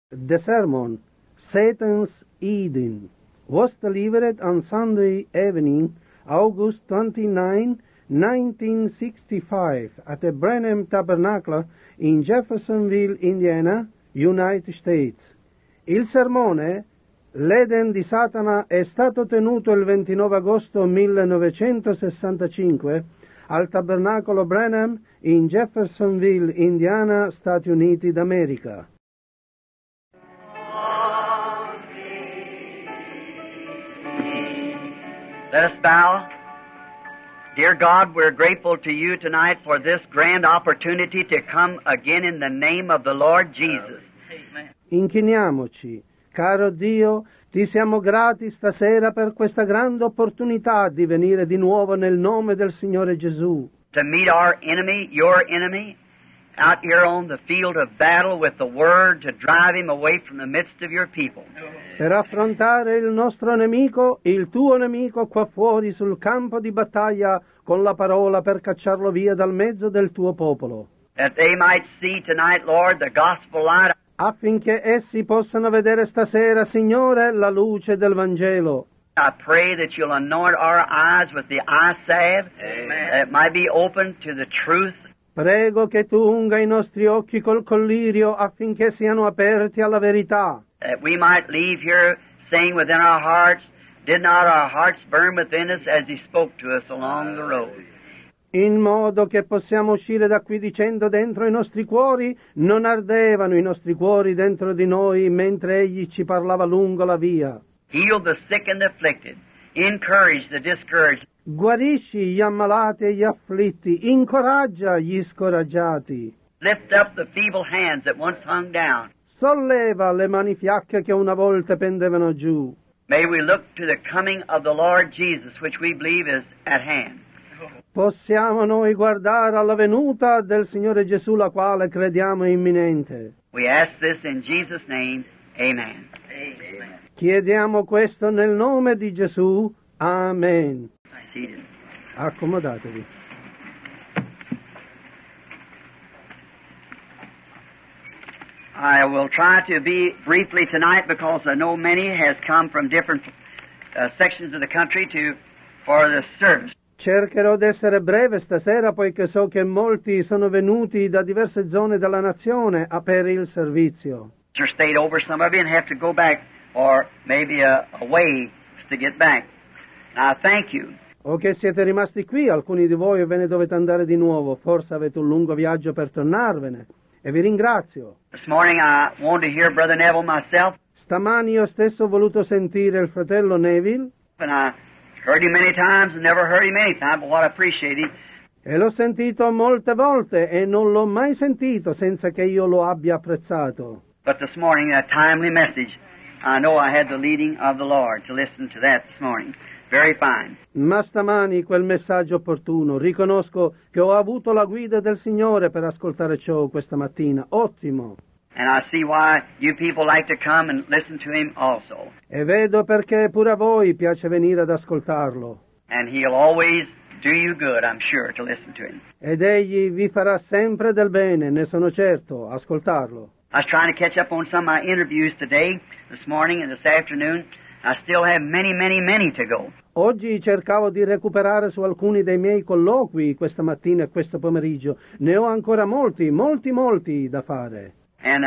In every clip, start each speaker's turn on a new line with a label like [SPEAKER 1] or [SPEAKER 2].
[SPEAKER 1] The sermon, Satan's Eden, was delivered on Sunday evening, August 29, 1965, at the Branham Tabernacle in Jeffersonville, Indiana, United States. Il sermone, L'Eden di Satana, è stato tenuto il 29 agosto 1965 al Tabernacolo Branham in Jeffersonville, Indiana, Stati Uniti d'America.
[SPEAKER 2] Let us bow. Dear God, we're grateful to you tonight for this grand opportunity to come again in the name of the Lord Jesus.
[SPEAKER 1] Inchiniamoci. Caro Dio, ti siamo grati stasera per questa grande opportunità di venire di nuovo nel nome del Signore Gesù.
[SPEAKER 2] To meet our enemy, your enemy, out here on the field of battle with the Word to drive him away from the midst of your people.
[SPEAKER 1] Per affrontare il nostro nemico, il tuo nemico qua fuori sul campo di battaglia con la parola per cacciarlo via dal mezzo del tuo popolo.
[SPEAKER 2] That they might see tonight, Lord, the gospel light.
[SPEAKER 1] Affinché essi possano vedere stasera, Signore, la luce del Vangelo.
[SPEAKER 2] I pray that you'll anoint our eyes with the eye salve, that it might be open to the truth.
[SPEAKER 1] Prego che tu unga i nostri occhi col collirio affinché siano aperti alla verità.
[SPEAKER 2] That we might leave here saying within our hearts, did not our hearts burn within us as He spoke to us along the road?
[SPEAKER 1] In modo che possiamo uscire da qui dicendo dentro i nostri cuori, non ardevano i nostri cuori dentro di noi mentre Egli ci parlava lungo la via.
[SPEAKER 2] Heal the sick and the afflicted. Encourage the discouraged.
[SPEAKER 1] Guarisci gli ammalati e gli afflitti, incoraggia gli scoraggiati.
[SPEAKER 2] Lift up the feeble hands that once hung down.
[SPEAKER 1] Solleva le mani fiacche che una volta pendevano giù.
[SPEAKER 2] May we look to the coming of the Lord Jesus, which we believe is at hand.
[SPEAKER 1] Possiamo noi guardare alla venuta del Signore Gesù, la quale crediamo imminente.
[SPEAKER 2] We ask this in Jesus' name. Amen. Amen.
[SPEAKER 1] Chiediamo questo nel nome di Gesù. Amen.
[SPEAKER 2] Seated.
[SPEAKER 1] Accomodatevi.
[SPEAKER 2] I will try to be briefly tonight because I know many has come from different sections of the country for the service.
[SPEAKER 1] Cercherò d'essere breve stasera poiché so che molti sono venuti da diverse zone della nazione per il servizio.
[SPEAKER 2] Stayed over some of you and have to go back or maybe a way to get back. I thank you.
[SPEAKER 1] O che siete rimasti qui, alcuni di voi ve ne dovete andare di nuovo, forse avete un lungo viaggio per tornarvene, e vi ringrazio.
[SPEAKER 2] This morning I wanted to hear Brother Neville myself.
[SPEAKER 1] Stamani io stesso ho voluto sentire il fratello Neville.
[SPEAKER 2] And I heard him many times and never heard him any time, but what I appreciate him.
[SPEAKER 1] E l'ho sentito molte volte e non l'ho mai sentito senza che io lo abbia apprezzato.
[SPEAKER 2] But this morning, that timely message, I know I had the leading of the Lord to listen to that this morning. Very fine.
[SPEAKER 1] Ma stamani quel messaggio opportuno, riconosco che ho avuto la guida del Signore per ascoltare ciò questa mattina. Ottimo.
[SPEAKER 2] And I see why you people like to come and listen to him also.
[SPEAKER 1] E vedo perché pure a voi piace venire ad ascoltarlo.
[SPEAKER 2] And he'll always do you good, I'm sure, to listen to him.
[SPEAKER 1] Ed egli vi farà sempre del bene, ne sono certo, ascoltarlo.
[SPEAKER 2] I was trying to catch up on some of my interviews today, this morning and this afternoon. I still have many, many, many to go.
[SPEAKER 1] Oggi cercavo di recuperare su alcuni dei miei colloqui questa mattina e questo pomeriggio. Ne ho ancora molti, molti, molti da fare.
[SPEAKER 2] And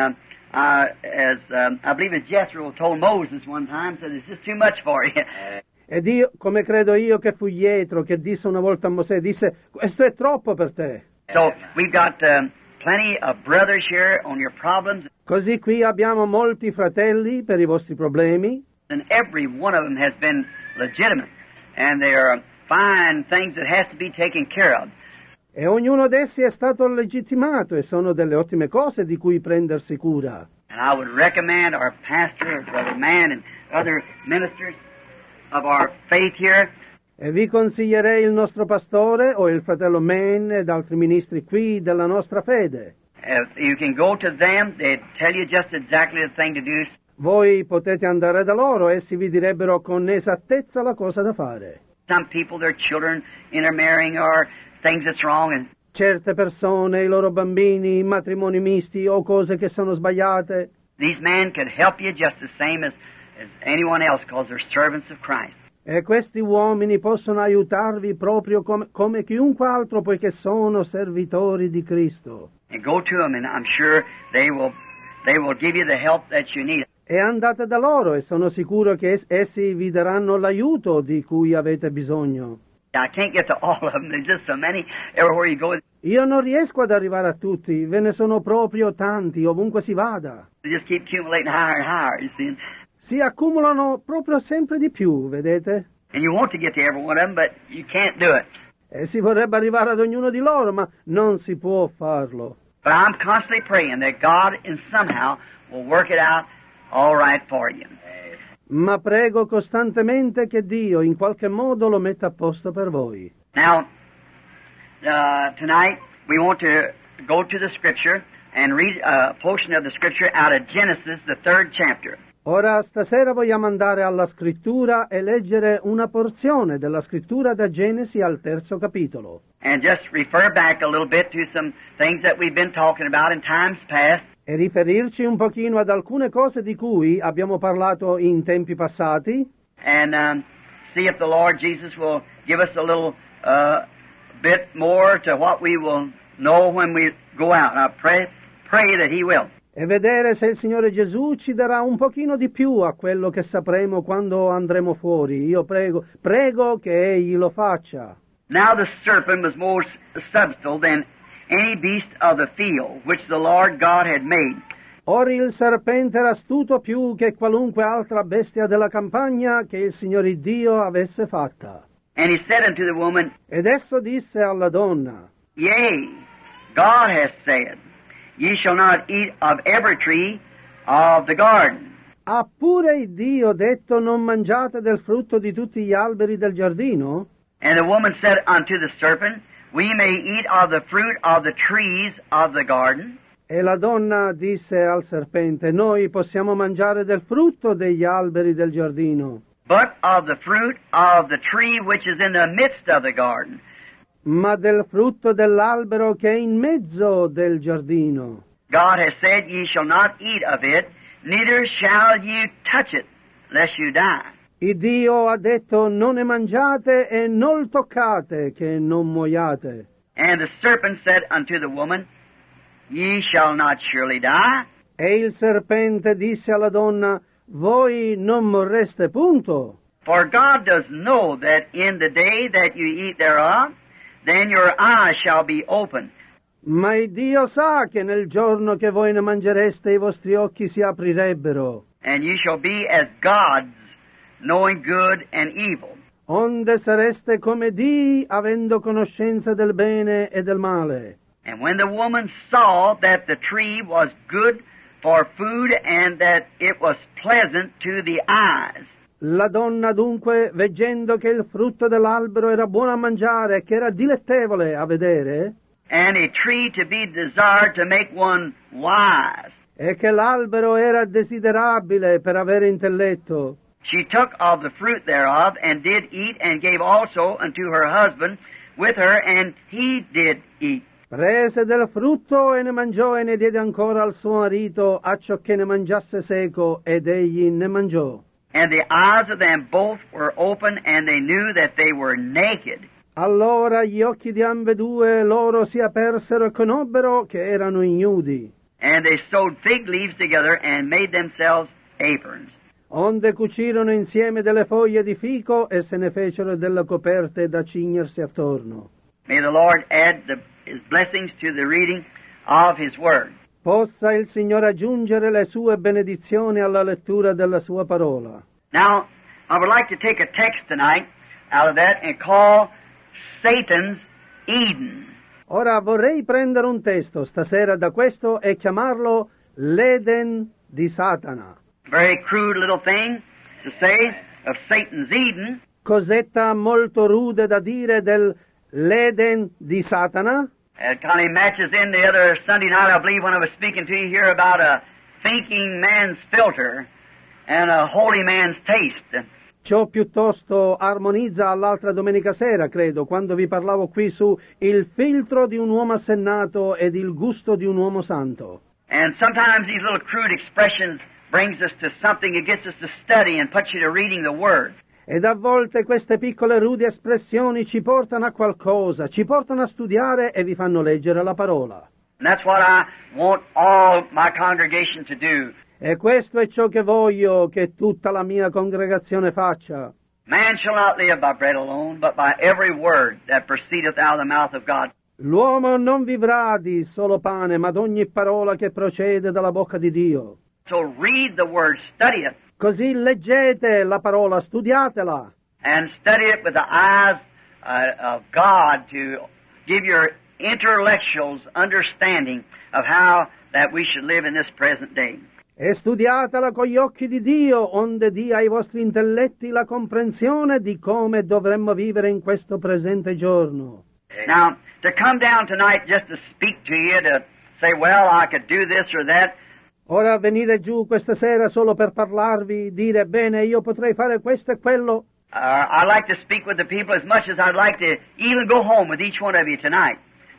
[SPEAKER 2] I believe as Jethro told Moses one time, said, it's just too much for you.
[SPEAKER 1] Ed io, come credo io che fu Jetro che disse una volta a Mosè, disse, questo è troppo per te.
[SPEAKER 2] So we've got plenty of brothers here on your problems.
[SPEAKER 1] Così qui abbiamo molti fratelli per i vostri problemi.
[SPEAKER 2] And every one of them has been legitimate. And they are fine things that has to be taken care of.
[SPEAKER 1] E ognuno d'essi è stato legittimato e sono delle ottime cose di cui prendersi cura.
[SPEAKER 2] And I would recommend our pastor, Brother Mann, and other ministers of our faith here.
[SPEAKER 1] E vi consiglierei il nostro pastore o il fratello Mann ed altri ministri qui della nostra fede.
[SPEAKER 2] You can go to them. They tell you just exactly the thing to do.
[SPEAKER 1] Voi potete andare da loro, essi vi direbbero con esattezza la cosa da fare.
[SPEAKER 2] Some people, their children intermarrying or things that's wrong. And
[SPEAKER 1] Certe persone, i loro bambini, matrimoni misti o cose che sono sbagliate.
[SPEAKER 2] These men could help you just the same as anyone else because they're servants of Christ.
[SPEAKER 1] E questi uomini possono aiutarvi proprio come chiunque altro, poiché sono servitori di Cristo.
[SPEAKER 2] And go to them, and I'm sure they will give you the help that you need.
[SPEAKER 1] E andate da loro, e sono sicuro che essi vi daranno l'aiuto di cui avete bisogno.
[SPEAKER 2] I can't get to all of them. There's just so many everywhere you go.
[SPEAKER 1] Io non riesco ad arrivare a tutti, ve ne sono proprio tanti, ovunque si vada.
[SPEAKER 2] They just keep accumulating higher and higher, you see.
[SPEAKER 1] Si accumulano proprio sempre di più, vedete?
[SPEAKER 2] And you want to get to every one of them, but you can't do it.
[SPEAKER 1] E si vorrebbe arrivare ad ognuno di loro, ma non si può farlo.
[SPEAKER 2] But I'm constantly praying that God, in somehow, will work it out all right for you.
[SPEAKER 1] Ma prego costantemente che Dio in qualche modo lo metta a posto per voi.
[SPEAKER 2] Now, tonight we want to go to the Scripture and read a portion of the Scripture out of Genesis, the 3rd chapter.
[SPEAKER 1] Ora stasera vogliamo andare alla scrittura e leggere una porzione della scrittura da Genesi al 3° capitolo.
[SPEAKER 2] And just refer back a little bit to some things that we've been talking about in times past.
[SPEAKER 1] E riferirci un pochino ad alcune cose di cui abbiamo parlato in tempi passati.
[SPEAKER 2] And see if the Lord Jesus will give us a little bit more to what we will know when we go out. I pray that He will.
[SPEAKER 1] E vedere se il Signore Gesù ci darà un pochino di più a quello che sapremo quando andremo fuori. Io prego che Egli lo faccia.
[SPEAKER 2] Now the serpent was more subtle than any beast of the field, which the Lord God had made.
[SPEAKER 1] Ora il serpente era astuto più che qualunque altra bestia della campagna che il Signore Dio avesse fatta.
[SPEAKER 2] And he said unto the woman,
[SPEAKER 1] Ed esso disse alla donna,
[SPEAKER 2] Yea, God hath said, Ye shall not eat of every tree of the garden.
[SPEAKER 1] ha pure il Dio detto non mangiate del frutto di tutti gli alberi del giardino?
[SPEAKER 2] And the woman said unto the serpent, We may eat of the fruit of the trees of the garden.
[SPEAKER 1] E la donna disse al serpente, noi possiamo mangiare del frutto degli alberi del giardino,
[SPEAKER 2] But of the fruit of the tree which is in the midst of the garden,
[SPEAKER 1] ma del frutto dell'albero che è in mezzo del giardino.
[SPEAKER 2] God has said, Ye shall not eat of it, neither shall ye touch it, lest you die.
[SPEAKER 1] Il Dio ha detto non ne mangiate e non toccate che non muoiate.
[SPEAKER 2] And the serpent said unto the woman, Ye shall not surely die.
[SPEAKER 1] E il serpente disse alla donna, voi non morreste punto.
[SPEAKER 2] For God does know that in the day that you eat thereof, then your eyes shall be opened.
[SPEAKER 1] Ma il Dio sa che nel giorno che voi ne mangereste i vostri occhi si aprirebbero,
[SPEAKER 2] And ye shall be as gods, knowing good and evil.
[SPEAKER 1] onde sareste come Dii, avendo conoscenza del bene e del male.
[SPEAKER 2] And when the woman saw that the tree was good for food and that it was pleasant to the eyes,
[SPEAKER 1] La donna dunque, veggendo che il frutto dell'albero era buono a mangiare e che era dilettevole a vedere,
[SPEAKER 2] and a tree to be desired to make one wise,
[SPEAKER 1] e che l'albero era desiderabile per avere intelletto,
[SPEAKER 2] she took of the fruit thereof, and did eat, and gave also unto her husband with her, and he did eat.
[SPEAKER 1] prese del frutto e ne mangiò e ne diede ancora al suo marito, acciò che ne mangiasse seco, ed egli ne mangiò.
[SPEAKER 2] And the eyes of them both were open, and they knew that they were naked.
[SPEAKER 1] Allora gli occhi di ambedue loro si apersero e conobbero che erano ignudi.
[SPEAKER 2] And they sewed fig leaves together, and made themselves aprons.
[SPEAKER 1] Onde cucirono insieme delle foglie di fico e se ne fecero delle coperte da cingersi attorno.
[SPEAKER 2] May the Lord add His blessings to the reading of His Word.
[SPEAKER 1] Possa il Signore aggiungere le sue benedizioni alla lettura della sua parola.
[SPEAKER 2] Now, I would like to take a text tonight out of that and call Satan's Eden.
[SPEAKER 1] Ora vorrei prendere un testo stasera da questo e chiamarlo l'Eden di Satana.
[SPEAKER 2] Very crude little thing to say of Satan's Eden.
[SPEAKER 1] Cosetta molto rude da dire l'Eden di Satana.
[SPEAKER 2] It kind of matches in the other Sunday night, I believe, when I was speaking to you here about a thinking man's filter and a holy man's taste.
[SPEAKER 1] Ciò piuttosto armonizza all'altra domenica sera, credo, quando vi parlavo qui su il filtro di un uomo assennato ed il gusto di un uomo santo.
[SPEAKER 2] And sometimes these little crude expressions brings us to something that gets us to study and puts you to reading the Word.
[SPEAKER 1] Ed a volte queste piccole rudi espressioni ci portano a qualcosa, ci portano a studiare e vi fanno leggere la parola.
[SPEAKER 2] And that's what I want all my congregation to do.
[SPEAKER 1] E questo è ciò che voglio che tutta la mia congregazione faccia.
[SPEAKER 2] Man shall not live by bread alone, but by every word that proceedeth out of the mouth of God.
[SPEAKER 1] L'uomo non vivrà di solo pane, ma d'ogni parola che procede dalla bocca di Dio.
[SPEAKER 2] So read the Word, study it,
[SPEAKER 1] Così leggete la parola, studiatela.
[SPEAKER 2] and study it with the eyes of God to give your intellectuals understanding of how that we should live in this present day.
[SPEAKER 1] E studiatela con gli occhi di Dio, onde dia ai vostri intelletti la comprensione di come dovremmo vivere in questo presente giorno.
[SPEAKER 2] Now, to come down tonight just to speak to you, to say, well, I could do this or that,
[SPEAKER 1] Ora venire giù questa sera solo per parlarvi, dire bene, io potrei fare questo e quello.
[SPEAKER 2] I like to speak with the people as much as I'd like to even go home with each one of you tonight.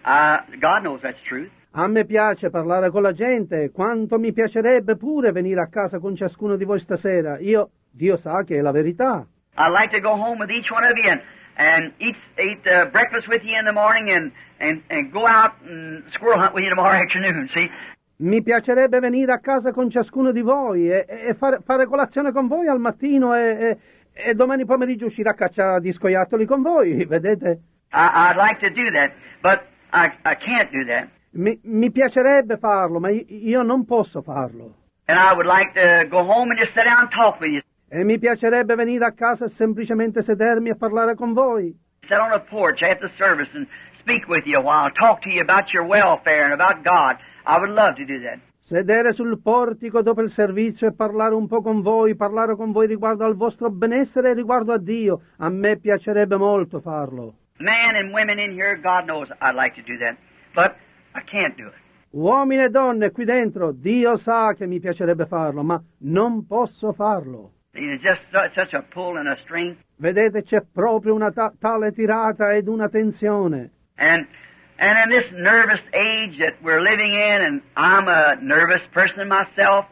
[SPEAKER 2] God knows that's truth.
[SPEAKER 1] A me piace parlare con la gente, quanto mi piacerebbe pure venire a casa con ciascuno di voi stasera. Dio sa che è la verità.
[SPEAKER 2] I'd like to go home with each one of you and eat breakfast with you in the morning and go out and squirrel hunt with you tomorrow afternoon, see?
[SPEAKER 1] Mi piacerebbe venire a casa con ciascuno di voi e fare colazione con voi al mattino e domani pomeriggio uscire a caccia di scoiattoli con voi, vedete?
[SPEAKER 2] I'd like to do that, but I can't do that.
[SPEAKER 1] Mi piacerebbe farlo, ma io non posso farlo.
[SPEAKER 2] And I would like to go home and just sit down and talk with you.
[SPEAKER 1] E mi piacerebbe venire a casa e semplicemente sedermi a parlare con voi.
[SPEAKER 2] Sit on a porch after service and speak with you a while, talk to you about your welfare and about God. I would love to do that.
[SPEAKER 1] Sedere sul portico dopo il servizio e parlare un po' con voi, parlare con voi riguardo al vostro benessere e riguardo a Dio. A me piacerebbe molto farlo.
[SPEAKER 2] Men and women in here, God knows I'd like to do that, but I can't do it.
[SPEAKER 1] Uomini e donne qui dentro, Dio sa che mi piacerebbe farlo, ma non posso farlo.
[SPEAKER 2] There's just such a pull and a string.
[SPEAKER 1] Vedete, c'è proprio una tale tirata ed una tensione.
[SPEAKER 2] And in this nervous age that we're living in, and I'm a nervous person myself,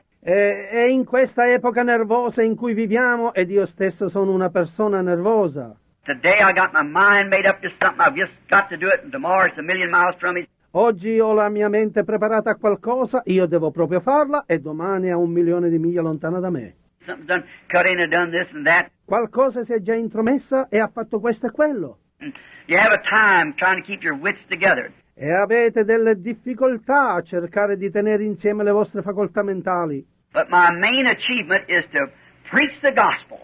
[SPEAKER 1] E in questa epoca nervosa in cui viviamo, ed io stesso sono una persona nervosa.
[SPEAKER 2] today I got my mind made up to something. I've just got to do it, and tomorrow it's a million miles from me.
[SPEAKER 1] Oggi ho la mia mente preparata a qualcosa, io devo proprio farla, e domani è 1.000.000 di miglia lontana da me.
[SPEAKER 2] Something's done, cut in and done this and that.
[SPEAKER 1] Qualcosa si è già intromessa e ha fatto questo e quello.
[SPEAKER 2] And you have a time trying to keep your wits together.
[SPEAKER 1] E avete delle difficoltà a cercare di tenere insieme le vostre facoltà mentali.
[SPEAKER 2] But my main achievement is to preach the gospel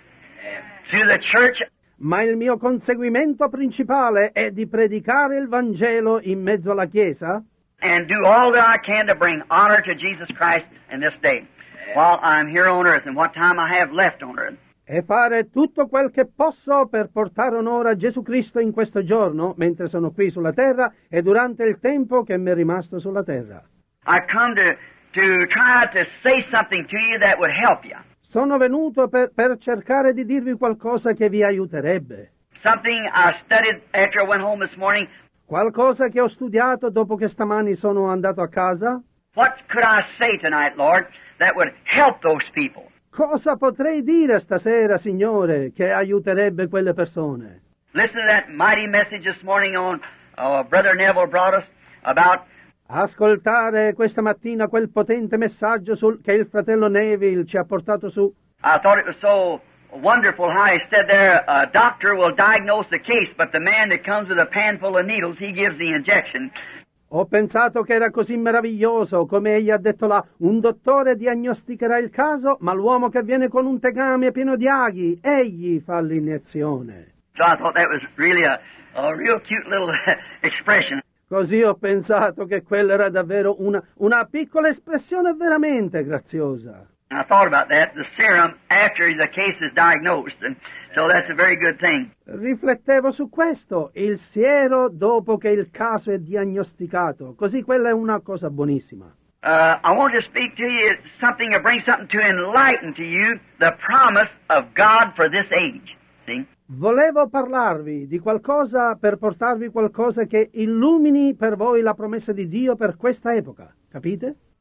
[SPEAKER 2] to the church.
[SPEAKER 1] Ma il mio conseguimento principale è di predicare il Vangelo in mezzo alla Chiesa
[SPEAKER 2] And do all that I can to bring honor to Jesus Christ in this day, while I'm here on earth and what time I have left on earth.
[SPEAKER 1] e fare tutto quel che posso per portare onore a Gesù Cristo in questo giorno, mentre sono qui sulla terra e durante il tempo che mi è rimasto sulla terra.
[SPEAKER 2] I come to try to say something to you that would help you.
[SPEAKER 1] Sono venuto per cercare di dirvi qualcosa che vi aiuterebbe.
[SPEAKER 2] Something I studied after I went home this morning.
[SPEAKER 1] Qualcosa che ho studiato dopo che stamani sono andato a casa.
[SPEAKER 2] What could I say tonight, Lord, that would help those people?
[SPEAKER 1] Cosa potrei dire stasera, Signore, che aiuterebbe quelle persone?
[SPEAKER 2] Listen to that mighty message this morning on Brother Neville brought us about
[SPEAKER 1] Ascoltare questa mattina quel potente messaggio che il fratello Neville ci ha portato su.
[SPEAKER 2] I thought it was so wonderful how he said there, a doctor will diagnose the case, but the man that comes with a pan full of needles, he gives the injection.
[SPEAKER 1] Ho pensato che era così meraviglioso, come egli ha detto là, un dottore diagnosticherà il caso, ma l'uomo che viene con un tegame pieno di aghi, egli fa l'iniezione.
[SPEAKER 2] So I thought that was really a real cute little expression.
[SPEAKER 1] Così ho pensato che quella era davvero una piccola espressione veramente graziosa.
[SPEAKER 2] And I thought about that, the serum after the case is diagnosed, and so that's a very good thing.
[SPEAKER 1] Riflettevo su questo, il siero dopo che il caso è diagnosticato, così quella è una cosa buonissima.
[SPEAKER 2] I want to speak to you something or bring something to enlighten to you the promise of God for this age. See?
[SPEAKER 1] Volevo parlarvi di qualcosa per portarvi qualcosa che illumini per voi la promessa di Dio per questa epoca, capite?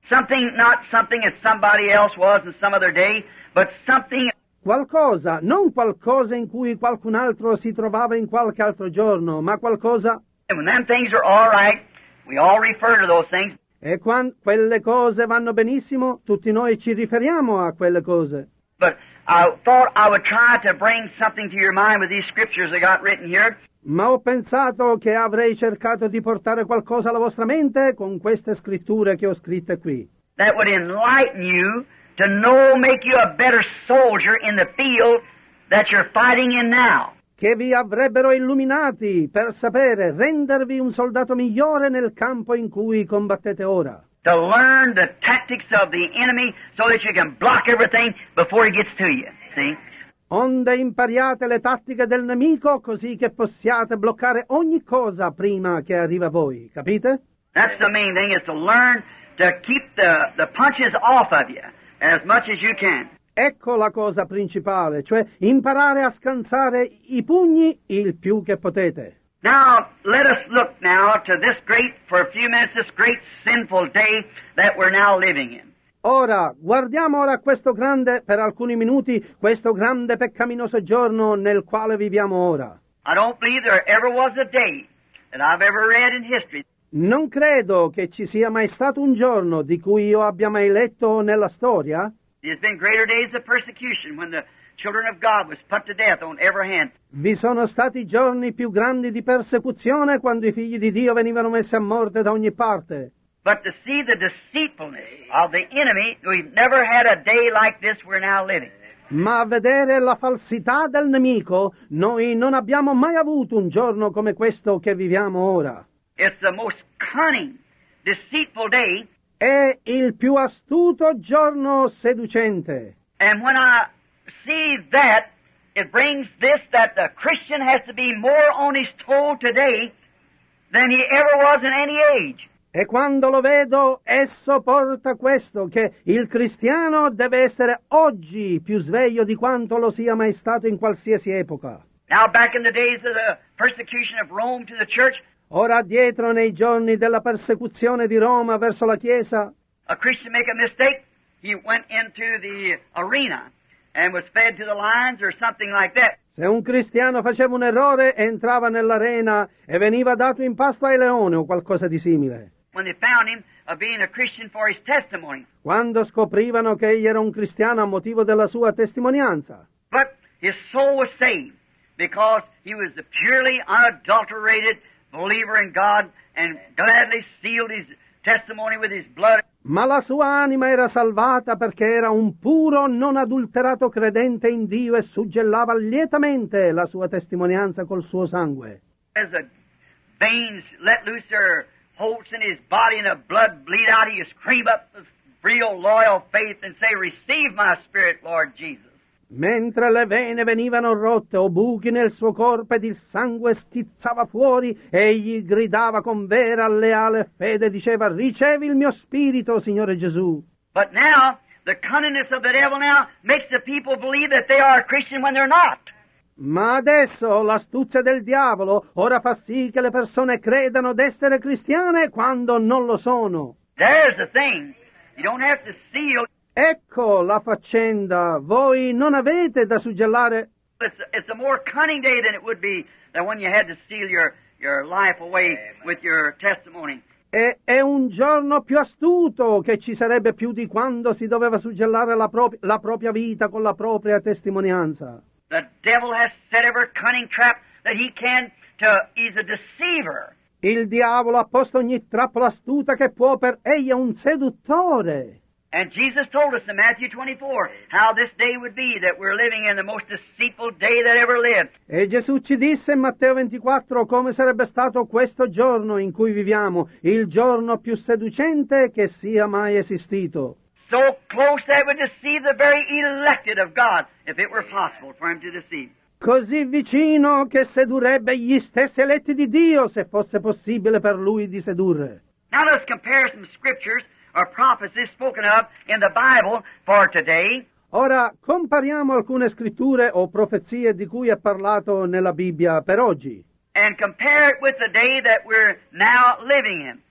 [SPEAKER 2] Something, not something that somebody else was in some other day, but something
[SPEAKER 1] Qualcosa, non qualcosa in cui qualcun altro si trovava in qualche altro giorno, ma qualcosa.
[SPEAKER 2] And when them things are all right, we all refer to those things.
[SPEAKER 1] E quando quelle cose vanno benissimo, tutti noi ci riferiamo a quelle cose.
[SPEAKER 2] But I thought I would try to bring something to your mind with these scriptures I got written here.
[SPEAKER 1] Ma ho pensato che avrei cercato di portare qualcosa alla vostra mente con queste scritture che ho scritte qui.
[SPEAKER 2] That would enlighten you to know, make you a better soldier in the field that you're fighting in now.
[SPEAKER 1] Che vi avrebbero illuminati per sapere rendervi un soldato migliore nel campo in cui combattete ora.
[SPEAKER 2] To learn the tactics of the enemy so that you can block everything before he gets to you. See?
[SPEAKER 1] Onde impariate le tattiche del nemico così che possiate bloccare ogni cosa prima che arriva a voi, capite?
[SPEAKER 2] That's the main thing, is to learn to keep the punches off of you as much as you can.
[SPEAKER 1] Ecco la cosa principale, cioè imparare a scansare i pugni il più che potete.
[SPEAKER 2] Now, let us look now to this great, for a few minutes, this great sinful day that we're now living in.
[SPEAKER 1] Ora, guardiamo ora questo grande, per alcuni minuti, questo grande peccaminoso giorno nel quale viviamo ora.
[SPEAKER 2] I don't believe there ever was a day that I've ever read in history.
[SPEAKER 1] Non credo che ci sia mai stato un giorno di cui io abbia mai letto nella storia.
[SPEAKER 2] There's been greater days of persecution when the children of God was put to death on every hand.
[SPEAKER 1] Vi sono stati giorni più grandi di persecuzione quando i figli di Dio venivano messi a morte da ogni parte.
[SPEAKER 2] But to see the deceitfulness of the enemy, we've never had a day like this we're now living.
[SPEAKER 1] Ma a vedere la falsità del nemico, noi non abbiamo mai avuto un giorno come questo che viviamo ora.
[SPEAKER 2] It's the most cunning, deceitful day.
[SPEAKER 1] È il più astuto giorno seducente.
[SPEAKER 2] And when I see that, it brings this, that the Christian has to be more on his toe today than he ever was in any age.
[SPEAKER 1] E quando lo vedo, esso porta questo, che il cristiano deve essere oggi più sveglio di quanto lo sia mai stato in qualsiasi epoca.
[SPEAKER 2] Now, back in the days of the persecution of Rome to the church,
[SPEAKER 1] Ora dietro nei giorni della persecuzione di Roma verso la Chiesa,
[SPEAKER 2] a Christian make a mistake, he went into the arena and was fed to the lions or something like that.
[SPEAKER 1] se un cristiano faceva un errore entrava nell'arena e veniva dato in pasto ai leoni o qualcosa di simile.
[SPEAKER 2] When they found him being a Christian for his testimony.
[SPEAKER 1] Quando scoprivano che egli era un cristiano a motivo della sua testimonianza.
[SPEAKER 2] But his soul was saved because he was a purely unadulterated believer in God and gladly sealed his testimony with his blood.
[SPEAKER 1] Ma la sua anima era salvata perché era un puro, non adulterato credente in Dio e suggellava lietamente la sua testimonianza col suo sangue.
[SPEAKER 2] As the veins let loose their holds in his body and the blood bleed out, he scream up with real loyal faith and say, "Receive my spirit, Lord Jesus."
[SPEAKER 1] Mentre le vene venivano rotte o buchi nel suo corpo ed il sangue schizzava fuori, egli gridava con vera leale fede, diceva, ricevi il mio spirito, Signore Gesù.
[SPEAKER 2] But now, the cunningness of the devil now makes the people believe that they are a Christian when they're not.
[SPEAKER 1] Ma adesso l'astuzia del diavolo ora fa sì che le persone credano d'essere cristiane quando non lo sono.
[SPEAKER 2] There's the thing. You don't have to seal.
[SPEAKER 1] Ecco la faccenda, voi non avete da suggellare.
[SPEAKER 2] It's a more cunning day than it would be than when you had to seal your life away with your testimony.
[SPEAKER 1] È un giorno più astuto che ci sarebbe più di quando si doveva suggellare la propria vita con la propria testimonianza.
[SPEAKER 2] The devil has set every cunning trap that he can he's a deceiver.
[SPEAKER 1] Il diavolo ha posto ogni trappola astuta che può per egli è un seduttore.
[SPEAKER 2] And Jesus told us in Matthew 24 how this day would be, that we're living in the most deceitful day that ever lived.
[SPEAKER 1] E Gesù ci disse in Matteo 24 come sarebbe stato questo giorno in cui viviamo, il giorno più seducente che sia mai esistito.
[SPEAKER 2] So close that would deceive the very elected of God, if it were possible for him to deceive.
[SPEAKER 1] Così vicino che sedurrebbe gli stessi eletti di Dio se fosse possibile per lui di sedurre.
[SPEAKER 2] Now let's compare some scriptures or prophecies spoken of in the Bible for today.
[SPEAKER 1] Ora compariamo alcune scritture o profezie di cui è parlato nella Bibbia per oggi.
[SPEAKER 2] And compare it with the day that we're now living in.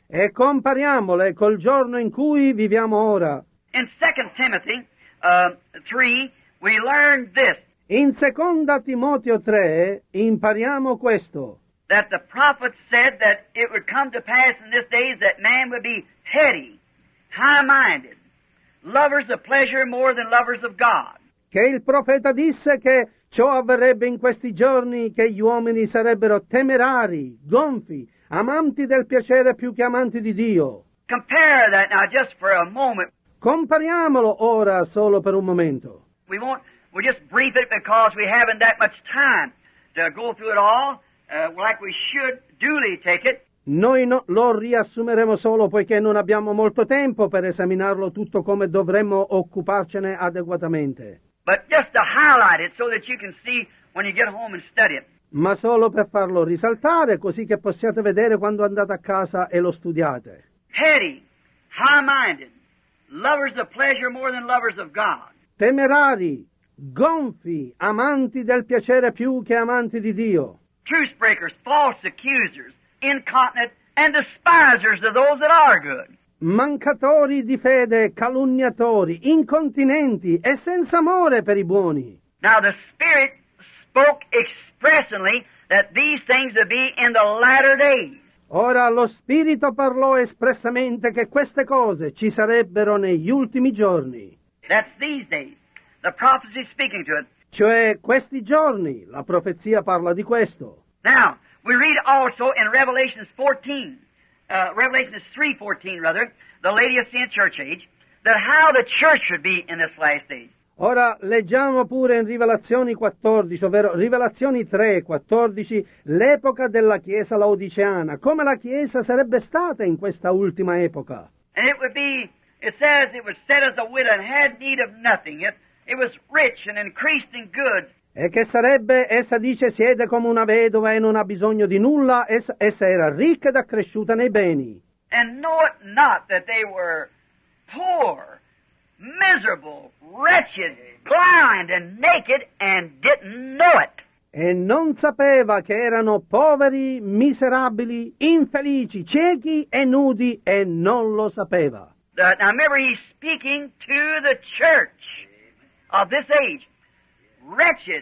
[SPEAKER 1] e compariamole col giorno in cui viviamo ora.
[SPEAKER 2] In 2 Timothy 3, we learned this,
[SPEAKER 1] In seconda Timoteo 3 impariamo questo,
[SPEAKER 2] that the prophet said that it would come to pass in this days that man would be heady, high-minded, lovers of pleasure more than lovers of God.
[SPEAKER 1] che il profeta disse che ciò avverrebbe in questi giorni, che gli uomini sarebbero temerari, gonfi, amanti del piacere più che amanti di Dio.
[SPEAKER 2] Compare that now just for a moment.
[SPEAKER 1] Compariamolo ora solo per un momento.
[SPEAKER 2] We'll just brief it because we haven't that much time to go through it all like we should duly take it.
[SPEAKER 1] Noi lo riassumeremo solo poiché non abbiamo molto tempo per esaminarlo tutto come dovremmo occuparcene adeguatamente.
[SPEAKER 2] But just to highlight it so that you can see when you get home and study it.
[SPEAKER 1] Ma solo per farlo risaltare, così che possiate vedere quando andate a casa e lo studiate.
[SPEAKER 2] Heady, high-minded, lovers of pleasure more than lovers of God.
[SPEAKER 1] Temerari, gonfi, amanti del piacere più che amanti di Dio.
[SPEAKER 2] Truce breakers, false accusers, incontinent, and despisers of those that are good.
[SPEAKER 1] Mancatori di fede, calunniatori, incontinenti e senza amore per i buoni.
[SPEAKER 2] Now the Spirit spoke expressly that these things would be in the latter days.
[SPEAKER 1] Ora lo Spirito parlò espressamente che queste cose ci sarebbero negli ultimi giorni.
[SPEAKER 2] That's these days. The prophecy is speaking to it.
[SPEAKER 1] Cioè questi giorni, la profezia parla di questo.
[SPEAKER 2] Now, we read also in Revelations 14, Revelations 3:14 rather, the Laodicean church age, that how the church should be in this last age.
[SPEAKER 1] Ora leggiamo pure in Rivelazioni 14, ovvero Rivelazioni 3, 14, l'epoca della Chiesa laodiceana, come la Chiesa sarebbe stata in questa ultima epoca.
[SPEAKER 2] And it would be, it says, it was set as a widow and had need of nothing. It was rich and increased in goods.
[SPEAKER 1] E che sarebbe, essa dice, siede come una vedova e non ha bisogno di nulla, essa era ricca ed accresciuta nei beni.
[SPEAKER 2] And know it not that they were poor, miserable, wretched, blind, and naked, and didn't know it.
[SPEAKER 1] E non sapeva che erano poveri, miserabili, infelici, ciechi e nudi, e non lo sapeva.
[SPEAKER 2] Now remember, he's speaking to the church of this age. Wretched,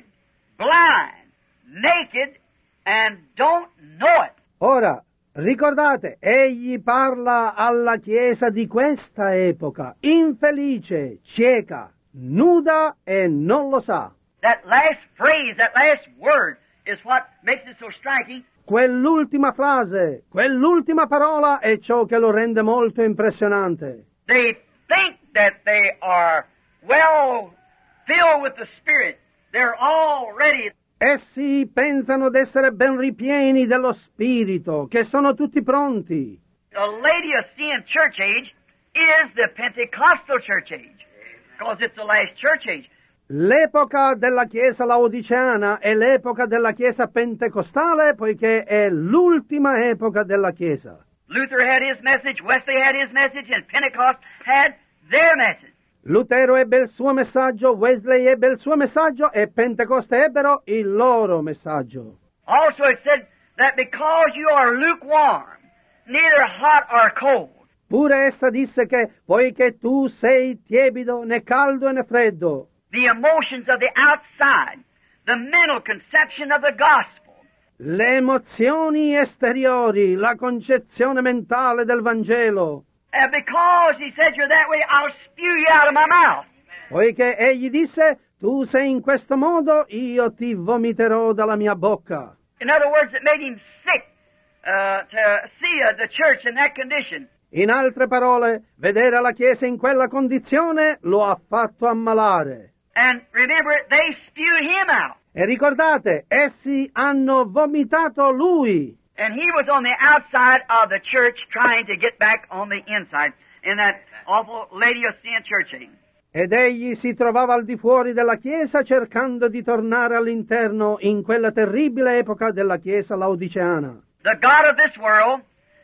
[SPEAKER 2] blind, naked, and don't know it.
[SPEAKER 1] Ora, ricordate, egli parla alla Chiesa di questa epoca, infelice, cieca, nuda e non lo sa.
[SPEAKER 2] That last phrase, that last word, is what makes it so striking.
[SPEAKER 1] Quell'ultima frase, quell'ultima parola è ciò che lo rende molto impressionante.
[SPEAKER 2] They think that they are well filled with the Spirit. They're all ready.
[SPEAKER 1] Essi pensano d'essere ben ripieni dello Spirito, che sono tutti pronti.
[SPEAKER 2] The Laodicean church age is the Pentecostal church age, because it's the last church age.
[SPEAKER 1] L'epoca della Chiesa laodiceana è l'epoca della Chiesa pentecostale, poiché è l'ultima epoca della Chiesa.
[SPEAKER 2] Luther had his message, Wesley had his message, and Pentecost had their message.
[SPEAKER 1] Lutero ebbe il suo messaggio, Wesley ebbe il suo messaggio e Pentecoste ebbero il loro messaggio.
[SPEAKER 2] Also it said that because you are lukewarm, neither hot or cold.
[SPEAKER 1] Pure essa disse che, poiché tu sei tiepido, né caldo né freddo,
[SPEAKER 2] the emotions of the outside, the mental conception of the gospel,
[SPEAKER 1] le emozioni esteriori, la concezione mentale del Vangelo,
[SPEAKER 2] and because he said you're that way, I'll spew you out of my mouth.
[SPEAKER 1] poiché egli disse, tu sei in questo modo, io ti vomiterò dalla mia bocca.
[SPEAKER 2] In other words, it made him sick to see the church in that condition.
[SPEAKER 1] In altre parole, vedere la Chiesa in quella condizione lo ha fatto ammalare.
[SPEAKER 2] And remember, they spewed him out.
[SPEAKER 1] E ricordate, essi hanno vomitato lui.
[SPEAKER 2] And he was on the outside of the church trying to get back on the inside in that awful Laodicean church age.
[SPEAKER 1] Ed egli si trovava al di fuori della Chiesa cercando di tornare all'interno in quella terribile epoca della Chiesa laodiceana.
[SPEAKER 2] The God of this world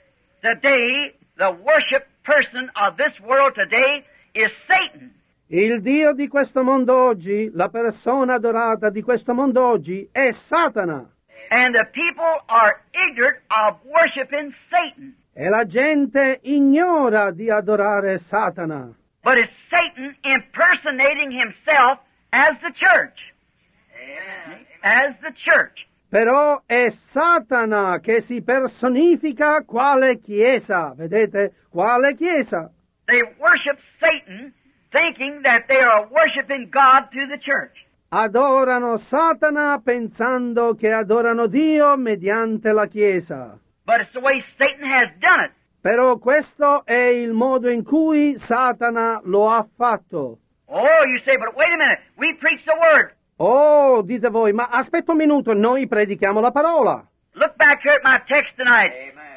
[SPEAKER 2] today, the worship person of this world today is Satan.
[SPEAKER 1] Il Dio di questo mondo oggi, la persona adorata di questo mondo oggi, è Satana.
[SPEAKER 2] And the people are ignorant of worshiping Satan.
[SPEAKER 1] E la gente ignora di adorare Satana.
[SPEAKER 2] But it's Satan impersonating himself as the church. As the church.
[SPEAKER 1] Però è Satana che si personifica quale chiesa, vedete? Quale chiesa?
[SPEAKER 2] They worship Satan thinking that they are worshiping God through the church.
[SPEAKER 1] Adorano Satana pensando che adorano Dio mediante la chiesa.
[SPEAKER 2] But it's the way Satan has done it.
[SPEAKER 1] Però questo è il modo in cui Satana lo ha fatto.
[SPEAKER 2] Oh, you say, but wait a minute. We preach the word.
[SPEAKER 1] Oh, dite voi, ma aspetta un minuto, noi predichiamo la parola.
[SPEAKER 2] Look back here at my text tonight.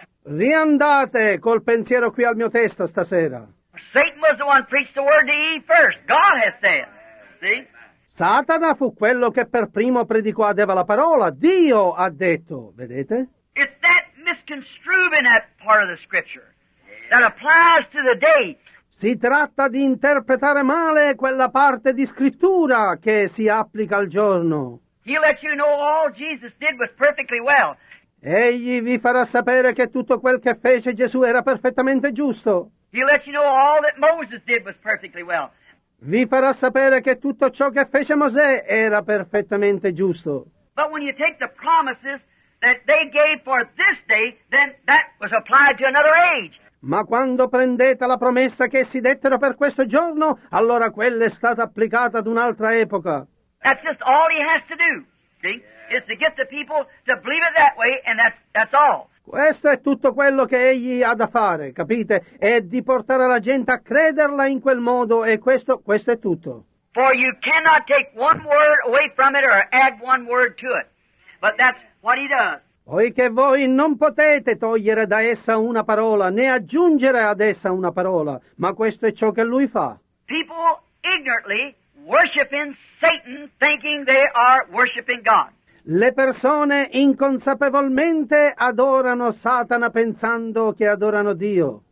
[SPEAKER 1] Riandate col pensiero qui al mio testo stasera.
[SPEAKER 2] Satan was the one who preached the word to Eve first. God has said. See?
[SPEAKER 1] Satana fu quello che per primo predicò ad Eva la parola. Dio ha detto, vedete?
[SPEAKER 2] It's that misconstrued in that part of the Scripture that applies to the day.
[SPEAKER 1] Si tratta di interpretare male quella parte di scrittura che si applica al giorno.
[SPEAKER 2] He'll let you know all Jesus did was perfectly well.
[SPEAKER 1] Egli vi farà sapere che tutto quel che fece Gesù era perfettamente giusto.
[SPEAKER 2] He'll let you know all that Moses did was perfectly well.
[SPEAKER 1] Vi farà sapere che tutto ciò che fece Mosè era perfettamente giusto.
[SPEAKER 2] But when you take the promises that they gave for this day, then that was applied to another age.
[SPEAKER 1] Ma quando prendete la promessa che essi dettero per questo giorno, allora quella è stata applicata ad un'altra epoca.
[SPEAKER 2] That's just all he has to do, see, is to get the people to believe it that way, and that's all.
[SPEAKER 1] Questo è tutto quello che egli ha da fare, capite? È di portare la gente a crederla in quel modo e questo è tutto.
[SPEAKER 2] For you cannot take one word away from it or add one word to it. But that's what he does.
[SPEAKER 1] Poiché voi non potete togliere da essa una parola, né aggiungere ad essa una parola, ma questo è ciò che lui fa.
[SPEAKER 2] People ignorantly worshiping Satan thinking they are worshiping God.
[SPEAKER 1] Le persone inconsapevolmente adorano Satana pensando che adorano Dio.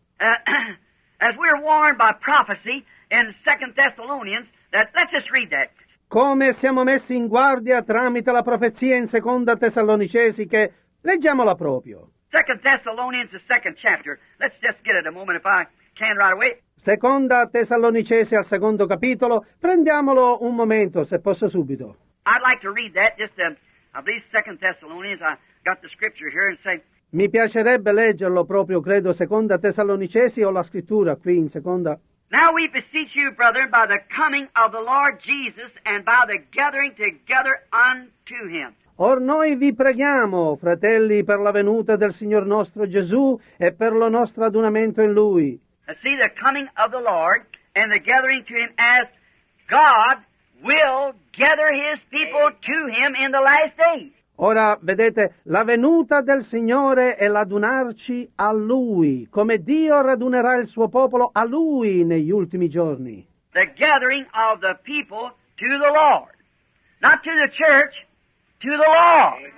[SPEAKER 2] As we're warned by prophecy in 2 Thessalonians, let's just read that.
[SPEAKER 1] Come siamo messi in guardia tramite la profezia in seconda Tessalonicesi che leggiamola proprio.
[SPEAKER 2] 2 Thessalonians, the 2nd chapter. Let's just get it a moment if I can right away.
[SPEAKER 1] Seconda Tessalonicesi al secondo capitolo, prendiamolo un momento se posso subito.
[SPEAKER 2] I'd like to read that, just, I believe 2 Thessalonians, I got the scripture here and say,
[SPEAKER 1] Mi piacerebbe leggerlo proprio, credo, seconda Tessalonicesi o la scrittura qui in seconda.
[SPEAKER 2] Now we beseech you, brethren, by the coming of the Lord Jesus and by the gathering together unto him.
[SPEAKER 1] Or noi vi preghiamo, fratelli, per la venuta del Signor nostro Gesù e per lo nostro adunamento in Lui.
[SPEAKER 2] See the coming of the Lord and the gathering to him as God will gather his people to him in the last days.
[SPEAKER 1] Ora, vedete, la venuta del Signore è l'adunarci a Lui, come Dio radunerà il suo popolo a Lui negli ultimi giorni.
[SPEAKER 2] The gathering of the people to the Lord. Not to the church, to the Lord.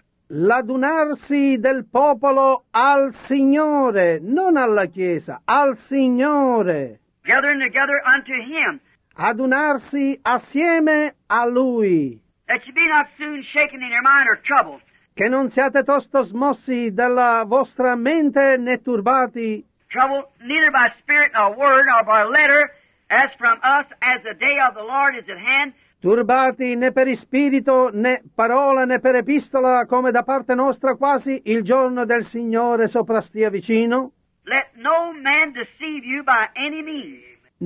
[SPEAKER 1] L'adunarsi del popolo al Signore, non alla Chiesa, al Signore.
[SPEAKER 2] Gathering together unto him.
[SPEAKER 1] Adunarsi assieme a Lui.
[SPEAKER 2] That you be not soon shaken in your mind or troubled.
[SPEAKER 1] Che non siate tosto smossi dalla vostra mente né turbati.
[SPEAKER 2] Troubled neither by spirit nor word nor by letter, as from us as the day of the Lord is at hand.
[SPEAKER 1] Turbati né per spirito, né parola, né per epistola, come da parte nostra quasi il giorno del Signore soprastia vicino.
[SPEAKER 2] Let no man deceive you by any means.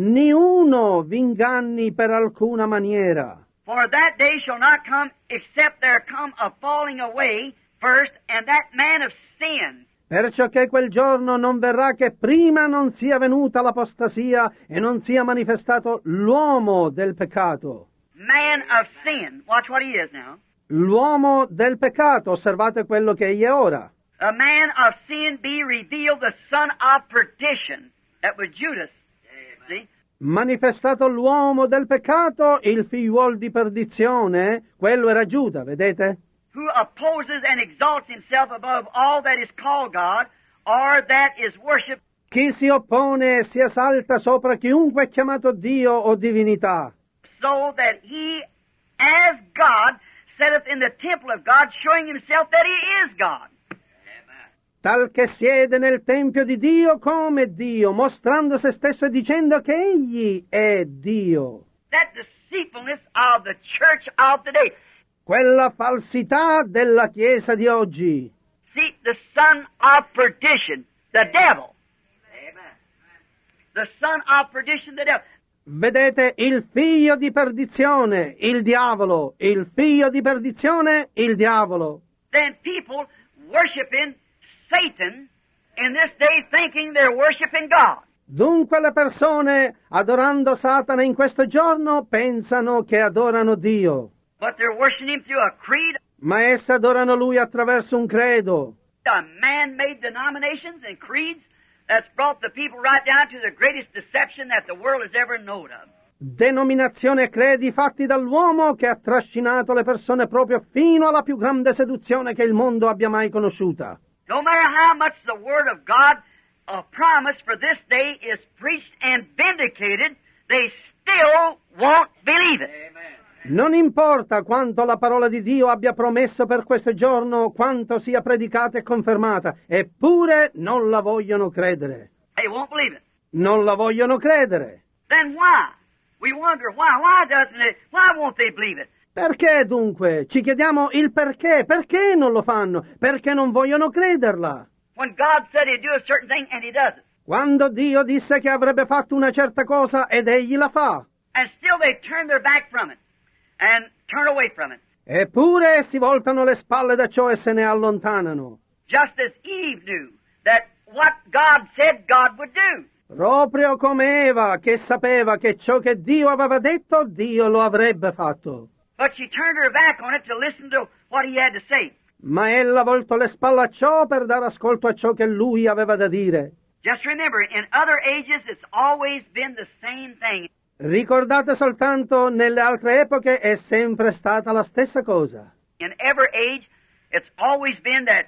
[SPEAKER 1] Niuno v'inganni per alcuna maniera.
[SPEAKER 2] For that day shall not come except there come a falling away first, and that man of sin.
[SPEAKER 1] Perciò che quel giorno non verrà che prima non sia venuta l'apostasia e non sia manifestato l'uomo del peccato.
[SPEAKER 2] Man of sin. Watch what he is now.
[SPEAKER 1] L'uomo del peccato, osservate quello che egli è ora.
[SPEAKER 2] A man of sin be revealed, the son of perdition. That was Judas. See?
[SPEAKER 1] Manifestato l'uomo del peccato, il figliuol di perdizione, quello era Giuda, vedete?
[SPEAKER 2] Who opposes and exalts himself above all that is called God, or that is worshipped.
[SPEAKER 1] Chi si oppone e si esalta sopra chiunque è chiamato Dio o divinità.
[SPEAKER 2] So that he, as God, sitteth in the temple of God, showing himself that he is God.
[SPEAKER 1] tal che siede nel Tempio di Dio come Dio, mostrando se stesso e dicendo che Egli è Dio.
[SPEAKER 2] That deceitfulness of the church of today.
[SPEAKER 1] Quella falsità della Chiesa di oggi.
[SPEAKER 2] See, the son of perdition, the devil. Amen. The son of perdition, the devil.
[SPEAKER 1] Vedete, il figlio di perdizione, il diavolo, il figlio di perdizione, il diavolo.
[SPEAKER 2] Then people worshiping Satan in this day thinking they're worshiping God.
[SPEAKER 1] Dunque le persone, adorando Satana in questo giorno, pensano che adorano Dio.
[SPEAKER 2] But they're worshiping him through a creed,
[SPEAKER 1] Ma esse adorano Lui attraverso un credo.
[SPEAKER 2] man-made denominations and creeds that's brought the people right down to the greatest deception that the world has ever known of.
[SPEAKER 1] Denominazione e credi fatti dall'uomo che ha trascinato le persone proprio fino alla più grande seduzione che il mondo abbia mai conosciuta.
[SPEAKER 2] No matter how much the Word of God, a promise for this day, is preached and vindicated, they still won't believe it.
[SPEAKER 1] Non importa quanto la parola di Dio abbia promesso per questo giorno, quanto sia predicata e confermata, eppure non la vogliono credere.
[SPEAKER 2] They won't believe it.
[SPEAKER 1] Non la vogliono credere.
[SPEAKER 2] Then why? We wonder why. Why won't they believe it?
[SPEAKER 1] Perché dunque? Ci chiediamo il perché. Perché non lo fanno? Perché non vogliono crederla?
[SPEAKER 2] When God said He'd do a certain thing and He does it.
[SPEAKER 1] Quando Dio disse che avrebbe fatto una certa cosa ed Egli la fa.
[SPEAKER 2] And still they turn their back from it and turn away from it.
[SPEAKER 1] Eppure si voltano le spalle da ciò e se ne allontanano.
[SPEAKER 2] Just as Eve knew that what God said God would do.
[SPEAKER 1] Proprio come Eva, che sapeva che ciò che Dio aveva detto, Dio lo avrebbe fatto.
[SPEAKER 2] But she turned her back on it to listen to what He had to say.
[SPEAKER 1] Ma ella voltò le spalle a ciò per dare ascolto a ciò che Lui aveva da dire.
[SPEAKER 2] Just remember, in other ages it's always been the same thing.
[SPEAKER 1] Ricordate soltanto, nelle altre epoche è sempre stata la stessa cosa.
[SPEAKER 2] In every age, it's always been that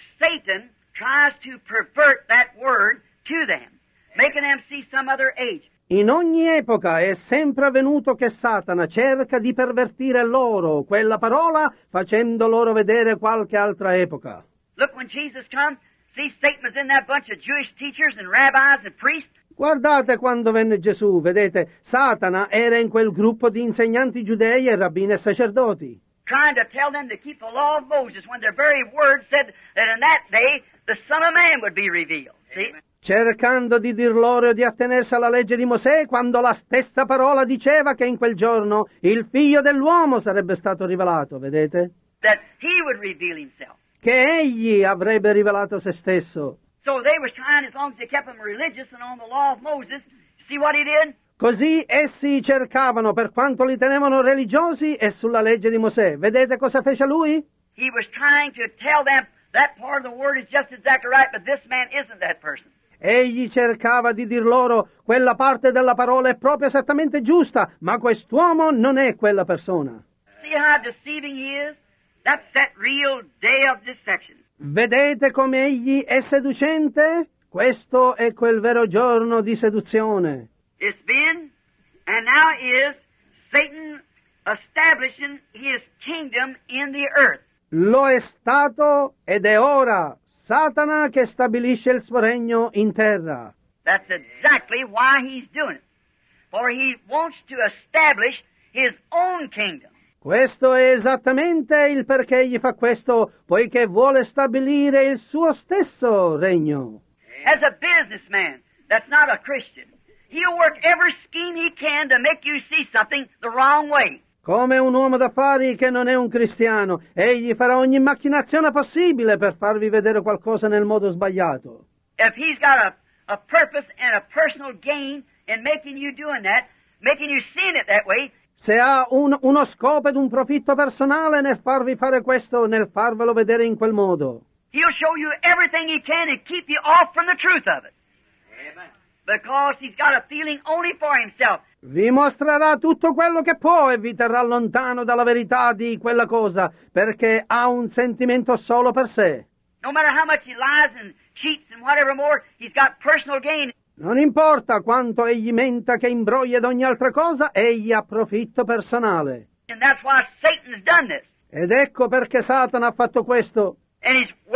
[SPEAKER 2] Satan tries to pervert that word to them, making them see some other age.
[SPEAKER 1] In ogni epoca è sempre avvenuto che Satana cerca di pervertire loro quella parola, facendo loro vedere qualche altra epoca.
[SPEAKER 2] Look, when Jesus comes, see Satan was in that bunch of Jewish teachers and rabbis and priests.
[SPEAKER 1] Guardate quando venne Gesù, vedete, Satana era in quel gruppo di insegnanti giudei e rabbini e sacerdoti,
[SPEAKER 2] Trying to tell them to keep the law of Moses when their very word said that in that day the Son of Man would be revealed. See?
[SPEAKER 1] cercando di dir loro di attenersi alla legge di Mosè quando la stessa parola diceva che in quel giorno il figlio dell'uomo sarebbe stato rivelato, vedete?
[SPEAKER 2] That He would reveal Himself.
[SPEAKER 1] Che egli avrebbe rivelato se stesso.
[SPEAKER 2] So they was trying, as long as they kept them religious and on the law of Moses, see what He did?
[SPEAKER 1] Così essi cercavano per quanto li tenevano religiosi e sulla legge di Mosè. Vedete cosa fece lui?
[SPEAKER 2] He was trying to tell them that part of the word is just exactly right, but this man isn't that person.
[SPEAKER 1] Egli cercava di dir loro quella parte della parola è proprio esattamente giusta, ma quest'uomo non è quella persona.
[SPEAKER 2] See how deceiving he is? That's that real day of deception.
[SPEAKER 1] Vedete come egli è seducente? Questo è quel vero giorno di seduzione.
[SPEAKER 2] It's been, and now is, Satan establishing his kingdom in the earth.
[SPEAKER 1] Lo è stato ed è ora Satana che stabilisce il suo regno in terra.
[SPEAKER 2] That's exactly why he's doing it. For he wants to establish his own kingdom.
[SPEAKER 1] Questo è esattamente il perché egli fa questo, poiché vuole stabilire il suo stesso regno.
[SPEAKER 2] As a businessman that's not a Christian, he'll work every scheme he can to make you see something the wrong way.
[SPEAKER 1] Come un uomo d'affari che non è un cristiano, egli farà ogni macchinazione possibile per farvi vedere qualcosa nel modo sbagliato.
[SPEAKER 2] If he's got a purpose and a personal gain in making you doing that, making you seeing it that way,
[SPEAKER 1] Se ha uno scopo ed un profitto personale nel farvi fare questo, nel farvelo vedere in quel modo,
[SPEAKER 2] he'll show you everything he can to keep you off from the truth of it. Amen. Because he's got a feeling only for himself.
[SPEAKER 1] vi mostrerà tutto quello che può e vi terrà lontano dalla verità di quella cosa, perché ha un sentimento solo per sé.
[SPEAKER 2] No matter how much he lies and cheats and whatever more, he's got personal gain.
[SPEAKER 1] Non importa quanto egli menta, che imbroglia ed ogni altra cosa, egli ha profitto personale.
[SPEAKER 2] And that's why Satan's done this.
[SPEAKER 1] Ed ecco perché Satana ha fatto questo.
[SPEAKER 2] And he's worked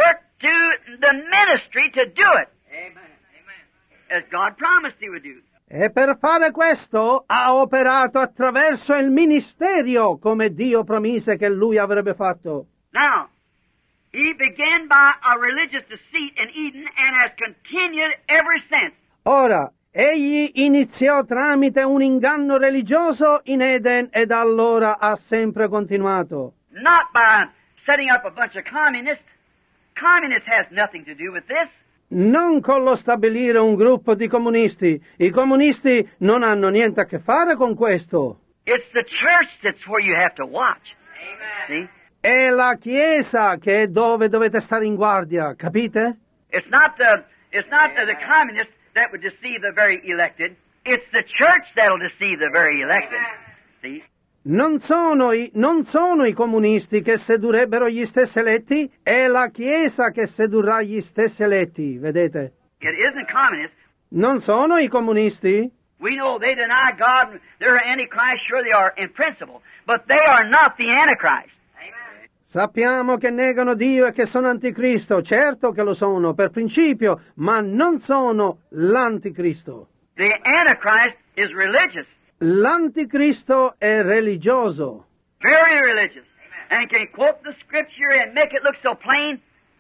[SPEAKER 2] to the ministry to do it. Amen. As God promised He would do.
[SPEAKER 1] E per fare questo ha operato attraverso il ministero, come Dio promise che Lui avrebbe fatto.
[SPEAKER 2] Now, He began by a religious deceit in Eden and has continued ever since.
[SPEAKER 1] Ora, Egli iniziò tramite un inganno religioso in Eden e da allora ha sempre continuato.
[SPEAKER 2] Not by setting up a bunch of communists. Communists has nothing to do with this.
[SPEAKER 1] Non con lo stabilire un gruppo di comunisti. I comunisti non hanno niente a che fare con questo.
[SPEAKER 2] It's the church that's where you have to watch. Amen. See?
[SPEAKER 1] È la Chiesa che è dove dovete stare in guardia, capite?
[SPEAKER 2] It's not the communists that would deceive the very elected. It's the church that'll deceive the very elected. See?
[SPEAKER 1] Non sono i comunisti che sedurrebbero gli stessi eletti, è la Chiesa che sedurrà gli stessi eletti, vedete?
[SPEAKER 2] It isn't communists.
[SPEAKER 1] Non sono i comunisti.
[SPEAKER 2] We know they deny God, they're Antichrist, sure they are in principle, but they are not the Antichrist.
[SPEAKER 1] Sappiamo che negano Dio e che sono anticristo, certo che lo sono per principio, ma non sono l'anticristo.
[SPEAKER 2] The Antichrist is religious.
[SPEAKER 1] L'anticristo è religioso.
[SPEAKER 2] Very religious. And can quote the scripture and make it look so plain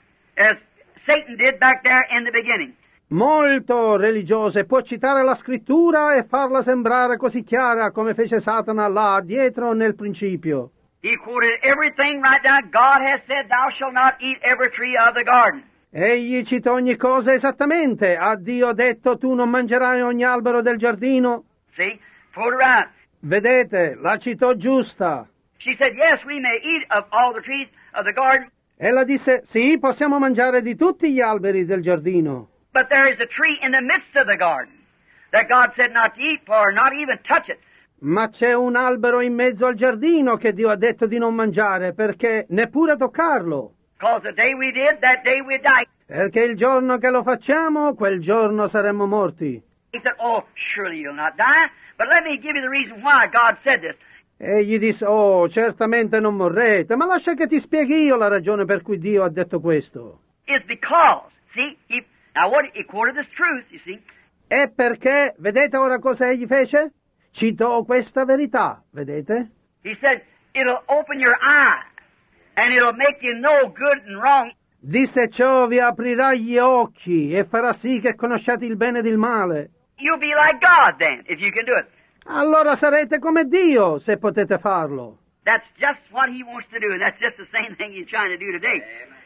[SPEAKER 2] as Satan did back there in the beginning.
[SPEAKER 1] Molto religioso e può citare la scrittura e farla sembrare così chiara come fece Satana là dietro nel principio.
[SPEAKER 2] He quoted everything right down. God has said, thou shalt not eat every tree of the garden.
[SPEAKER 1] Egli citò ogni cosa esattamente. Ha Dio detto tu non mangerai ogni albero del giardino?
[SPEAKER 2] See? Quoted right.
[SPEAKER 1] Vedete, la citò giusta.
[SPEAKER 2] She said, yes, we may eat of all the trees of the garden.
[SPEAKER 1] Ella disse, sì, possiamo mangiare di tutti gli alberi del giardino.
[SPEAKER 2] But there is a tree in the midst of the garden that God said not to eat for, not even touch it.
[SPEAKER 1] Ma c'è un albero in mezzo al giardino che Dio ha detto di non mangiare, perché neppure toccarlo.
[SPEAKER 2] Because the day we did, that day we died.
[SPEAKER 1] Perché il giorno che lo facciamo, quel giorno saremmo morti.
[SPEAKER 2] He said, oh, surely you'll not die. But let me give you the reason why God said this.
[SPEAKER 1] Egli disse, oh, certamente non morrete, ma lascia che ti spieghi io la ragione per cui Dio ha detto questo.
[SPEAKER 2] It's because, see, now what he quoted this truth, you see.
[SPEAKER 1] È perché, vedete ora cosa egli fece? Citò questa verità, vedete?
[SPEAKER 2] He said, it'll open your eye, and it'll make you know good and wrong.
[SPEAKER 1] Disse ciò vi aprirà gli occhi e farà sì che conosciate il bene ed il male.
[SPEAKER 2] You'll be like God then, if you can do it.
[SPEAKER 1] Allora sarete come Dio, se potete farlo.
[SPEAKER 2] That's just what He wants to do, and that's just the same thing He's trying to do today.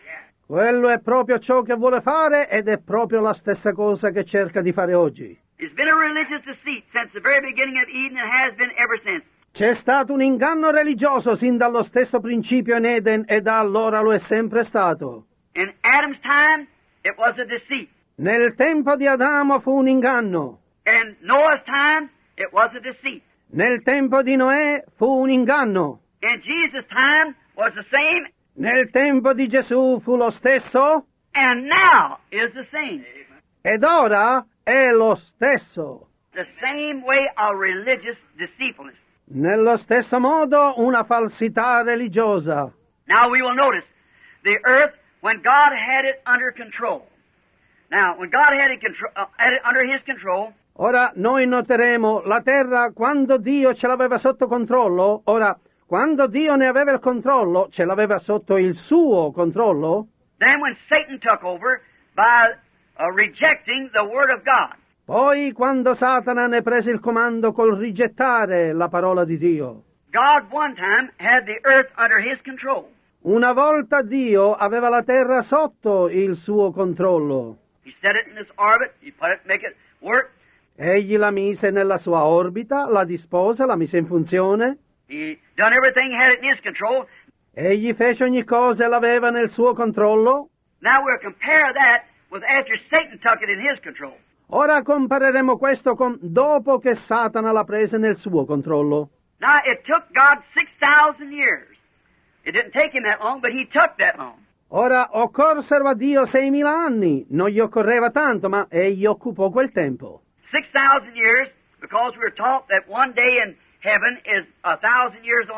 [SPEAKER 1] Quello è proprio ciò che vuole fare ed è proprio la stessa cosa che cerca di fare oggi.
[SPEAKER 2] It's been a religious deceit since the very beginning of Eden and has been ever since.
[SPEAKER 1] C'è stato un inganno religioso sin dallo stesso principio in Eden e da allora lo è sempre stato.
[SPEAKER 2] In Adam's time, it was a deceit.
[SPEAKER 1] Nel tempo di Adamo fu un inganno.
[SPEAKER 2] In Noah's time, it was a deceit.
[SPEAKER 1] Nel tempo di Noè fu un inganno.
[SPEAKER 2] In Jesus' time was the same.
[SPEAKER 1] Nel tempo di Gesù fu lo stesso.
[SPEAKER 2] And now is the same.
[SPEAKER 1] Ed ora è lo stesso.
[SPEAKER 2] The same way of religious deceitfulness.
[SPEAKER 1] Nello stesso modo una falsità religiosa.
[SPEAKER 2] Now we will notice the earth when God had it under control. Now, when God had it, had it under His control.
[SPEAKER 1] Ora noi noteremo la terra quando Dio ce l'aveva sotto controllo. Ora, quando Dio ne aveva il controllo, ce l'aveva sotto il suo controllo.
[SPEAKER 2] Then when Satan took over by rejecting the Word of God.
[SPEAKER 1] Poi quando Satana ne prese il comando col rigettare la parola di Dio.
[SPEAKER 2] God one time had the earth under His control.
[SPEAKER 1] Una volta Dio aveva la terra sotto il suo controllo.
[SPEAKER 2] He set it in its orbit, He put it, make it work.
[SPEAKER 1] Egli la mise nella sua orbita, la dispose, la mise in funzione.
[SPEAKER 2] He done everything, had it in His control.
[SPEAKER 1] Egli fece ogni cosa e l'aveva nel suo controllo.
[SPEAKER 2] Now we'll compare that with after Satan took it in his control.
[SPEAKER 1] Ora compareremo questo con dopo che Satana la prese nel suo controllo.
[SPEAKER 2] Now it took God 6,000 years. It didn't take Him that long, but He took that long.
[SPEAKER 1] Ora occorsero a Dio 6.000 anni, non gli occorreva tanto, ma egli occupò quel tempo.
[SPEAKER 2] 6,000 years, because we were taught that one day in heaven is 1,000 years on earth.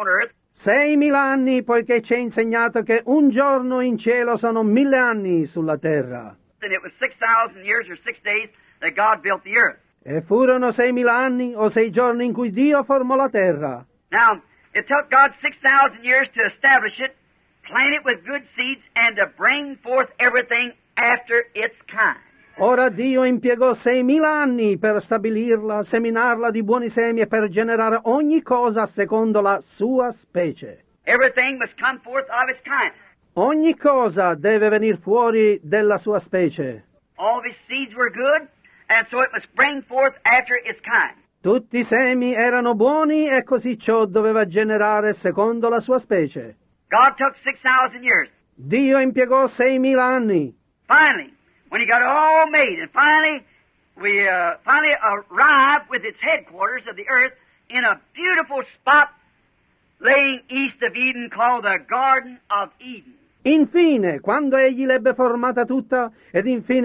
[SPEAKER 1] 6.000 anni, poiché ci ha insegnato che un giorno in cielo sono 1.000 anni sulla terra.
[SPEAKER 2] And it was 6,000 years or 6 days that God built the earth.
[SPEAKER 1] E furono 6.000 anni o 6 giorni in cui Dio formò la terra.
[SPEAKER 2] Now, it took God 6,000 years to establish it, plant it with good seeds, and to bring forth everything after its kind.
[SPEAKER 1] Ora Dio impiegò 6.000 anni per stabilirla, seminarla di buoni semi e per generare ogni cosa secondo la sua specie.
[SPEAKER 2] Everything must come forth of its kind.
[SPEAKER 1] Ogni cosa deve venir fuori della sua specie.
[SPEAKER 2] All of his seeds were good, and so it must bring forth after its kind.
[SPEAKER 1] Tutti i semi erano buoni e così ciò doveva generare secondo la sua specie.
[SPEAKER 2] God took 6,000 years.
[SPEAKER 1] Dio impiegò 6.000 anni.
[SPEAKER 2] Finally, when he got it all made, and finally, we finally arrived with its headquarters of the earth in a beautiful spot laying east of Eden called the Garden of Eden.
[SPEAKER 1] Infine, quando egli l'ebbe formata tutta, ed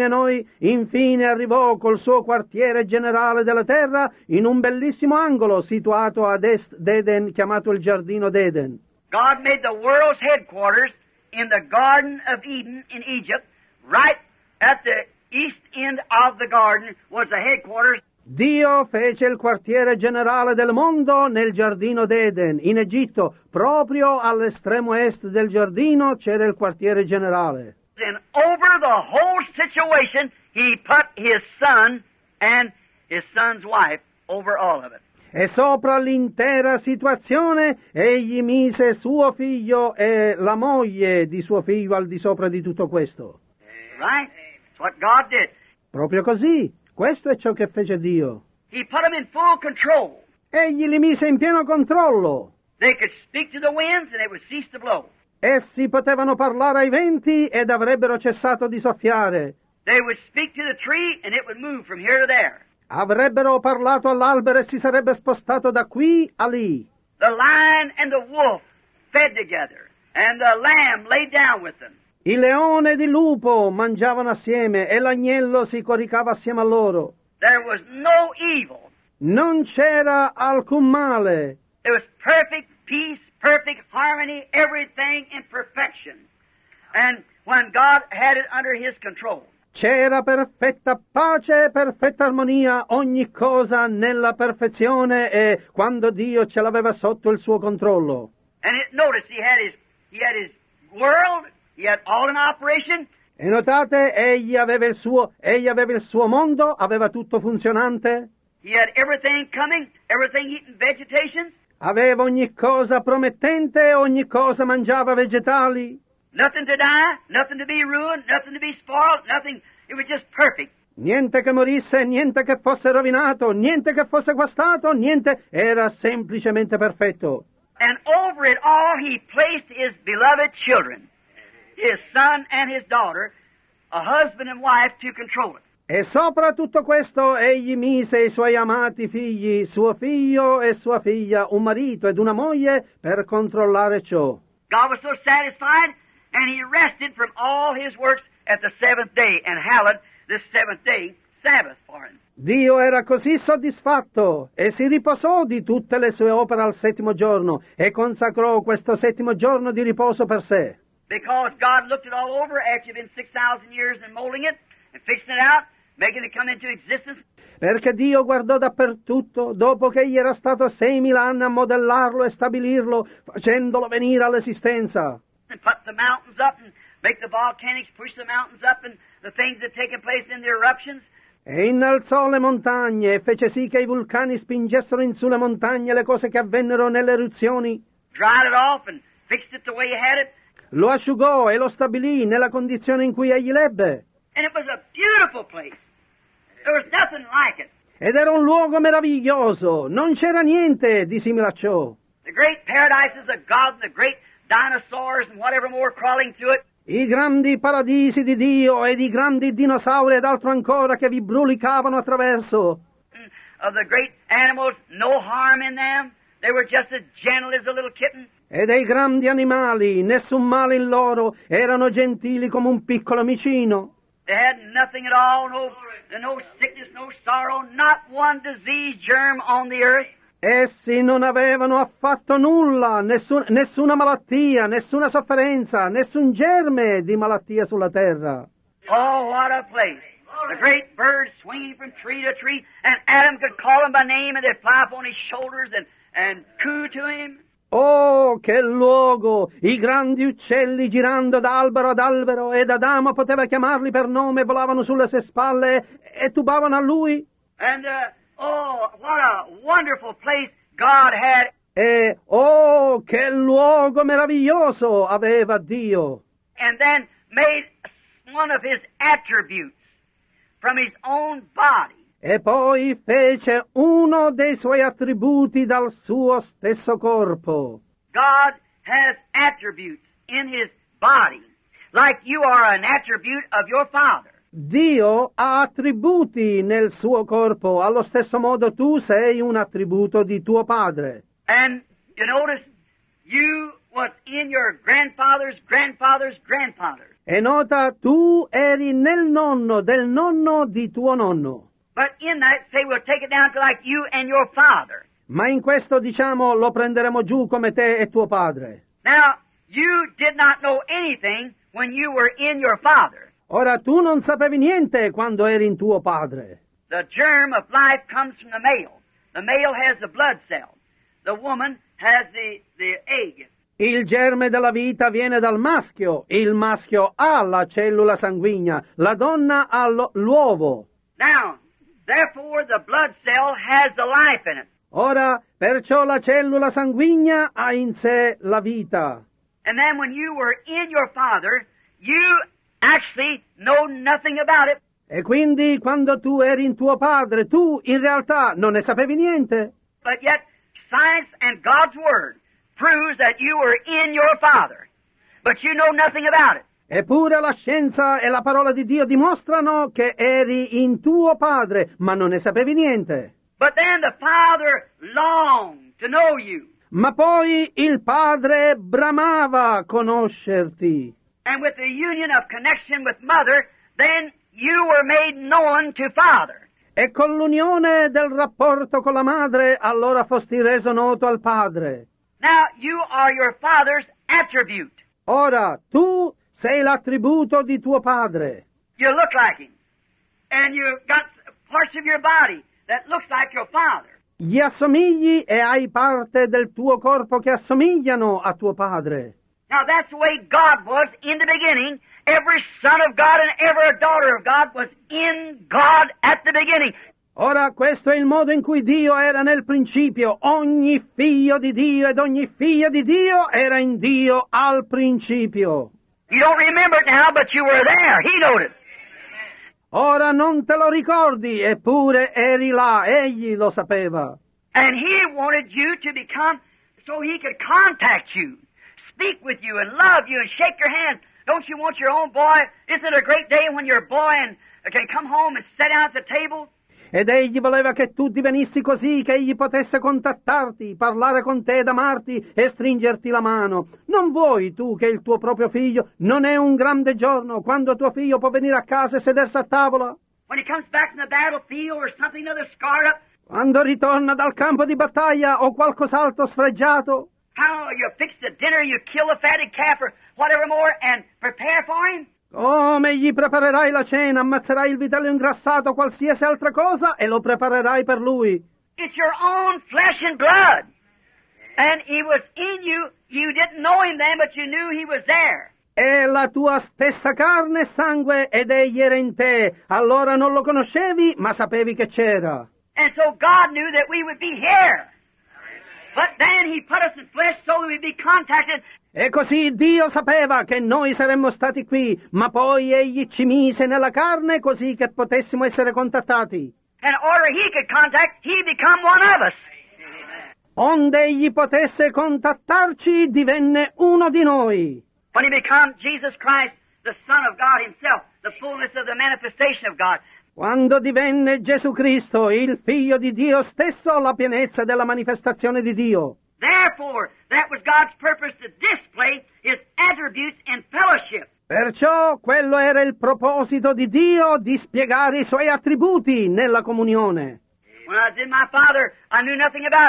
[SPEAKER 1] infine arrivò col suo quartiere generale della terra in un bellissimo angolo situato ad est d'Eden, chiamato il Giardino d'Eden.
[SPEAKER 2] God made the world's headquarters in the Garden of Eden in Egypt, right at the east end of the garden was the headquarters.
[SPEAKER 1] Dio fece il quartiere generale del mondo nel Giardino d'Eden, in Egitto, proprio all'estremo est del giardino c'era il quartiere generale.
[SPEAKER 2] And over the whole situation, he put his son and his son's wife over all of it.
[SPEAKER 1] E sopra l'intera situazione egli mise suo figlio e la moglie di suo figlio al di sopra di tutto questo.
[SPEAKER 2] Right? That's what God did.
[SPEAKER 1] Proprio così. Questo è ciò che fece Dio.
[SPEAKER 2] He put them in full control.
[SPEAKER 1] Egli li mise in pieno controllo.
[SPEAKER 2] They could speak to the winds and they would cease to blow.
[SPEAKER 1] Essi potevano parlare ai venti ed avrebbero cessato di soffiare.
[SPEAKER 2] They would speak to the tree and it would move from here to there.
[SPEAKER 1] Avrebbero parlato all'albero e si sarebbe spostato da qui a lì.
[SPEAKER 2] The lion and the wolf fed together, and the lamb lay down with them.
[SPEAKER 1] Il leone ed il lupo mangiavano assieme e l'agnello si coricava assieme a loro.
[SPEAKER 2] There was no evil.
[SPEAKER 1] Non c'era alcun male.
[SPEAKER 2] It was perfect peace, perfect harmony, everything in perfection. And when God had it under his control.
[SPEAKER 1] C'era perfetta pace, perfetta armonia, ogni cosa nella perfezione e quando Dio ce l'aveva sotto il suo controllo.
[SPEAKER 2] And notice he had his world, he had all in operation.
[SPEAKER 1] E notate, egli aveva il suo mondo, aveva tutto funzionante.
[SPEAKER 2] He had everything coming, everything eating vegetation.
[SPEAKER 1] Aveva ogni cosa promettente, ogni cosa mangiava vegetali.
[SPEAKER 2] Nothing to die, nothing to be ruined, nothing to be spoiled, nothing. It was just perfect.
[SPEAKER 1] Niente che morisse, niente che fosse rovinato, niente che fosse guastato, niente, era semplicemente perfetto.
[SPEAKER 2] And over it all he placed his beloved children, his son and his daughter, a husband and wife to control it.
[SPEAKER 1] E sopra tutto questo egli mise i suoi amati figli, suo figlio e sua figlia, un marito ed una moglie per controllare ciò.
[SPEAKER 2] God was so satisfied, and he rested from all his works at the seventh day, and hallowed this seventh day Sabbath for him.
[SPEAKER 1] Dio era così soddisfatto e si riposò di tutte le sue opere al settimo giorno e consacrò questo settimo giorno di riposo per sé.
[SPEAKER 2] Because God looked it all over after you've been 6,000 years in molding it and fixing it out, making it come into existence.
[SPEAKER 1] Perché Dio guardò dappertutto, dopo che egli era stato 6.000 anni a modellarlo e stabilirlo, facendolo venire all'esistenza.
[SPEAKER 2] And put the mountains up and make the volcanics push the mountains up and the things that taken place in the eruptions.
[SPEAKER 1] E innalzò le montagne e fece sì che i vulcani spingessero in su le montagne le cose che avvennero nelle eruzioni.
[SPEAKER 2] Dried it off and fixed it the way you had it.
[SPEAKER 1] Lo asciugò e lo stabilì nella condizione in cui egli l'ebbe.
[SPEAKER 2] And it was a beautiful place. There was nothing like it.
[SPEAKER 1] Ed era un luogo meraviglioso, non c'era niente di simile a ciò.
[SPEAKER 2] The great paradises of God and the great dinosaurs and whatever more crawling through it.
[SPEAKER 1] I grandi paradisi di Dio ed i grandi dinosauri ed altro ancora che vi brulicavano attraverso.
[SPEAKER 2] Of the great animals, no harm in them. They were just as gentle as a little kitten.
[SPEAKER 1] E dei grandi animali, nessun male in loro, erano gentili come un piccolo micino.
[SPEAKER 2] They had nothing at all, no sickness, no sorrow, not one disease germ on the earth.
[SPEAKER 1] Essi non avevano affatto nulla, nessuna malattia, nessuna sofferenza, nessun germe di malattia sulla terra.
[SPEAKER 2] Oh, what a place. The great birds swinging from tree to tree, and Adam could call them by name, and they'd fly up on his shoulders and coo to him.
[SPEAKER 1] Oh, che luogo! I grandi uccelli girando da albero ad albero, ed Adamo poteva chiamarli per nome, volavano sulle sue spalle e tubavano a lui.
[SPEAKER 2] And, oh, what a wonderful place God had.
[SPEAKER 1] E, oh, che luogo meraviglioso aveva Dio!
[SPEAKER 2] And then made one of his attributes from his own body.
[SPEAKER 1] E poi fece uno dei suoi attributi dal suo stesso corpo.
[SPEAKER 2] God has attributes in his body, like you are an attribute of your Father.
[SPEAKER 1] Dio ha attributi nel suo corpo, allo stesso modo tu sei un attributo di tuo padre.
[SPEAKER 2] And you notice, you was in your grandfather's grandfather's grandfather.
[SPEAKER 1] E nota, tu eri nel nonno del nonno di tuo nonno.
[SPEAKER 2] But in that, say, we'll take it down to like you and your father.
[SPEAKER 1] Ma in questo, diciamo, lo prenderemo giù come te e tuo padre.
[SPEAKER 2] Now, you did not know anything when you were in your father.
[SPEAKER 1] Ora, tu non sapevi niente quando eri in tuo padre.
[SPEAKER 2] The germ of life comes from the male. The male has the blood cell. The woman has the egg.
[SPEAKER 1] Il germe della vita viene dal maschio. Il maschio ha la cellula sanguigna. La donna ha l'uovo.
[SPEAKER 2] Now, therefore, the blood cell has the life in it.
[SPEAKER 1] Ora, perciò la cellula sanguigna ha in sé la vita.
[SPEAKER 2] And then when you were in your father, you actually know nothing about it.
[SPEAKER 1] E quindi quando tu eri in tuo padre, tu in realtà non ne sapevi niente.
[SPEAKER 2] But yet, science and God's Word proves that you were in your father. But you know nothing about it.
[SPEAKER 1] Eppure la scienza e la parola di Dio dimostrano che eri in tuo padre, ma non ne sapevi niente.
[SPEAKER 2] But then the Father longed to know you.
[SPEAKER 1] Ma poi il padre bramava conoscerti.
[SPEAKER 2] And with the union of connection with Mother, then you were made known to Father.
[SPEAKER 1] E con l'unione del rapporto con la madre, allora fosti reso noto al padre.
[SPEAKER 2] Now you are your Father's attribute.
[SPEAKER 1] Ora, tu sei l'attributo di tuo padre.
[SPEAKER 2] You look like him. And you've got parts of your body that looks like your father.
[SPEAKER 1] Gli assomigli e hai parte del tuo corpo che assomigliano a tuo padre.
[SPEAKER 2] Now that's the way God was in the beginning. Every son of God and every daughter of God was in God at the beginning.
[SPEAKER 1] Ora, questo è il modo in cui Dio era nel principio. Ogni figlio di Dio ed ogni figlia di Dio era in Dio al principio.
[SPEAKER 2] You don't remember it now, but you were there. He knowed it.
[SPEAKER 1] Ora non te lo ricordi, eppure eri là, egli lo sapeva.
[SPEAKER 2] And he wanted you to become so he could contact you, speak with you and love you and shake your hand. Don't you want your own boy? Isn't it a great day when your boy can come home and sit down at the table?
[SPEAKER 1] Ed egli voleva che tu divenissi così, che egli potesse contattarti, parlare con te ed amarti e stringerti la mano. Non vuoi tu che il tuo proprio figlio non è un grande giorno quando tuo figlio può venire a casa e sedersi a tavola?
[SPEAKER 2] When he comes back from the battlefield or something other scarred up,
[SPEAKER 1] Quando ritorna dal campo di battaglia o qualcos'altro sfregiato?
[SPEAKER 2] how you fix the dinner, you kill a fatted calf or whatever more and prepare for him?
[SPEAKER 1] Come gli preparerai la cena, ammazzerai il vitello ingrassato, qualsiasi altra cosa, e lo preparerai per lui.
[SPEAKER 2] It's your own flesh and blood. And he was in you. You didn't know him then, but you knew he was there.
[SPEAKER 1] È la tua stessa carne e sangue ed egli era in te. Allora non lo conoscevi, ma sapevi che c'era.
[SPEAKER 2] And so God knew that we would be here. But then he put us in flesh so that we'd be contacted.
[SPEAKER 1] E così Dio sapeva che noi saremmo stati qui, ma poi egli ci mise nella carne così che potessimo essere contattati.
[SPEAKER 2] And in order he could contact, he become one of us.
[SPEAKER 1] Onde egli potesse contattarci, divenne uno di noi.
[SPEAKER 2] When he became Jesus Christ, the Son of God himself, the fullness of the manifestation of God.
[SPEAKER 1] Quando divenne Gesù Cristo, il Figlio di Dio stesso, la pienezza della manifestazione di Dio.
[SPEAKER 2] Therefore, that was God's purpose to display his attributes in fellowship.
[SPEAKER 1] Perciò quello era il proposito di Dio, di spiegare i suoi attributi nella comunione.
[SPEAKER 2] When I was in my father, I knew nothing about it.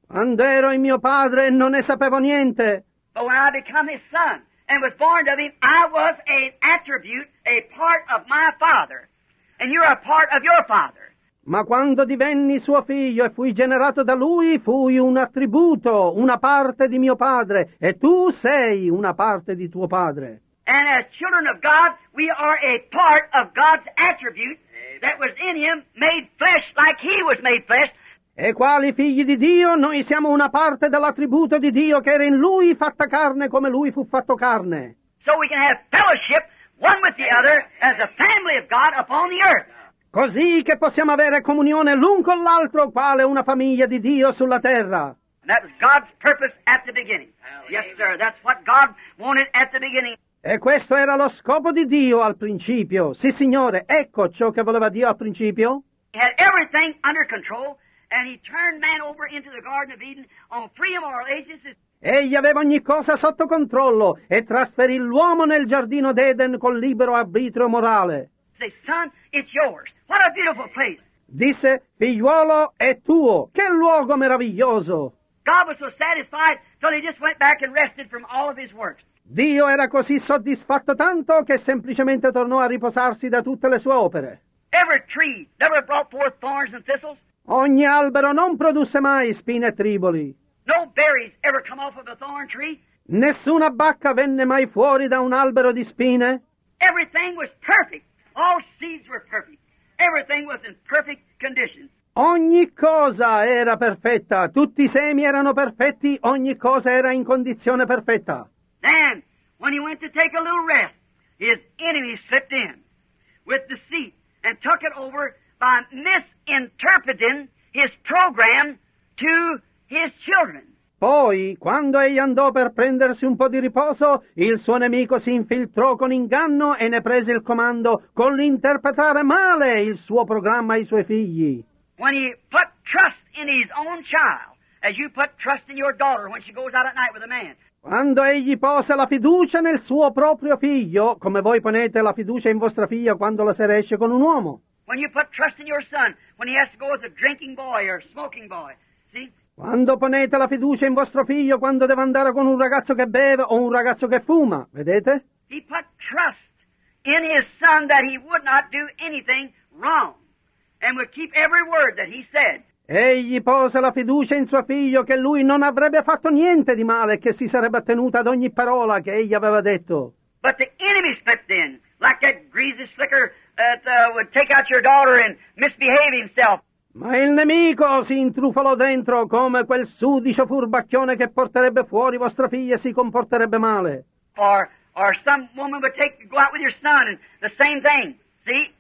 [SPEAKER 1] Quando ero in mio padre non ne sapevo niente.
[SPEAKER 2] But when I become his son and was born of him, I was an attribute, a part of my father. And you're a part of your father.
[SPEAKER 1] Ma quando divenni suo figlio e fui generato da lui, fui un attributo, una parte di mio padre, e tu sei una parte di tuo padre.
[SPEAKER 2] And as children of God, we are a part of God's attribute that was in him, made flesh like he was made flesh.
[SPEAKER 1] E quali figli di Dio, noi siamo una parte dell'attributo di Dio che era in lui, fatta carne come lui fu fatto carne.
[SPEAKER 2] So we can have fellowship one with the other as a family of God upon the earth.
[SPEAKER 1] Così che possiamo avere comunione l'un con l'altro, quale una famiglia di Dio sulla terra.
[SPEAKER 2] And that was God's purpose at the beginning. Yes, sir, that's what God wanted at the beginning.
[SPEAKER 1] E questo era lo scopo di Dio al principio. Sì, Signore, ecco ciò che voleva Dio al principio.
[SPEAKER 2] He had everything under control, and he turned man over into the Garden of Eden on free immoral agencies.
[SPEAKER 1] Egli aveva ogni cosa sotto controllo e trasferì l'uomo nel giardino d'Eden col libero arbitrio morale.
[SPEAKER 2] Say, son, it's yours. What a beautiful place.
[SPEAKER 1] Disse, figliuolo, è tuo. Che luogo meraviglioso.
[SPEAKER 2] God was so satisfied till he just went back and rested from all of his works.
[SPEAKER 1] Dio era così soddisfatto tanto che semplicemente tornò a riposarsi da tutte le sue opere.
[SPEAKER 2] Every tree never brought forth thorns and thistles.
[SPEAKER 1] Ogni albero non produsse mai spine e triboli.
[SPEAKER 2] No berries ever come off of a thorn tree.
[SPEAKER 1] Nessuna bacca venne mai fuori da un albero di spine.
[SPEAKER 2] Everything was perfect. All seeds were perfect. Everything was in perfect condition.
[SPEAKER 1] Ogni cosa era perfetta, tutti i semi erano perfetti, ogni cosa era in condizione perfetta.
[SPEAKER 2] Then, when he went to take a little rest, his enemy slipped in with deceit and took it over by misinterpreting his program to his children.
[SPEAKER 1] Poi, quando egli andò per prendersi un po' di riposo, il suo nemico si infiltrò con inganno e ne prese il comando con l'interpretare male il suo programma ai suoi figli.
[SPEAKER 2] When he put trust in his own child, as you put trust in your daughter when she goes out at night with a man.
[SPEAKER 1] Quando egli pose la fiducia nel suo proprio figlio, come voi ponete la fiducia in vostra figlia quando la sera esce con un uomo.
[SPEAKER 2] When you put trust in your son when he has to go with a drinking boy or a smoking boy. See?
[SPEAKER 1] Quando ponete la fiducia in vostro figlio quando deve andare con un ragazzo che beve o un ragazzo che fuma, vedete?
[SPEAKER 2] He put trust in his son that he would not do anything wrong and would keep every word that he said.
[SPEAKER 1] Egli pose la fiducia in suo figlio che lui non avrebbe fatto niente di male e che si sarebbe attenuto ad ogni parola che egli aveva detto.
[SPEAKER 2] But the enemy slipped in, like that greasy slicker that would take out your daughter and misbehave himself.
[SPEAKER 1] Ma il nemico si intrufolò dentro come quel sudicio furbacchione che porterebbe fuori vostra figlia e si comporterebbe male.
[SPEAKER 2] Or some woman would go out with your son and the same thing. See?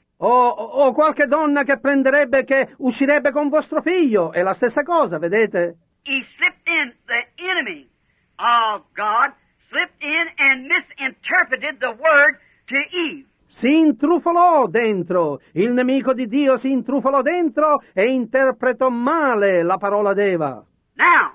[SPEAKER 1] O qualche donna che prenderebbe, che uscirebbe con vostro figlio, è la stessa cosa, vedete?
[SPEAKER 2] He slipped in, the enemy of God slipped in and misinterpreted the word to Eve.
[SPEAKER 1] Si intrufolò dentro, il nemico di Dio si intrufolò dentro e interpretò male la parola d'Eva.
[SPEAKER 2] Now,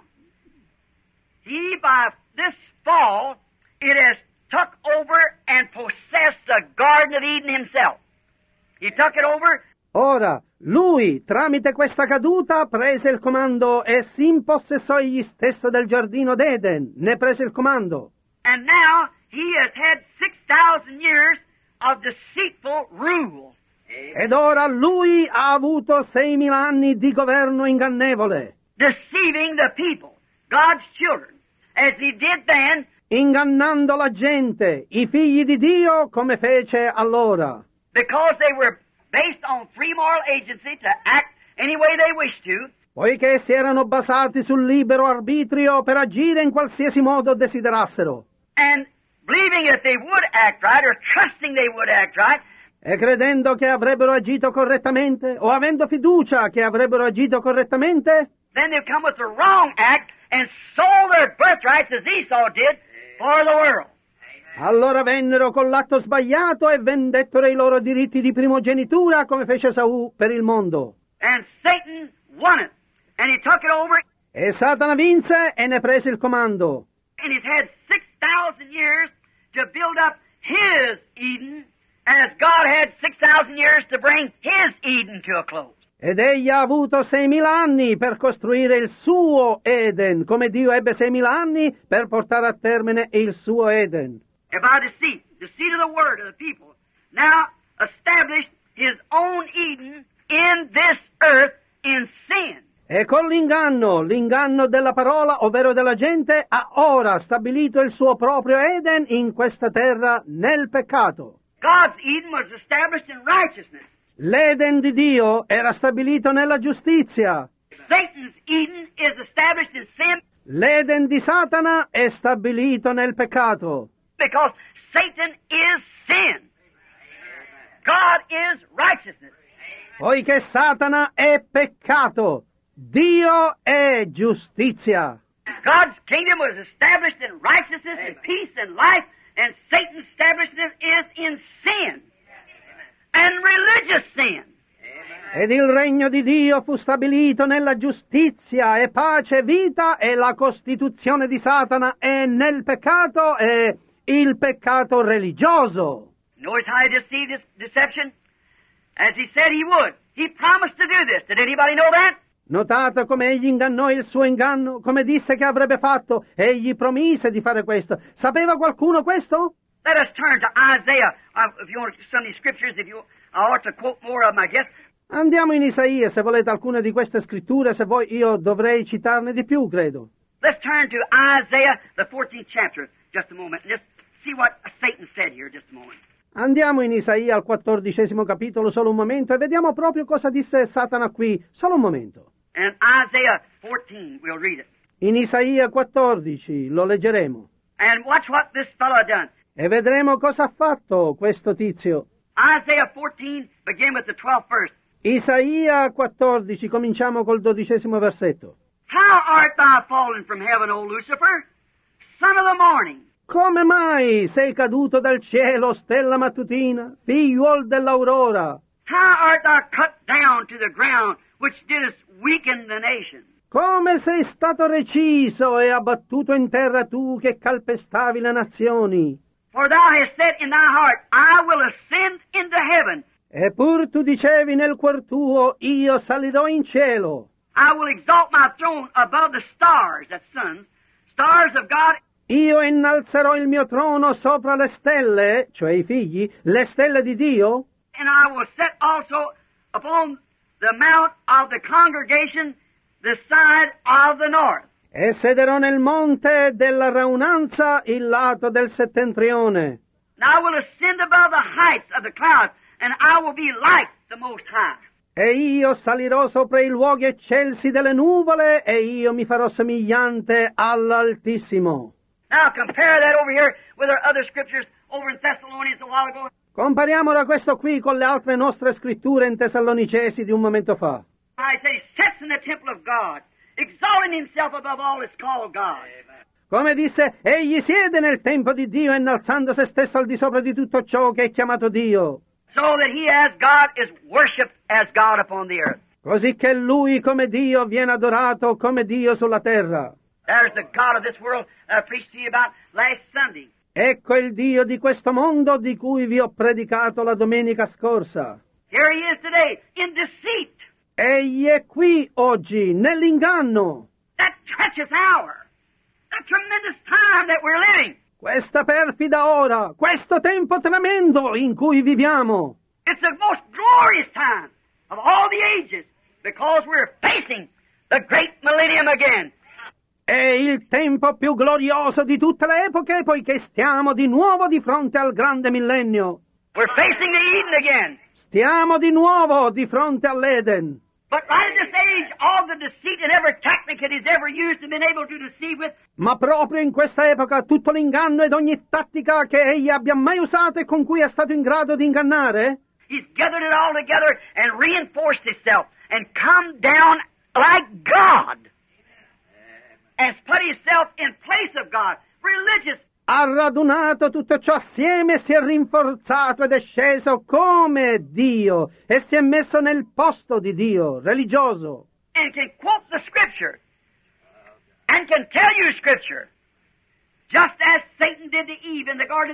[SPEAKER 2] he by this fall, it has took over and possessed the Garden of Eden himself. He took it over.
[SPEAKER 1] Ora, lui, tramite questa caduta, prese il comando e si impossessò egli stesso del giardino d'Eden, ne prese il comando.
[SPEAKER 2] And now he has had 6,000 years of deceitful rule.
[SPEAKER 1] Ed ora lui ha avuto 6.000 anni di governo ingannevole.
[SPEAKER 2] Deceiving the people, God's children, as he did then.
[SPEAKER 1] Ingannando la gente, i figli di Dio, come fece allora.
[SPEAKER 2] Because they were based on free moral agency to act any way they wished to.
[SPEAKER 1] Poiché si erano basati sul libero arbitrio per agire in qualsiasi modo desiderassero.
[SPEAKER 2] And believing that they would act right, or trusting they would act right.
[SPEAKER 1] E credendo che avrebbero agito correttamente, o avendo fiducia che avrebbero agito correttamente,
[SPEAKER 2] then they come with the wrong act and sold their birthrights as Esau did for the world.
[SPEAKER 1] Allora vennero con l'atto sbagliato e vendettero i loro diritti di primogenitura come fece Esaù per il mondo.
[SPEAKER 2] And Satan won it. And he took it over.
[SPEAKER 1] E Satana vinse e ne prese il comando.
[SPEAKER 2] And he's had 6,000 years to build up his Eden, as God had 6,000 years to bring his Eden to a close.
[SPEAKER 1] Ed egli ha avuto 6.000 anni per costruire il suo Eden, come Dio ebbe 6.000 anni per portare a termine il suo Eden.
[SPEAKER 2] And by deceit of the word of the people, now established his own Eden in this earth in sin.
[SPEAKER 1] E con l'inganno della parola, ovvero della gente, ha ora stabilito il suo proprio Eden in questa terra nel peccato.
[SPEAKER 2] God's Eden was established in righteousness.
[SPEAKER 1] L'Eden di Dio era stabilito nella giustizia.
[SPEAKER 2] Satan's Eden is established in sin
[SPEAKER 1] L'Eden di Satana è stabilito nel peccato.
[SPEAKER 2] because Satan is sin. God is righteousness.
[SPEAKER 1] Poiché Satana è peccato, Dio è giustizia.
[SPEAKER 2] God's kingdom was established in righteousness and peace and life, and Satan's establishment is in sin and religious sin.
[SPEAKER 1] Ed il regno di Dio fu stabilito nella giustizia e pace e vita, e la costituzione di Satana è nel peccato e il peccato religioso.
[SPEAKER 2] Notice how he deceived his deception? As he said he would. He promised to do this. Did anybody know that?
[SPEAKER 1] Notate come egli ingannò il suo inganno, come disse che avrebbe fatto, egli promise di fare questo. Sapeva qualcuno questo?
[SPEAKER 2] Let us turn to Isaiah. If you want some of these scriptures, I ought to quote more of them, I guess.
[SPEAKER 1] Andiamo in Isaia, se volete alcune di queste scritture, se vuoi io dovrei citarne di più, credo.
[SPEAKER 2] Let's turn to Isaiah, the 14th chapter, just a moment. Just see what Satan said here, just a moment.
[SPEAKER 1] Andiamo in Isaia al 14° capitolo, solo un momento, e vediamo proprio cosa disse Satana qui, solo un momento.
[SPEAKER 2] And Isaiah 14, we'll read it.
[SPEAKER 1] In Isaia 14 lo leggeremo.
[SPEAKER 2] And watch what this fellow done.
[SPEAKER 1] E vedremo cosa ha fatto questo tizio.
[SPEAKER 2] Isaiah 14, begin with the 12th verse.
[SPEAKER 1] Isaia 14, cominciamo col 12° versetto.
[SPEAKER 2] How art thou fallen from heaven, O Lucifer, son of the morning?
[SPEAKER 1] Come mai sei caduto dal cielo, stella mattutina, figliuol dell'aurora?
[SPEAKER 2] How art thou cut down to the ground, which didst weaken the nation?
[SPEAKER 1] Come sei stato reciso e abbattuto in terra tu che calpestavi le nazioni?
[SPEAKER 2] For thou hast said in thy heart, I will ascend into heaven.
[SPEAKER 1] Eppur tu dicevi nel cuor tuo, io salirò in cielo.
[SPEAKER 2] I will exalt my throne above the stars, that's suns, stars of God.
[SPEAKER 1] Io innalzerò il mio trono sopra le stelle, cioè i figli, le stelle di Dio,
[SPEAKER 2] And I will set also upon the mount of the congregation the side of the north.
[SPEAKER 1] e sederò nel monte della raunanza il lato del settentrione.
[SPEAKER 2] And I will ascend above the heights of the clouds, and I will be like the Most High.
[SPEAKER 1] E io salirò sopra i luoghi eccelsi delle nuvole, e io mi farò somigliante all'Altissimo.
[SPEAKER 2] Now compare that over here with our other scriptures over in Thessalonians a while ago.
[SPEAKER 1] Compariamolo questo qui con le altre nostre scritture in Tessalonicesi di un momento fa.
[SPEAKER 2] I say, he sits in the temple of God, exalting himself above all that's called God.
[SPEAKER 1] Come disse, egli siede nel tempio di Dio, innalzando se stesso al di sopra di tutto ciò che è chiamato Dio,
[SPEAKER 2] So that he as God is worshipped as God upon the earth.
[SPEAKER 1] così che lui come Dio viene adorato come Dio sulla terra.
[SPEAKER 2] There's the God of this world that I preached to you about last Sunday.
[SPEAKER 1] Ecco il Dio di questo mondo di cui vi ho predicato la domenica scorsa.
[SPEAKER 2] Here he is today, in deceit.
[SPEAKER 1] Egli è qui oggi, nell'inganno.
[SPEAKER 2] That treacherous hour. That tremendous time that we're living.
[SPEAKER 1] Questa perfida ora, questo tempo tremendo in cui viviamo.
[SPEAKER 2] It's the most glorious time of all the ages because we're facing the great millennium again.
[SPEAKER 1] È il tempo più glorioso di tutte le epoche, poiché stiamo di nuovo di fronte al grande millennio.
[SPEAKER 2] We're facing the Eden again.
[SPEAKER 1] Stiamo di nuovo di fronte all'Eden.
[SPEAKER 2] But right at this age, all the deceit and every tactic that he's ever used and been able to deceive with,
[SPEAKER 1] Ma proprio in questa epoca tutto l'inganno ed ogni tattica che egli abbia mai usato e con cui è stato in grado di ingannare,
[SPEAKER 2] he's gathered it all together and reinforced himself and come down like God and put himself in place of God, religious.
[SPEAKER 1] ha radunato tutto ciò assieme, si è rinforzato ed è sceso come Dio e si è messo nel posto di Dio, religioso.
[SPEAKER 2] And can quote the Scripture and can tell you Scripture, just as Satan did to Eve in the Garden of Eden.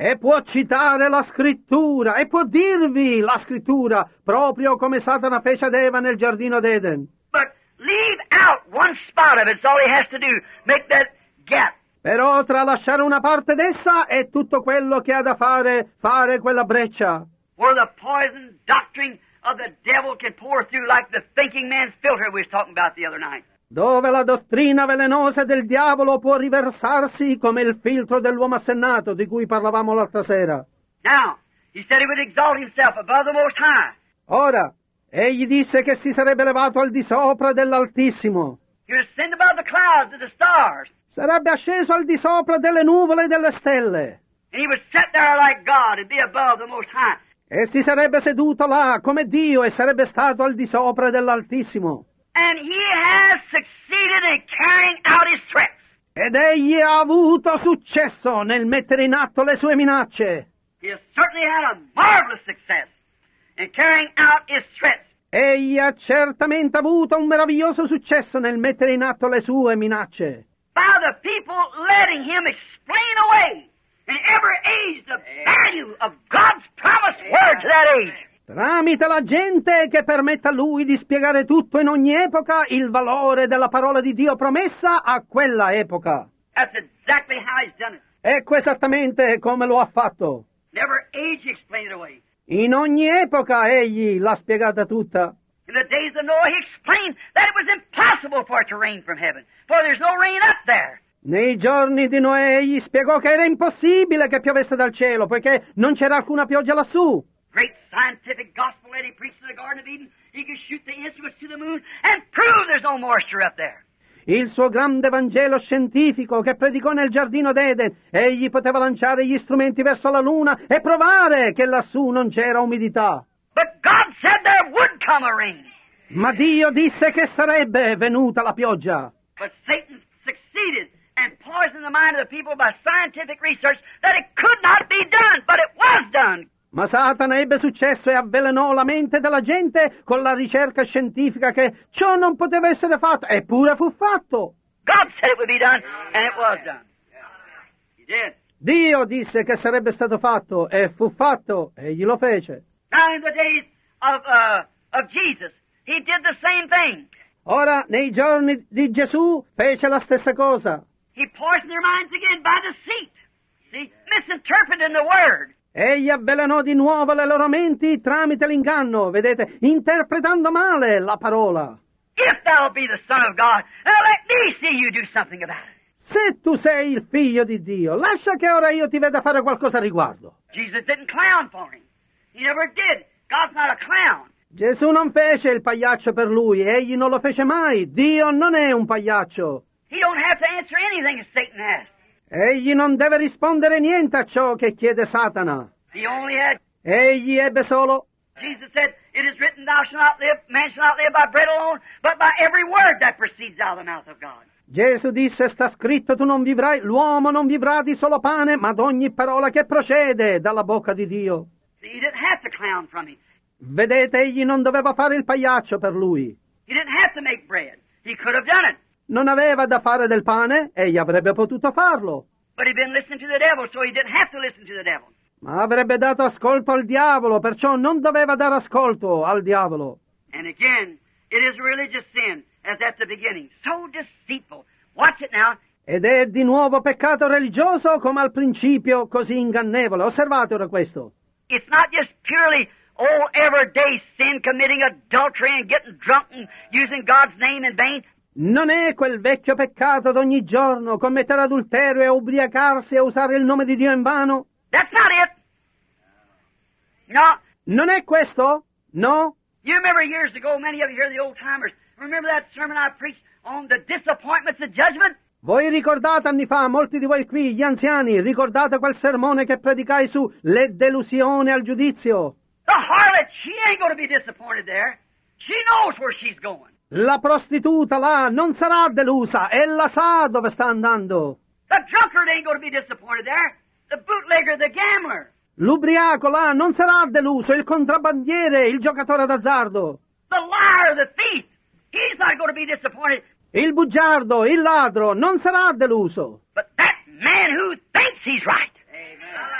[SPEAKER 1] E può citare la scrittura, e può dirvi la scrittura, proprio come Satana fece ad Eva nel giardino d'Eden.
[SPEAKER 2] But leave out one spot of it. It's all he has to do. Make that gap.
[SPEAKER 1] Però tralasciare una parte d'essa è tutto quello che ha da fare quella breccia.
[SPEAKER 2] Where the poison doctrine of the devil can pour through like the thinking man's filter we was talking about the other night.
[SPEAKER 1] Dove la dottrina velenosa del diavolo può riversarsi come il filtro dell'uomo assennato di cui parlavamo l'altra sera.
[SPEAKER 2] Now, he said he would exalt himself above the Most High.
[SPEAKER 1] Ora, egli disse che si sarebbe elevato al di sopra dell'Altissimo.
[SPEAKER 2] He would ascend above the clouds of the stars.
[SPEAKER 1] Sarebbe asceso al di sopra delle nuvole e delle stelle.
[SPEAKER 2] And he would sit there like God and be above the Most High.
[SPEAKER 1] E si sarebbe seduto là come Dio e sarebbe stato al di sopra dell'Altissimo.
[SPEAKER 2] And he has succeeded in carrying out his threats.
[SPEAKER 1] Ed egli ha avuto successo nel mettere in atto le sue minacce.
[SPEAKER 2] He has certainly had a marvelous success in carrying out his threats.
[SPEAKER 1] Egli ha certamente avuto un meraviglioso successo nel mettere in atto le sue minacce.
[SPEAKER 2] By the people letting him explain away in every age the value of God's promised word to that age.
[SPEAKER 1] Tramite la gente che permette a lui di spiegare tutto in ogni epoca il valore della parola di Dio promessa a quella epoca.
[SPEAKER 2] That's exactly how he's done it.
[SPEAKER 1] Ecco esattamente come lo ha fatto.
[SPEAKER 2] In every age he explained it away.
[SPEAKER 1] In ogni epoca egli l'ha spiegata tutta.
[SPEAKER 2] In the days of Noah he explained that it was impossible for it to rain from heaven, for there's no rain up there.
[SPEAKER 1] Nei giorni di Noè egli spiegò che era impossibile che piovesse dal cielo, poiché non c'era alcuna pioggia lassù.
[SPEAKER 2] Great scientific gospel that he preached in the Garden of Eden, he could shoot the instruments to the moon and prove there's no moisture up there.
[SPEAKER 1] Il suo grande Vangelo scientifico che predicò nel giardino d'Eden, egli poteva lanciare gli strumenti verso la luna e provare che lassù non c'era umidità.
[SPEAKER 2] But God said there would come a rain.
[SPEAKER 1] Ma Dio disse che sarebbe venuta la pioggia.
[SPEAKER 2] But Satan succeeded and poisoned the mind of the people by scientific research that it could not be done, but it was done.
[SPEAKER 1] Ma Satana ebbe successo e avvelenò la mente della gente con la ricerca scientifica che ciò non poteva essere fatto, eppure fu fatto.
[SPEAKER 2] God said it would be done, and it was done. He did.
[SPEAKER 1] Dio disse che sarebbe stato fatto e fu fatto, egli lo fece.
[SPEAKER 2] Now in the days of Jesus, he did the same thing.
[SPEAKER 1] Ora, nei giorni di Gesù, fece la stessa cosa.
[SPEAKER 2] He poisoned their minds again by deceit. See, misinterpreting the word.
[SPEAKER 1] Egli avvelenò di nuovo le loro menti tramite l'inganno, vedete, interpretando male la parola.
[SPEAKER 2] If thou be the Son of God, now let me see you do something about it.
[SPEAKER 1] Se tu sei il figlio di Dio, lascia che ora io ti veda fare qualcosa a riguardo.
[SPEAKER 2] Jesus didn't clown for him. He never did. God's not a clown.
[SPEAKER 1] Gesù non fece il pagliaccio per lui, egli non lo fece mai. Dio non è un pagliaccio.
[SPEAKER 2] He don't have to answer anything that Satan asks.
[SPEAKER 1] Egli non deve rispondere niente a ciò che chiede Satana.
[SPEAKER 2] He only had.
[SPEAKER 1] Egli ebbe solo.
[SPEAKER 2] Jesus said, "It is written, thou shalt not live, man shall not live by bread alone, but by every word that proceeds out of the mouth of God."
[SPEAKER 1] Gesù disse, sta scritto, tu non vivrai, l'uomo non vivrà di solo pane, ma d'ogni parola che procede dalla bocca di Dio.
[SPEAKER 2] See, he didn't have to clown from him.
[SPEAKER 1] Vedete, egli non doveva fare il pagliaccio per lui.
[SPEAKER 2] He didn't have to make bread. He could have done it.
[SPEAKER 1] Non aveva da fare del pane, egli avrebbe potuto farlo.
[SPEAKER 2] But he'd been listening to the devil, so he didn't have to listen to the devil.
[SPEAKER 1] Ma avrebbe dato ascolto al diavolo, perciò non doveva dare ascolto al diavolo.
[SPEAKER 2] And again, it is a religious sin, as at the beginning. So deceitful. Watch it now.
[SPEAKER 1] Ed è di nuovo peccato religioso come al principio, così ingannevole. Osservate ora questo.
[SPEAKER 2] It's not just purely old everyday sin, committing adultery and getting drunk and using God's name in vain.
[SPEAKER 1] Non è quel vecchio peccato d'ogni giorno, commettere adulterio e ubriacarsi e usare il nome di Dio in vano.
[SPEAKER 2] That's not it. No.
[SPEAKER 1] Non è questo? No?
[SPEAKER 2] You remember years ago, many of you here, the old timers, remember that sermon I preached on the disappointments of judgment?
[SPEAKER 1] Voi ricordate anni fa, molti di voi qui, gli anziani, ricordate quel sermone che predicai su le delusioni al giudizio?
[SPEAKER 2] The harlot, she ain't going to be disappointed there. She knows where she's going.
[SPEAKER 1] La prostituta là non sarà delusa, ella sa dove sta andando.
[SPEAKER 2] The drunkard ain't going to be disappointed there. The bootlegger, the gambler.
[SPEAKER 1] L'ubriaco là non sarà deluso, il contrabbandiere, il giocatore d'azzardo.
[SPEAKER 2] The liar, the thief, he's not going to be disappointed.
[SPEAKER 1] Il bugiardo, il ladro non sarà deluso.
[SPEAKER 2] But that man who thinks he's right.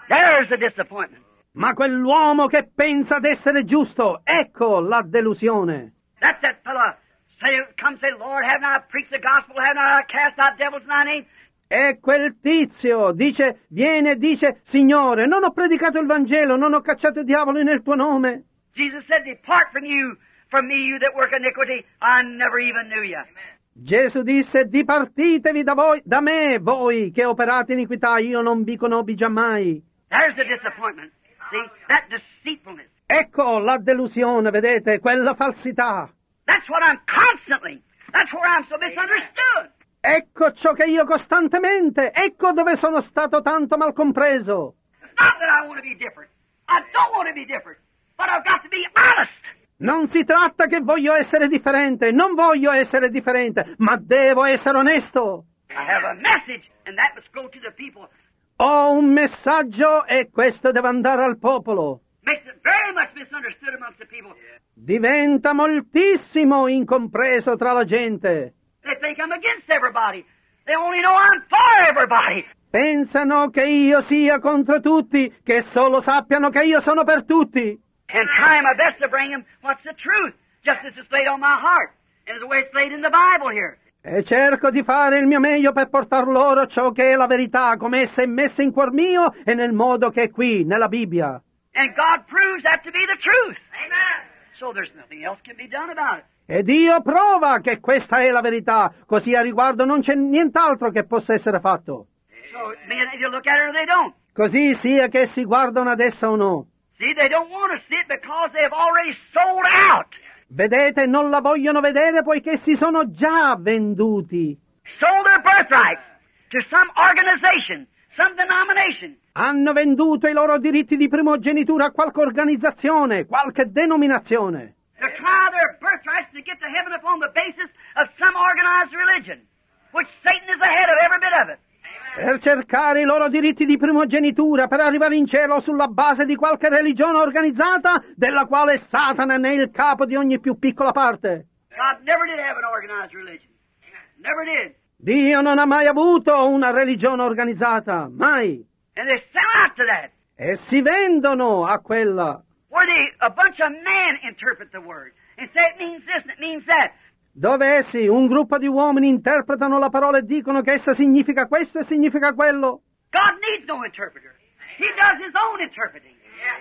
[SPEAKER 2] There's the disappointment.
[SPEAKER 1] Ma quell'uomo che pensa d'essere giusto, ecco la delusione.
[SPEAKER 2] That's that fellow come say, Lord, haven't I preached the gospel? Haven't I cast out devils in thy name?
[SPEAKER 1] E quel tizio viene e dice, Signore, non ho predicato il Vangelo, non ho cacciato i diavoli nel tuo nome.
[SPEAKER 2] Jesus said, depart from me, you that work iniquity. I never even knew you.
[SPEAKER 1] Gesù disse, dipartitevi da me, voi che operate iniquità, io non vi conobbi giammai.
[SPEAKER 2] There's the disappointment. See, that deceitfulness.
[SPEAKER 1] Ecco la delusione, vedete, quella falsità.
[SPEAKER 2] That's what I'm constantly. That's where I'm so misunderstood.
[SPEAKER 1] Ecco ciò che io costantemente, ecco dove sono stato tanto mal compreso.
[SPEAKER 2] It's not that I want to be different. I don't want to be different. But I've got to be honest.
[SPEAKER 1] Non si tratta che voglio essere differente, non voglio essere differente, ma devo essere onesto.
[SPEAKER 2] I have a message, and that must go to the people.
[SPEAKER 1] Ho un messaggio e questo deve andare al popolo.
[SPEAKER 2] Makes it very much misunderstood amongst the people.
[SPEAKER 1] Diventa moltissimo incompreso tra la gente.
[SPEAKER 2] They think I'm against everybody. They only know I'm for everybody.
[SPEAKER 1] Pensano che io sia contro tutti, che solo sappiano che io sono per tutti.
[SPEAKER 2] And try my best to bring them what's the truth, just as it's laid on my heart, and the way it's laid in the Bible here.
[SPEAKER 1] E cerco di fare il mio meglio per portar loro ciò che è la verità, come essa è messa in cuor mio e nel modo che è qui, nella Bibbia.
[SPEAKER 2] And God proves that to be the truth. Amen. So there's nothing else can be done about it.
[SPEAKER 1] E Dio prova che questa è la verità, così a riguardo non c'è nient'altro che possa essere fatto.
[SPEAKER 2] So if you look at it or they don't.
[SPEAKER 1] Così sia che si guardano ad essa o no.
[SPEAKER 2] See, they don't want to see it because they have already sold out.
[SPEAKER 1] Vedete, non la vogliono vedere poiché si sono già venduti.
[SPEAKER 2] Sold their birthrights to some organization, some denomination.
[SPEAKER 1] Hanno venduto i loro diritti di primogenitura a qualche organizzazione, qualche denominazione.
[SPEAKER 2] To try their birthrights to get to heaven upon the basis of some organized religion, which Satan is the head of every bit of it.
[SPEAKER 1] Per cercare i loro diritti di primogenitura, per arrivare in cielo sulla base di qualche religione organizzata, della quale Satana ne è il capo di ogni più piccola parte.
[SPEAKER 2] God never did have an organized religion. Never did.
[SPEAKER 1] Dio non ha mai avuto una religione organizzata, mai.
[SPEAKER 2] And they sell out to that.
[SPEAKER 1] E si vendono a quella.
[SPEAKER 2] Where a bunch of men interpret the word and say it means this and it means that.
[SPEAKER 1] Dove essi, un gruppo di uomini, interpretano la parola e dicono che essa significa questo e significa quello.
[SPEAKER 2] God needs no interpreter. He does his own interpreting.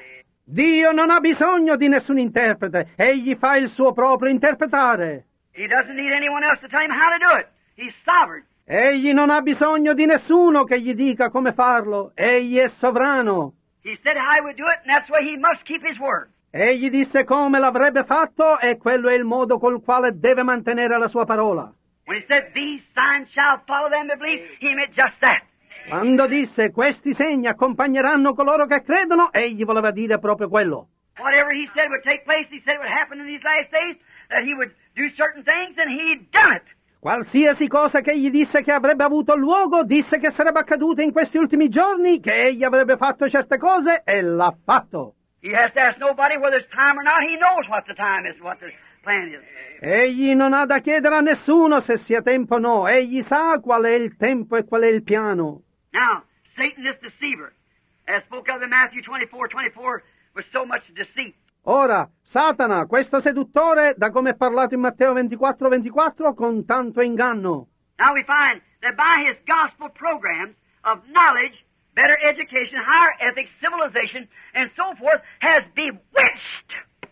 [SPEAKER 1] Dio non ha bisogno di nessun interprete, egli fa il suo proprio interpretare.
[SPEAKER 2] He doesn't need anyone else to tell him how to do it. He's sovereign.
[SPEAKER 1] Egli non ha bisogno di nessuno che gli dica come farlo, egli è sovrano.
[SPEAKER 2] He said how he would do it, and that's why he must keep his word.
[SPEAKER 1] Egli disse come l'avrebbe fatto e quello è il modo col quale deve mantenere la sua parola.
[SPEAKER 2] When he said, these signs shall follow them that believe, he meant just that.
[SPEAKER 1] Quando disse questi segni accompagneranno coloro che credono, egli voleva dire proprio quello.
[SPEAKER 2] Whatever he said would take place, he said it would happen in these last days, that he would do certain things, and he'd done it.
[SPEAKER 1] Qualsiasi cosa che egli disse che avrebbe avuto luogo, disse che sarebbe accaduta in questi ultimi giorni, che egli avrebbe fatto certe cose e l'ha fatto.
[SPEAKER 2] He has to ask nobody whether it's time or not. He knows what the time is, what the plan is.
[SPEAKER 1] Egli non ha da chiedere a nessuno se sia tempo o no. Egli sa qual è il tempo e qual è il piano.
[SPEAKER 2] Now, Satan, this deceiver, as spoke of in Matthew 24:24, with so much deceit.
[SPEAKER 1] Ora, Satana, questo seduttore, da come è parlato in Matteo 24:24, con tanto inganno.
[SPEAKER 2] Now we find that by his gospel programs of knowledge, better education, higher ethics, civilization, and so forth, has bewitched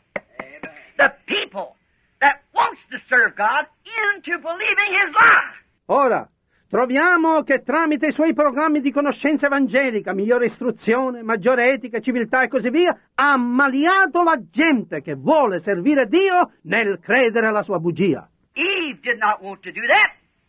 [SPEAKER 2] the people that wants to serve God into believing his lie.
[SPEAKER 1] Ora, troviamo che tramite i suoi programmi di conoscenza evangelica, migliore istruzione, maggiore etica, civiltà e così via, ha ammaliato la gente che vuole servire Dio nel credere alla sua bugia.
[SPEAKER 2] Eve did not want to do that,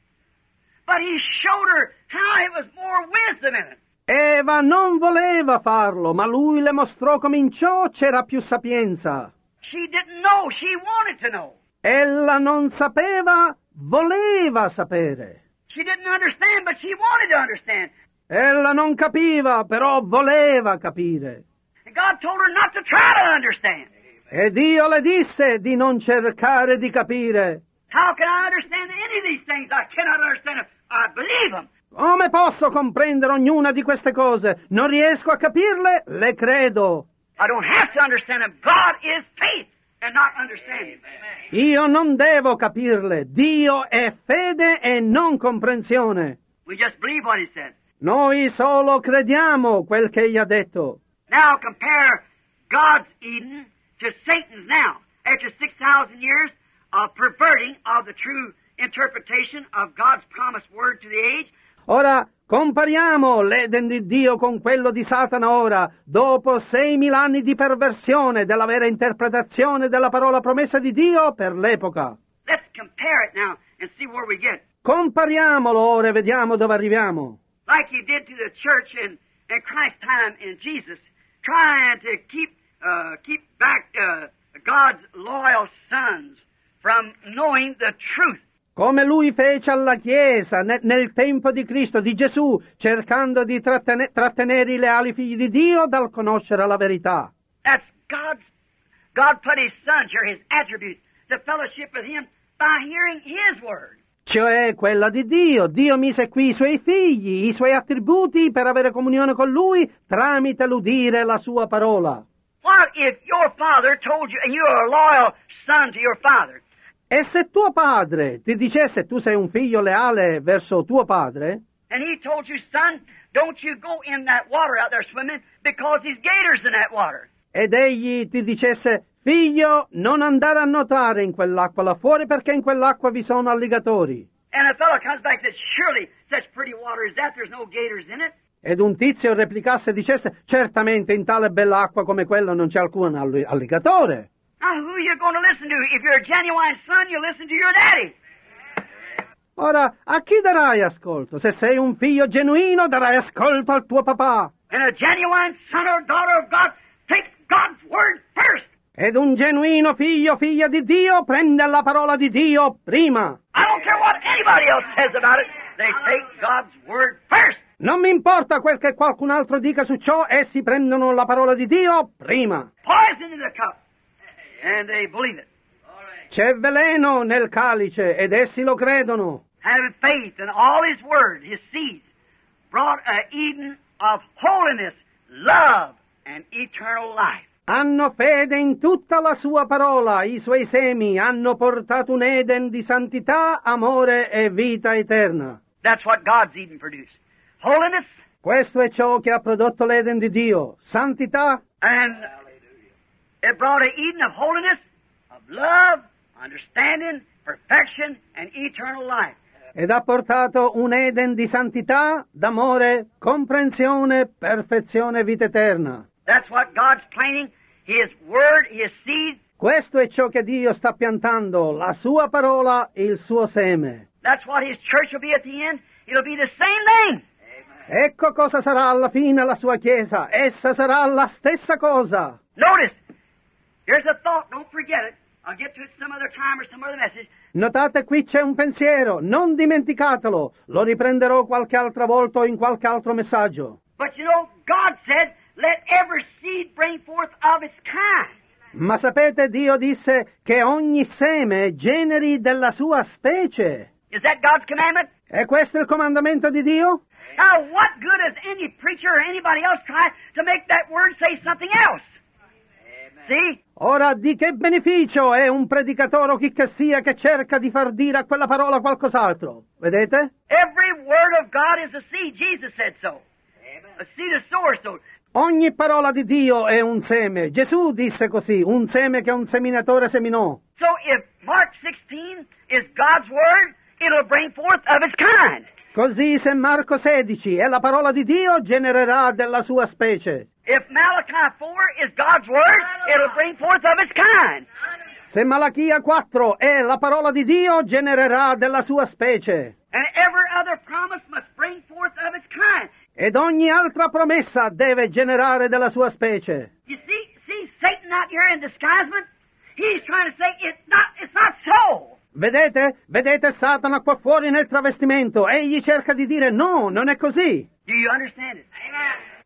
[SPEAKER 2] but he showed her how it was more wisdom in it.
[SPEAKER 1] Eva non voleva farlo, ma lui le mostrò come in ciò c'era più sapienza.
[SPEAKER 2] She didn't know, she wanted to know.
[SPEAKER 1] Ella non sapeva, voleva sapere.
[SPEAKER 2] She didn't understand, but she wanted to understand.
[SPEAKER 1] Ella non capiva, però voleva capire.
[SPEAKER 2] And God told her not to try to understand.
[SPEAKER 1] E Dio le disse di non cercare di capire.
[SPEAKER 2] How can I understand any of these things? I cannot understand them. I believe them.
[SPEAKER 1] Come posso comprendere ognuna di queste cose? Non riesco a capirle? Le credo.
[SPEAKER 2] I don't have to understand them. God is faith and not understanding.
[SPEAKER 1] Io non devo capirle. Dio è fede e non comprensione.
[SPEAKER 2] We just believe what he said.
[SPEAKER 1] Noi solo crediamo quel che egli ha detto.
[SPEAKER 2] Now compare God's Eden to Satan's now. After 6,000 years of perverting of the true interpretation of God's promised word to the age.
[SPEAKER 1] Ora compariamo l'Eden di Dio con quello di Satana ora, dopo 6.000 anni di perversione della vera interpretazione della parola promessa di Dio per l'epoca.
[SPEAKER 2] Let's compare it now and see where we get.
[SPEAKER 1] Compariamolo ora e vediamo dove arriviamo.
[SPEAKER 2] Like he did to the church in Christ's time in Jesus, trying to keep back God's loyal sons from knowing the truth.
[SPEAKER 1] Come lui fece alla Chiesa nel tempo di Cristo, di Gesù, cercando di trattenere i leali figli di Dio dal conoscere la verità.
[SPEAKER 2] That's God put his sons here, his attributes, to fellowship with him by hearing his word.
[SPEAKER 1] Cioè quella di Dio. Dio mise qui i suoi figli, i suoi attributi per avere comunione con lui tramite l'udire la sua parola.
[SPEAKER 2] What if your father told you, and you are a loyal son to your father?
[SPEAKER 1] E se tuo padre ti dicesse tu sei un figlio leale verso tuo padre,
[SPEAKER 2] And he told you, son, don't you go in that water out there swimming because there's gators in that water.
[SPEAKER 1] ed egli ti dicesse figlio non andare a nuotare in quell'acqua là fuori perché in quell'acqua vi sono alligatori.
[SPEAKER 2] And a fellow comes back and says, surely such pretty water as that, there's no gators in it.
[SPEAKER 1] Ed un tizio replicasse e dicesse certamente in tale bella acqua come quella non c'è alcun alligatore.
[SPEAKER 2] Now, who are you going to listen to? If you're a genuine son, you listen to your daddy.
[SPEAKER 1] Ora, a chi darai ascolto? Se sei un figlio genuino, darai ascolto al tuo papà.
[SPEAKER 2] And a genuine son or daughter of God takes God's word first.
[SPEAKER 1] Ed un genuino figlio, figlia di Dio, prende la parola di Dio prima.
[SPEAKER 2] I don't care what anybody else says about it. They take God's word first.
[SPEAKER 1] Non mi importa quel che qualcun altro dica su ciò, essi prendono la parola di Dio prima.
[SPEAKER 2] Poison in the cup. And they believe it.
[SPEAKER 1] C'è veleno nel calice ed essi lo credono.
[SPEAKER 2] Having faith in all his word, his seeds, brought an Eden of holiness, love, and eternal life.
[SPEAKER 1] Hanno fede in tutta la sua parola, i suoi semi hanno portato un Eden di santità, amore e vita eterna.
[SPEAKER 2] That's what God's Eden produced. Holiness
[SPEAKER 1] Questo è ciò che ha prodotto l'Eden di Dio, santità,
[SPEAKER 2] and it brought an Eden of holiness, of love, understanding, perfection, and eternal life.
[SPEAKER 1] ed ha portato un Eden di santità, d'amore, comprensione, perfezione e vita eterna.
[SPEAKER 2] That's what God's planting, his word, his seed.
[SPEAKER 1] Questo è ciò che Dio sta piantando, la sua parola, il suo seme.
[SPEAKER 2] That's what his church will be at the end. It'll be the same thing.
[SPEAKER 1] Ecco cosa sarà alla fine la sua Chiesa, essa sarà la stessa cosa.
[SPEAKER 2] Notice, here's a thought, don't forget it. I'll get to it some other time or some other message.
[SPEAKER 1] Notate qui c'è un pensiero, non dimenticatelo, lo riprenderò qualche altra volta o in qualche altro messaggio.
[SPEAKER 2] But you know, God said, let every seed bring forth of its kind.
[SPEAKER 1] Ma sapete, Dio disse che ogni seme generi della sua specie.
[SPEAKER 2] Is that God's commandment?
[SPEAKER 1] E questo è il comandamento di Dio?
[SPEAKER 2] Now, what good has any preacher or anybody else try to make that word say something else? See?
[SPEAKER 1] Ora, di che beneficio è un predicatore o chi che sia che cerca di far dire a quella parola qualcos'altro? Vedete?
[SPEAKER 2] Every word of God is a seed. Jesus said so. A seed of sower sowed.
[SPEAKER 1] Ogni parola di Dio è un seme. Gesù disse così, un seme che un seminatore seminò.
[SPEAKER 2] So if Mark 16 is God's word, it'll bring forth of its kind.
[SPEAKER 1] Così se Marco 16 è la parola di Dio, genererà della sua specie.
[SPEAKER 2] If Malachi 4 is God's word, it'll bring forth of its kind.
[SPEAKER 1] Se Malachia 4 è la parola di Dio, genererà della sua specie.
[SPEAKER 2] And every other promise must bring forth of its kind.
[SPEAKER 1] Ed ogni altra promessa deve generare della sua specie.
[SPEAKER 2] You see Satan out here in disguisement? He's trying to say it's not so.
[SPEAKER 1] Vedete? Vedete Satana qua fuori nel travestimento. Egli cerca di dire no, non è così.
[SPEAKER 2] Do you understand it?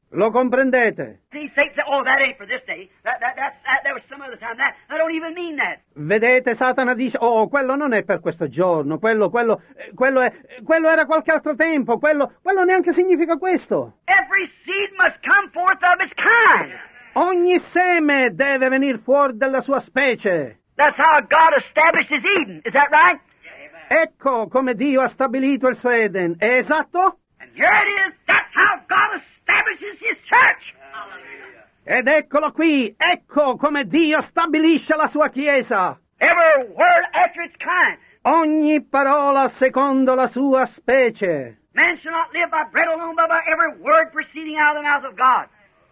[SPEAKER 1] Lo comprendete?
[SPEAKER 2] See, Satan said, oh, that ain't for this day. That was some other time. I don't even mean that.
[SPEAKER 1] Vedete, Satana dice, oh, quello non è per questo giorno, quello era qualche altro tempo, quello neanche significa questo.
[SPEAKER 2] Every seed must come forth of its kind.
[SPEAKER 1] Ogni seme deve venir fuori della sua specie.
[SPEAKER 2] That's how God established his Eden. Is that right?
[SPEAKER 1] Ecco come Dio ha stabilito il suo Eden. È esatto?
[SPEAKER 2] And here it is. That's how God establishes his church.
[SPEAKER 1] Ed eccolo qui, ecco come Dio stabilisce la sua Chiesa.
[SPEAKER 2] Every word after its kind.
[SPEAKER 1] Ogni parola secondo la sua specie.
[SPEAKER 2] Man shall not live by bread alone, but by every word proceeding out of the mouth of God.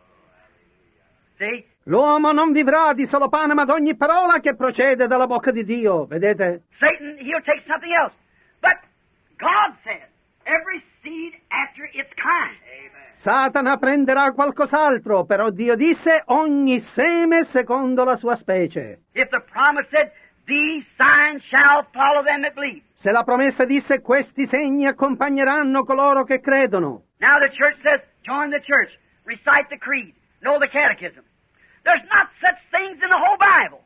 [SPEAKER 2] See?
[SPEAKER 1] L'uomo non vivrà di solo pane, ma d'ogni parola che procede dalla bocca di Dio. Vedete?
[SPEAKER 2] Satan, he'll take something else. But God said, every seed after its kind.
[SPEAKER 1] Satana prenderà qualcos'altro, però Dio disse ogni seme secondo la sua specie.
[SPEAKER 2] If the promise said, these signs shall follow them that believe.
[SPEAKER 1] Se la promessa disse questi segni accompagneranno coloro che credono.
[SPEAKER 2] Now the church says, join the church, recite the creed, know the catechism. There's not such things in the whole Bible.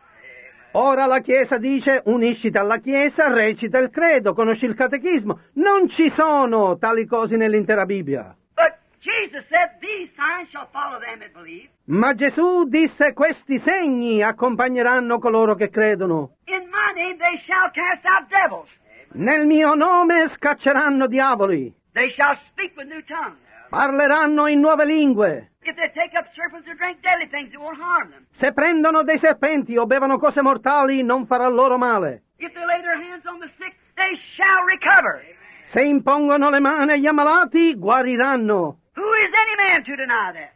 [SPEAKER 1] Ora la Chiesa dice unisciti alla Chiesa, recita il credo, conosci il catechismo. Non ci sono tali cose nell'intera Bibbia.
[SPEAKER 2] But Jesus said, these signs shall follow them that believe.
[SPEAKER 1] Ma Gesù disse questi segni accompagneranno coloro che credono.
[SPEAKER 2] In my name they shall cast out devils.
[SPEAKER 1] Nel mio nome scacceranno diavoli.
[SPEAKER 2] They shall speak with new tongues.
[SPEAKER 1] Parleranno in nuove lingue.
[SPEAKER 2] If they take up serpents or drink deadly things, it won't harm them.
[SPEAKER 1] Se prendono dei serpenti o bevono cose mortali, non farà loro male.
[SPEAKER 2] If they lay their hands on the sick, they shall recover.
[SPEAKER 1] Se impongono le mani agli ammalati, guariranno.
[SPEAKER 2] Who is any man to deny that?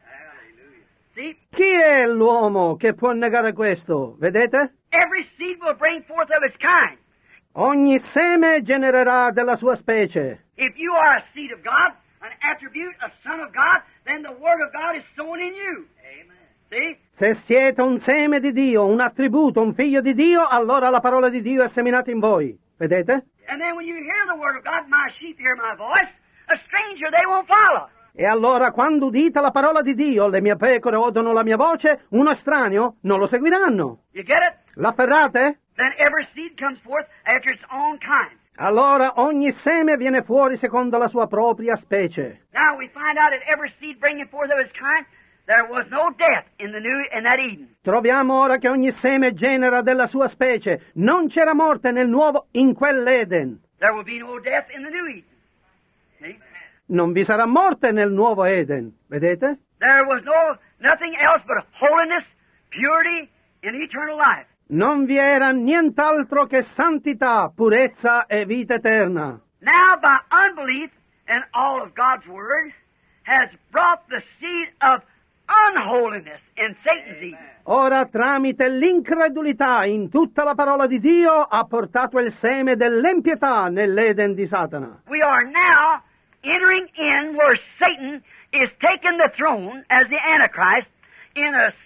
[SPEAKER 2] See?
[SPEAKER 1] Chi è l'uomo che può negare questo? Vedete?
[SPEAKER 2] Every seed will bring forth of its kind.
[SPEAKER 1] Ogni seme genererà della sua specie.
[SPEAKER 2] If you are a seed of God, an attribute, a son of God, then the word of God is sown in you. Amen. See?
[SPEAKER 1] Se siete un seme di Dio, un attributo, un figlio di Dio, allora la parola di Dio è seminata in voi. Vedete?
[SPEAKER 2] And then when you hear the word of God, my sheep hear my voice, a stranger they won't follow.
[SPEAKER 1] E allora quando udite la parola di Dio, le mie pecore odono la mia voce, uno estraneo non lo seguiranno.
[SPEAKER 2] You get it?
[SPEAKER 1] L'afferrate?
[SPEAKER 2] Then every seed comes forth after its own kind.
[SPEAKER 1] Allora ogni seme viene fuori secondo la sua propria specie.
[SPEAKER 2] Now we find out that every seed bringing forth of its kind, there was no death in that Eden.
[SPEAKER 1] Troviamo ora che ogni seme genera della sua specie. Non c'era morte nel nuovo, in quell'Eden.
[SPEAKER 2] There will be no death in the new Eden. See?
[SPEAKER 1] Non vi sarà morte nel nuovo Eden. Vedete?
[SPEAKER 2] There was nothing else but holiness, purity, and eternal life.
[SPEAKER 1] Non vi era nient'altro che santità, purezza e vita eterna.
[SPEAKER 2] Now by unbelief in all of God's word has brought the seed of unholiness in Satan's Eden.
[SPEAKER 1] Ora tramite l'incredulità in tutta la parola di Dio ha portato il seme dell'empietà nell'Eden di Satana.
[SPEAKER 2] We are now entering in where Satan is taking the throne as the Antichrist in a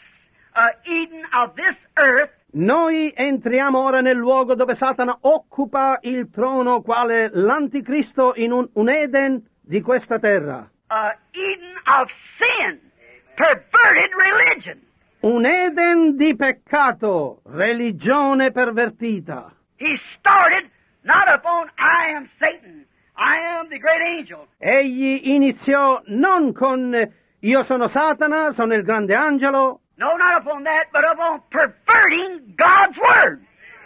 [SPEAKER 2] Eden of this earth.
[SPEAKER 1] Noi entriamo ora nel luogo dove Satana occupa il trono quale l'anticristo in un Eden di questa terra.
[SPEAKER 2] Eden of sin, perverted religion.
[SPEAKER 1] Un Eden di peccato, religione pervertita.
[SPEAKER 2] He started not upon I am Satan, I am the great angel.
[SPEAKER 1] Egli iniziò non con io sono Satana, sono il grande angelo.
[SPEAKER 2] No, not upon that, but upon perverting God's word.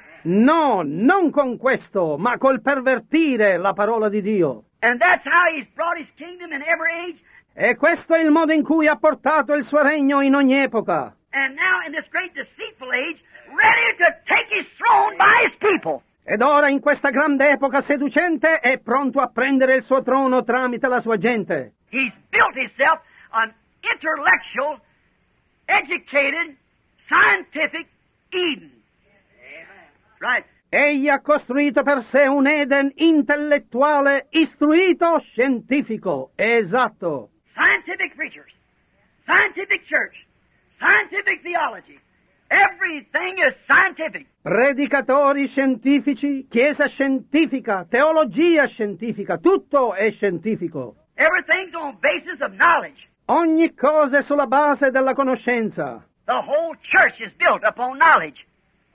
[SPEAKER 1] No, non con questo, ma col pervertire la parola di Dio.
[SPEAKER 2] And that's how he's brought his kingdom in every age.
[SPEAKER 1] E questo è il modo in cui ha portato il suo regno in ogni epoca.
[SPEAKER 2] And now in this great deceitful age, ready to take his throne by his people.
[SPEAKER 1] Ed ora in questa grande epoca seducente è pronto a prendere il suo trono tramite la sua gente.
[SPEAKER 2] He's built himself an intellectual, educated, scientific Eden. Right.
[SPEAKER 1] Egli ha costruito per sé un Eden intellettuale, istruito, scientifico, esatto.
[SPEAKER 2] Scientific preachers, scientific church, scientific theology. Everything is scientific.
[SPEAKER 1] Predicatori scientifici, chiesa scientifica, teologia scientifica, tutto è scientifico.
[SPEAKER 2] Everything's on basis of knowledge.
[SPEAKER 1] Ogni cosa è sulla base della conoscenza.
[SPEAKER 2] The whole church is built upon knowledge.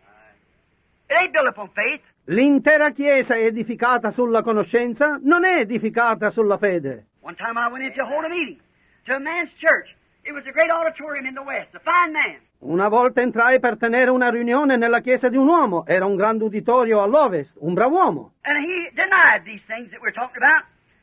[SPEAKER 2] It ain't built upon faith.
[SPEAKER 1] L'intera Chiesa è edificata sulla conoscenza, non è edificata sulla fede.
[SPEAKER 2] One time I went in to hold a meeting to a man's church. It was a great auditorium in the West, a fine man.
[SPEAKER 1] Una volta entrai per tenere una riunione nella chiesa di un uomo. Era un grande uditorio all'ovest, un brav'uomo.
[SPEAKER 2] And he denied these things that we're talking about.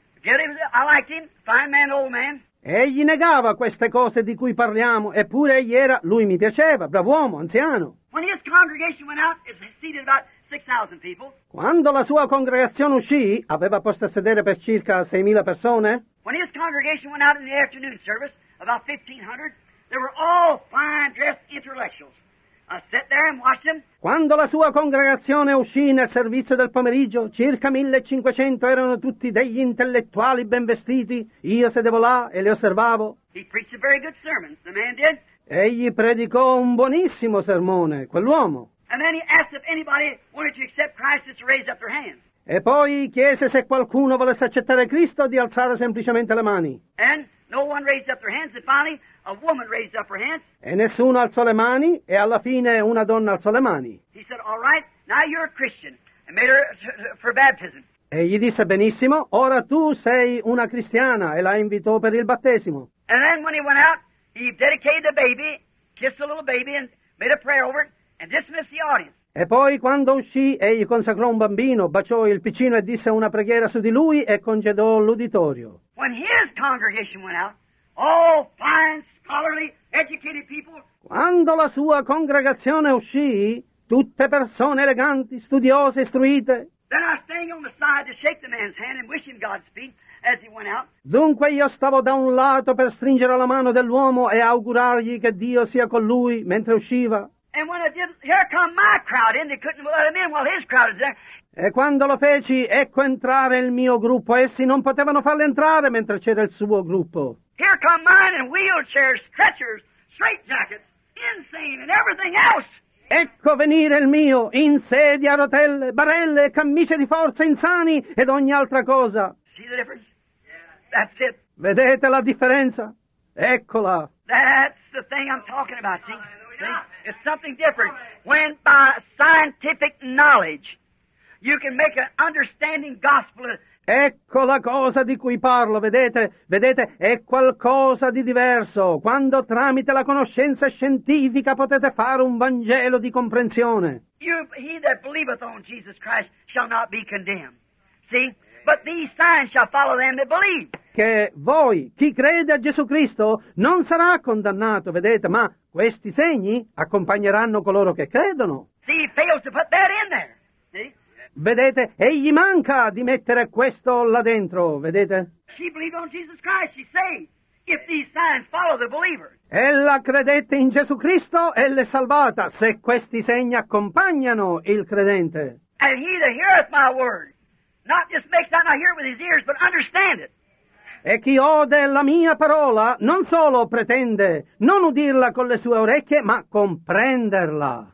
[SPEAKER 2] I liked him, fine man, old man.
[SPEAKER 1] Egli negava queste cose di cui parliamo, eppure lui mi piaceva, brav'uomo, anziano.
[SPEAKER 2] When his congregation went out, it seated about 6,000 people.
[SPEAKER 1] Quando la sua congregazione uscì, aveva posto a sedere per circa 6.000 persone.
[SPEAKER 2] When his congregation went out in the afternoon service, about 1,500, they were all fine-dressed intellectuals. I sat there and watched them.
[SPEAKER 1] Quando la sua congregazione uscì nel servizio del pomeriggio, circa 1.500 erano tutti degli intellettuali ben vestiti. Io sedevo là e li osservavo.
[SPEAKER 2] He preached a very good sermon, the man did.
[SPEAKER 1] Egli predicò un buonissimo sermone, quell'uomo.
[SPEAKER 2] And then he asked if anybody wanted to accept Christ just to raise up their hands.
[SPEAKER 1] E poi chiese se qualcuno volesse accettare Cristo di alzare semplicemente le mani.
[SPEAKER 2] And no one raised up their hands, and finally a woman raised up her hands.
[SPEAKER 1] E nessuno alzò le mani, e alla fine una donna alzò le mani.
[SPEAKER 2] He said, all right, now you're a Christian, and made her for baptism.
[SPEAKER 1] E gli disse, benissimo, ora tu sei una cristiana, e la invitò per il battesimo.
[SPEAKER 2] And then when he went out, he dedicated the baby, kissed the little baby, and made a prayer over it, and dismissed the audience.
[SPEAKER 1] E poi quando uscì, egli consacrò un bambino, baciò il piccino e disse una preghiera su di lui e congedò l'uditorio.
[SPEAKER 2] When his congregation went out, all fine, scholarly, educated people,
[SPEAKER 1] Quando la sua congregazione uscì, tutte persone eleganti, studiose, istruite.
[SPEAKER 2] then I was standing on the side to shake the man's hand and wish him Godspeed as he went out.
[SPEAKER 1] Dunque io stavo da un lato per stringere la mano dell'uomo e augurargli che Dio sia con lui mentre usciva.
[SPEAKER 2] And when I did, here come my crowd in. They couldn't let him in while his crowd was there.
[SPEAKER 1] E quando lo feci, ecco entrare il mio gruppo. Essi non potevano farlo entrare mentre c'era il suo gruppo.
[SPEAKER 2] Here come mine in wheelchairs, stretchers, straitjackets, insane, and everything else.
[SPEAKER 1] Ecco venire il mio, in sedia a rotelle, barelle, camicie di forza, insani ed ogni altra cosa.
[SPEAKER 2] See the difference? That's it.
[SPEAKER 1] Vedete la differenza? Eccola.
[SPEAKER 2] That's the thing I'm talking about, see? It's something different. When by scientific knowledge you can make an understanding gospel.
[SPEAKER 1] Ecco la cosa di cui parlo, vedete? Vedete? È qualcosa di diverso. Quando tramite la conoscenza scientifica potete fare un Vangelo di comprensione.
[SPEAKER 2] He that believeth on Jesus Christ shall not be condemned. See? But these signs shall follow them that believe.
[SPEAKER 1] Che voi, chi crede a Gesù Cristo, non sarà condannato, vedete? Ma questi segni accompagneranno coloro che credono.
[SPEAKER 2] See, he fails to put that in there. See?
[SPEAKER 1] Vedete? Egli manca di mettere questo là dentro, vedete?
[SPEAKER 2] She believed on Jesus Christ. She's saved. If these signs follow the believer.
[SPEAKER 1] Ella credette in Gesù Cristo, ella è salvata, se questi segni accompagnano il credente.
[SPEAKER 2] And he that heareth my word, not just makes not hear it with his ears, but understand it.
[SPEAKER 1] E chi ode la mia parola non solo pretende non udirla con le sue orecchie, ma comprenderla.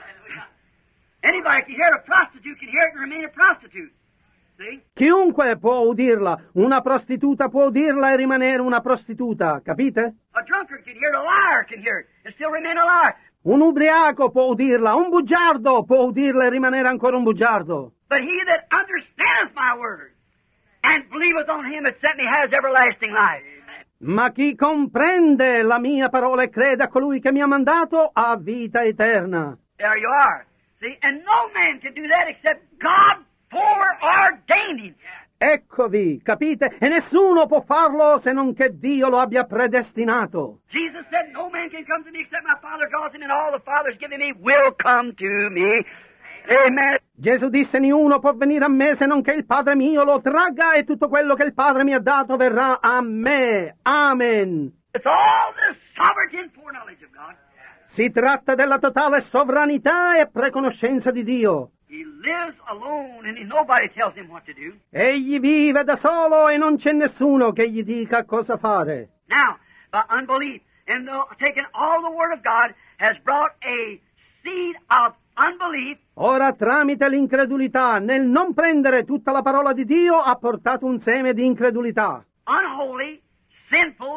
[SPEAKER 2] Anybody can hear it. A prostitute can hear it and remain a prostitute. See?
[SPEAKER 1] Chiunque può udirla, una prostituta può udirla e rimanere una prostituta, capite?
[SPEAKER 2] A drunkard can hear it. A liar can hear it and still remain a liar.
[SPEAKER 1] Un ubriaco può udirla, un bugiardo può udirla e rimanere ancora un bugiardo.
[SPEAKER 2] But he that understandeth my word and believeth on him that sent me has everlasting life.
[SPEAKER 1] Ma chi comprende la mia parola e crede a colui che mi ha mandato ha vita eterna.
[SPEAKER 2] There you are. See, and no man can do that except God foreordained him.
[SPEAKER 1] Eccovi, capite? E nessuno può farlo se non che Dio lo abbia predestinato.
[SPEAKER 2] Jesus said, no man can come to me except my Father draws him, and all the Father's given me will come to me. Amen.
[SPEAKER 1] Gesù disse, niuno può venire a me se non che il Padre mio lo tragga e tutto quello che il Padre mi ha dato verrà a me. Amen.
[SPEAKER 2] It's all the sovereignty and foreknowledge of God.
[SPEAKER 1] Si tratta della totale sovranità e preconoscenza di Dio.
[SPEAKER 2] He lives alone and nobody tells him what to do.
[SPEAKER 1] Egli vive da solo e non c'è nessuno che gli dica cosa fare.
[SPEAKER 2] Now, by unbelief, and taking all the Word of God has brought a seed of unbelief.
[SPEAKER 1] Ora, tramite l'incredulità, nel non prendere tutta la parola di Dio, ha portato un seme di incredulità.
[SPEAKER 2] Unholy, sinful,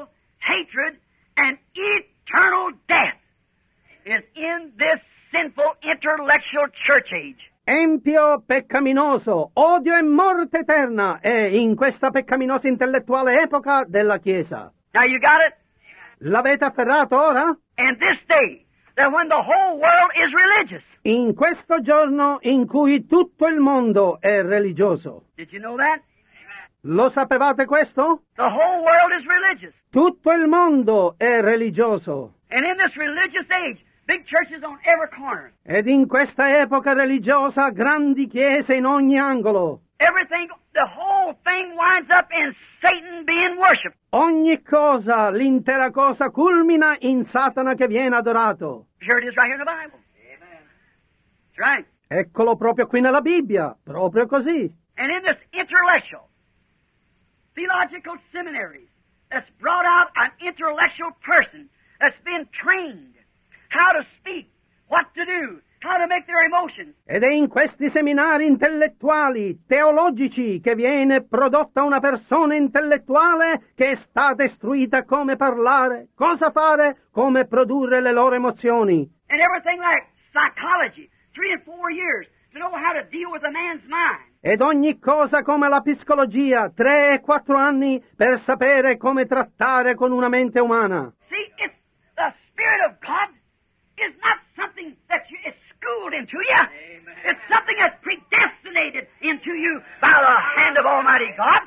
[SPEAKER 2] hatred and eternal death is in this sinful intellectual church age.
[SPEAKER 1] Empio, peccaminoso, odio e morte eterna è in questa peccaminosa intellettuale epoca della Chiesa.
[SPEAKER 2] Now you got it?
[SPEAKER 1] L'avete afferrato ora?
[SPEAKER 2] And this day, that when the whole world is religious.
[SPEAKER 1] In questo giorno in cui tutto il mondo è religioso.
[SPEAKER 2] Did you know that?
[SPEAKER 1] Lo sapevate questo?
[SPEAKER 2] The whole world is religious.
[SPEAKER 1] Tutto il mondo è religioso.
[SPEAKER 2] And in this religious age, big churches on every corner.
[SPEAKER 1] Ed in questa epoca religiosa, grandi chiese in ogni angolo.
[SPEAKER 2] Everything, the whole thing winds up in Satan being worshipped.
[SPEAKER 1] Ogni cosa, l'intera cosa culmina in Satana che viene adorato.
[SPEAKER 2] Sure it is right here in the Bible. Amen. That's right.
[SPEAKER 1] Eccolo proprio qui nella Bibbia, proprio così.
[SPEAKER 2] And in this intellectual, theological seminaries, that's brought out an intellectual person that's been trained how to speak, what to do, how to make their emotions.
[SPEAKER 1] Ed è in questi seminari intellettuali, teologici, che viene prodotta una persona intellettuale che è stata istruita come parlare, cosa fare, come produrre le loro emozioni.
[SPEAKER 2] And everything like psychology, 3 and 4 years, to know how to deal with a man's mind.
[SPEAKER 1] Ed ogni cosa come la psicologia, 3 e 4 anni per sapere come trattare con una mente umana.
[SPEAKER 2] See, it's the Spirit of God is not something that is schooled into you. Amen. It's something that's predestinated into you by the hand of Almighty God.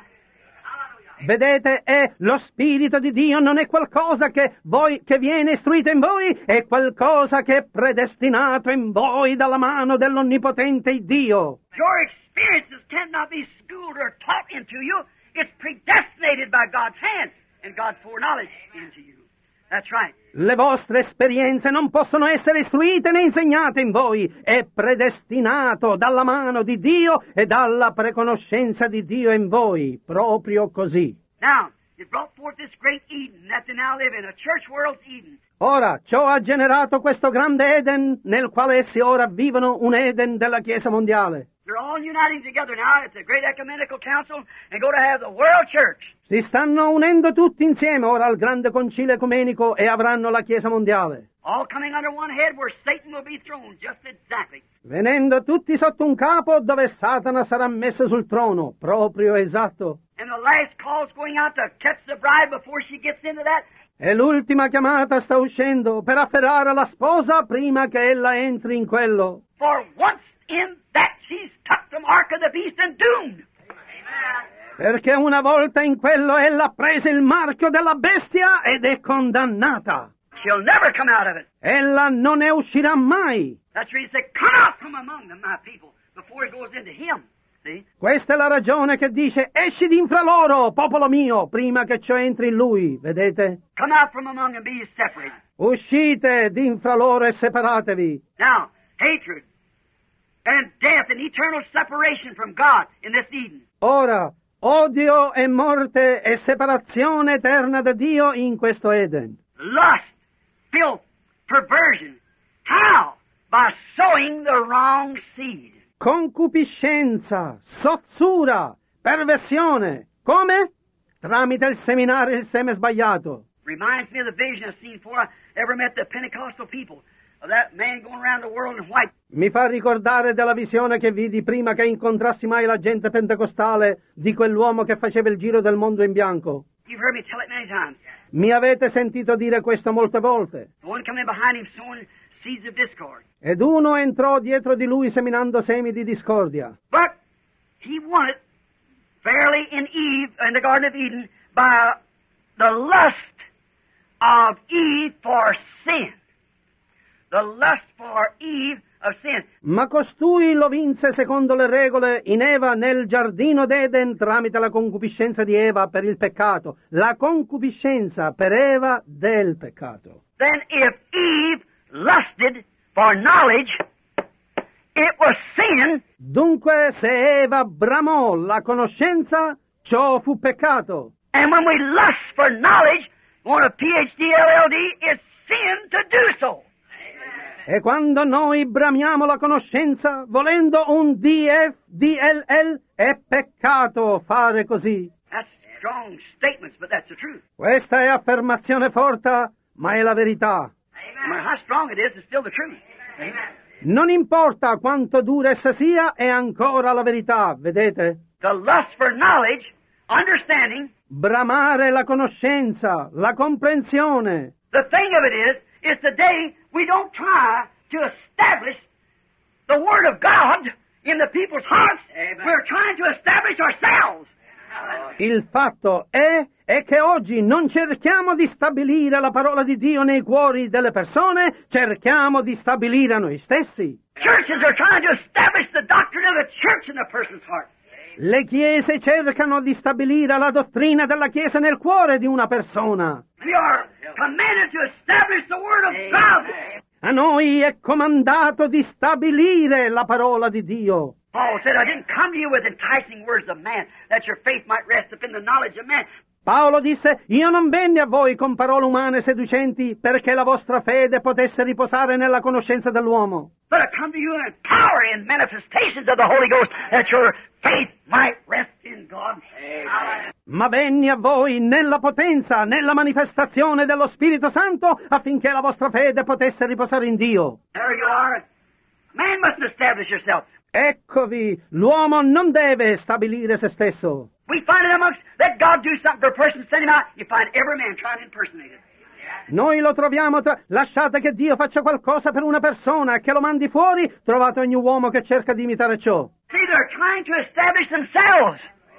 [SPEAKER 1] Vedete, è lo Spirito di Dio, non è qualcosa che viene istruito in voi, è qualcosa che è predestinato in voi dalla mano dell'Onnipotente Dio.
[SPEAKER 2] Your experiences cannot be schooled or taught into you. It's predestinated by God's hand and God's foreknowledge into you. That's right.
[SPEAKER 1] Le vostre esperienze non possono essere istruite né insegnate in voi, è predestinato dalla mano di Dio e dalla preconoscenza di Dio in voi, proprio così.
[SPEAKER 2] Now, it brought forth this great Eden that they now live in, a church world's Eden.
[SPEAKER 1] Ora, ciò ha generato questo grande Eden nel quale essi ora vivono, un Eden della Chiesa mondiale.
[SPEAKER 2] They're all uniting together now at the great ecumenical council and go to have the world church.
[SPEAKER 1] Si stanno unendo tutti insieme ora al grande concilio ecumenico e avranno la Chiesa mondiale.
[SPEAKER 2] All coming under one head where Satan will be thrown, just exactly.
[SPEAKER 1] Venendo tutti sotto un capo dove Satana sarà messo sul trono, proprio esatto.
[SPEAKER 2] And the last call's going out to catch the bride before she gets into that.
[SPEAKER 1] E l'ultima chiamata sta uscendo per afferrare la sposa prima che ella entri in quello.
[SPEAKER 2] For once in that she's took the mark of the beast and doomed.
[SPEAKER 1] Perché una volta in quello ella ha preso il marchio della bestia ed è condannata.
[SPEAKER 2] She'll never come out of it.
[SPEAKER 1] Ella non ne uscirà mai.
[SPEAKER 2] That's where he said, come out from among them, my people, before it goes into him. See?
[SPEAKER 1] Questa è la ragione che dice, esci di infra loro, popolo mio, prima che ciò entri in lui, vedete?
[SPEAKER 2] Come out from among them, be ye separated.
[SPEAKER 1] Uscite di infra loro e separatevi.
[SPEAKER 2] Now, hatred and death and eternal separation from God in this Eden.
[SPEAKER 1] Ora, odio e morte e separazione eterna da Dio in questo Eden.
[SPEAKER 2] Lust, filth, perversion. How? By sowing the wrong seed.
[SPEAKER 1] Concupiscenza, sozzura, perversione. Come? Tramite il seminare il seme sbagliato.
[SPEAKER 2] Reminds me of the vision I've seen before I ever met the Pentecostal people. Of that man going around the world in white.
[SPEAKER 1] Mi fa ricordare della visione che vidi prima che incontrassi mai la gente pentecostale di quell'uomo che faceva il giro del mondo in bianco.
[SPEAKER 2] You've heard me tell it many times.
[SPEAKER 1] Mi avete sentito dire questo molte volte.
[SPEAKER 2] The one coming behind him sowing seeds of discord.
[SPEAKER 1] Ed uno entrò dietro di lui seminando semi di discordia.
[SPEAKER 2] But he won it fairly in Eve, in the Garden of Eden, by the lust of Eve for sin. The lust for Eve of sin.
[SPEAKER 1] Ma costui lo vinse secondo le regole in Eva nel giardino d'Eden tramite la concupiscenza di Eva per il peccato. La concupiscenza per Eva del peccato.
[SPEAKER 2] Then if Eve lusted for knowledge, it was sin.
[SPEAKER 1] Dunque se Eva bramò la conoscenza, ciò fu peccato.
[SPEAKER 2] And when we lust for knowledge, want a PhD, LLD, it's sin to do so.
[SPEAKER 1] E quando noi bramiamo la conoscenza, volendo un DF, DLL, è peccato fare così.
[SPEAKER 2] That's strong statements, but that's the truth.
[SPEAKER 1] Questa è affermazione forte, ma è la verità.
[SPEAKER 2] No matter how strong it is, it's still the truth. Amen.
[SPEAKER 1] Non importa quanto dura essa sia, è ancora la verità, vedete?
[SPEAKER 2] The lust for knowledge, understanding,
[SPEAKER 1] Bramare la conoscenza, la comprensione.
[SPEAKER 2] the thing of it is today we don't try to establish the Word of God in the people's hearts.
[SPEAKER 3] Amen.
[SPEAKER 2] We're trying to establish ourselves.
[SPEAKER 1] Il fatto è che oggi non cerchiamo di stabilire la parola di Dio nei cuori delle persone, cerchiamo di stabilire noi stessi.
[SPEAKER 2] Churches are trying to establish the doctrine of the church in the person's heart.
[SPEAKER 1] Le chiese cercano di stabilire la dottrina della Chiesa nel cuore di una persona.
[SPEAKER 2] We are commanded to establish the Word of God.
[SPEAKER 1] A noi è comandato di stabilire la parola di Dio.
[SPEAKER 2] Paul said, I didn't come to you with enticing words of man, that your faith might rest upon the knowledge of man.
[SPEAKER 1] Paolo disse, io non venni a voi con parole umane seducenti perché la vostra fede potesse riposare nella conoscenza dell'uomo,
[SPEAKER 2] But I come to you in power and manifestations of the Holy Ghost, that your faith might rest in God.
[SPEAKER 1] ma venni a voi nella potenza, nella manifestazione dello Spirito Santo affinché la vostra fede potesse riposare in Dio.
[SPEAKER 2] There you are. Man must establish yourself.
[SPEAKER 1] Eccovi, l'uomo non deve stabilire se stesso.
[SPEAKER 2] We find it amongst, let God do something for a person, send him out, you find every man trying to impersonate it.
[SPEAKER 1] Noi lo troviamo lasciate che Dio faccia qualcosa per una persona e che lo mandi fuori, trovate ogni uomo che cerca di imitare ciò.
[SPEAKER 2] See, they're trying to establish themselves.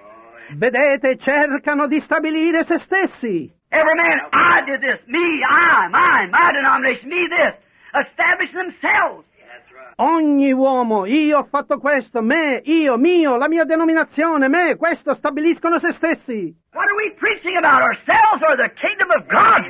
[SPEAKER 1] Vedete, cercano di stabilire se stessi.
[SPEAKER 2] Every man, I did this, me, I, mine, my denomination, me this. Establish themselves.
[SPEAKER 1] Ogni uomo, io ho fatto questo, me, io, mio, la mia denominazione, me, questo stabiliscono se stessi.
[SPEAKER 2] What are we preaching about, ourselves or the kingdom of God?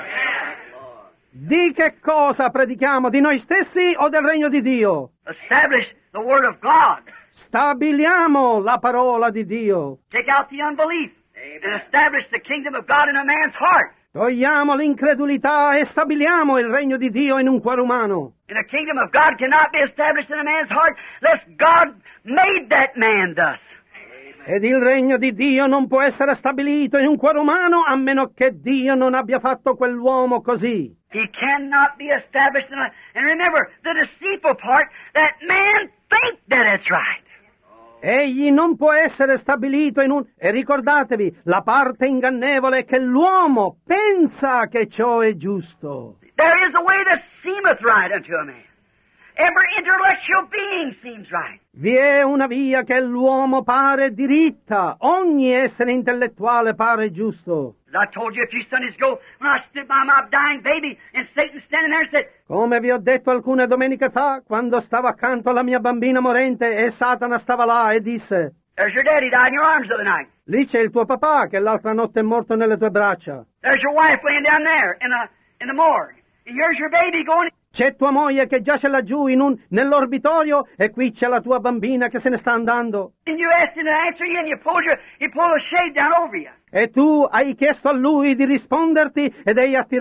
[SPEAKER 1] Di che cosa predichiamo? Di noi stessi o del regno di Dio?
[SPEAKER 2] Establish the Word of God.
[SPEAKER 1] Stabiliamo la parola di Dio.
[SPEAKER 2] Take out the unbelief and establish the kingdom of God in a man's heart.
[SPEAKER 1] Togliamo l'incredulità e stabiliamo il regno di Dio in un cuore umano.
[SPEAKER 2] And the kingdom of God cannot be established in a man's heart unless God made that man thus.
[SPEAKER 1] Ed il regno di Dio non può essere stabilito in un cuore umano a meno che Dio non abbia fatto quell'uomo così.
[SPEAKER 2] He cannot be established in a... And remember, the deceitful part, that man think that it's right.
[SPEAKER 1] Egli non può essere stabilito in un... E ricordatevi, la parte ingannevole è che l'uomo pensa che ciò è giusto.
[SPEAKER 2] There is a way that seemeth right unto a man. Every intellectual being seems right.
[SPEAKER 1] Vi è una via che l'uomo pare diritta, ogni essere intellettuale pare giusto.
[SPEAKER 2] As I told you a few Sundays ago, when I stood by my dying baby, and Satan standing there and said,
[SPEAKER 1] Come vi ho detto alcune domeniche fa, quando stavo accanto alla mia bambina morente e Satana stava là e disse,
[SPEAKER 2] there's your daddy died in your arms the other night.
[SPEAKER 1] lì c'è il tuo papà che l'altra notte è morto nelle tue braccia.
[SPEAKER 2] There's your wife laying down there in the morgue. And here's your baby going...
[SPEAKER 1] C'è tua moglie che giace laggiù nell'orbitorio e qui c'è la tua bambina che se ne sta andando.
[SPEAKER 2] And you asked him to answer you, and he pulled a shade down over you.
[SPEAKER 1] E tu hai chiesto a lui di risponderti ed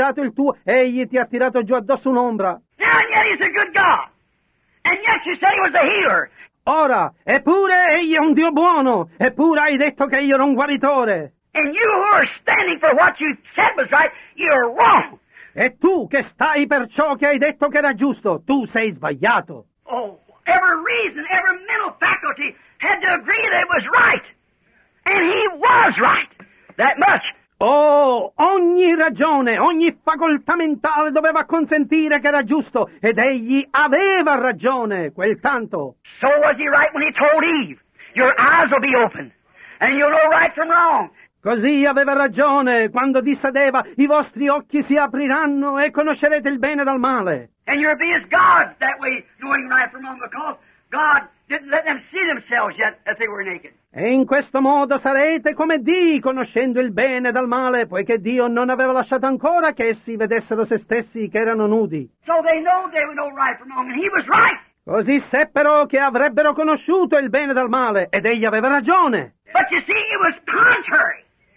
[SPEAKER 1] egli ti ha tirato giù addosso un'ombra.
[SPEAKER 2] Now, and yet he's a good God. And yet you said he was a healer.
[SPEAKER 1] Ora, eppure egli è un Dio buono, eppure hai detto che io ero un guaritore.
[SPEAKER 2] And you who are standing for what you said was right, you're wrong.
[SPEAKER 1] E tu che stai per ciò che hai detto che era giusto, tu sei sbagliato.
[SPEAKER 2] Oh, every reason, every mental faculty had to agree that it was right. And he was right. That much.
[SPEAKER 1] Oh, ogni ragione, ogni facoltà mentale doveva consentire che era giusto, ed egli aveva ragione, quel tanto.
[SPEAKER 2] So was he right when he told Eve, your eyes will be open, and you'll know right from wrong.
[SPEAKER 1] Così aveva ragione quando disse ad Eva, i vostri occhi si apriranno e conoscerete il bene dal male.
[SPEAKER 2] And you'll be as gods that way, knowing right from wrong, because God didn't let them see themselves yet that they were naked.
[SPEAKER 1] E in questo modo sarete come Dii, conoscendo il bene dal male, poiché Dio non aveva lasciato ancora che essi vedessero se stessi che erano nudi.
[SPEAKER 2] So they would know right from wrong, and he was right.
[SPEAKER 1] Così seppero che avrebbero conosciuto il bene dal male, ed egli aveva ragione.
[SPEAKER 2] But you see, it was contrary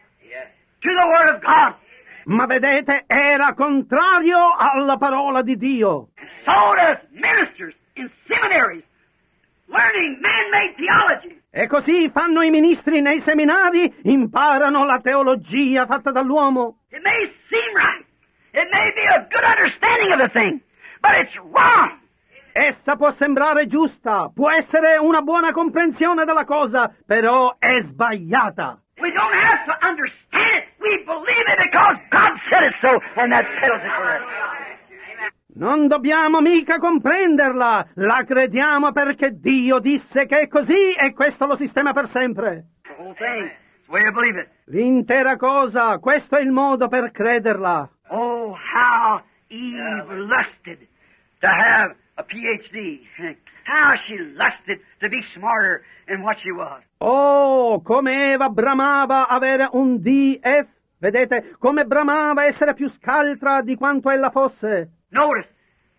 [SPEAKER 2] to the Word of God.
[SPEAKER 1] Ma vedete, era contrario alla parola di Dio.
[SPEAKER 2] So does ministers in seminaries learning man-made theology.
[SPEAKER 1] E così fanno i ministri nei seminari, imparano la teologia fatta dall'uomo.
[SPEAKER 2] It may seem right. It may be a good understanding of the thing, but it's wrong.
[SPEAKER 1] Essa può sembrare giusta, può essere una buona comprensione della cosa, però è sbagliata.
[SPEAKER 2] We don't have to understand it. We believe it because God said it so, and that settles it for us.
[SPEAKER 1] Non dobbiamo mica comprenderla, la crediamo perché Dio disse che è così e questo lo sistema per sempre.
[SPEAKER 2] The whole thing. It's the way I believe it.
[SPEAKER 1] L'intera cosa, questo è il modo per crederla.
[SPEAKER 2] Oh, how Eve lusted to have a PhD. How she lusted to be smarter than what she was.
[SPEAKER 1] Oh, come Eva bramava avere un DF. Vedete, come bramava essere più scaltra di quanto ella fosse.
[SPEAKER 2] Notice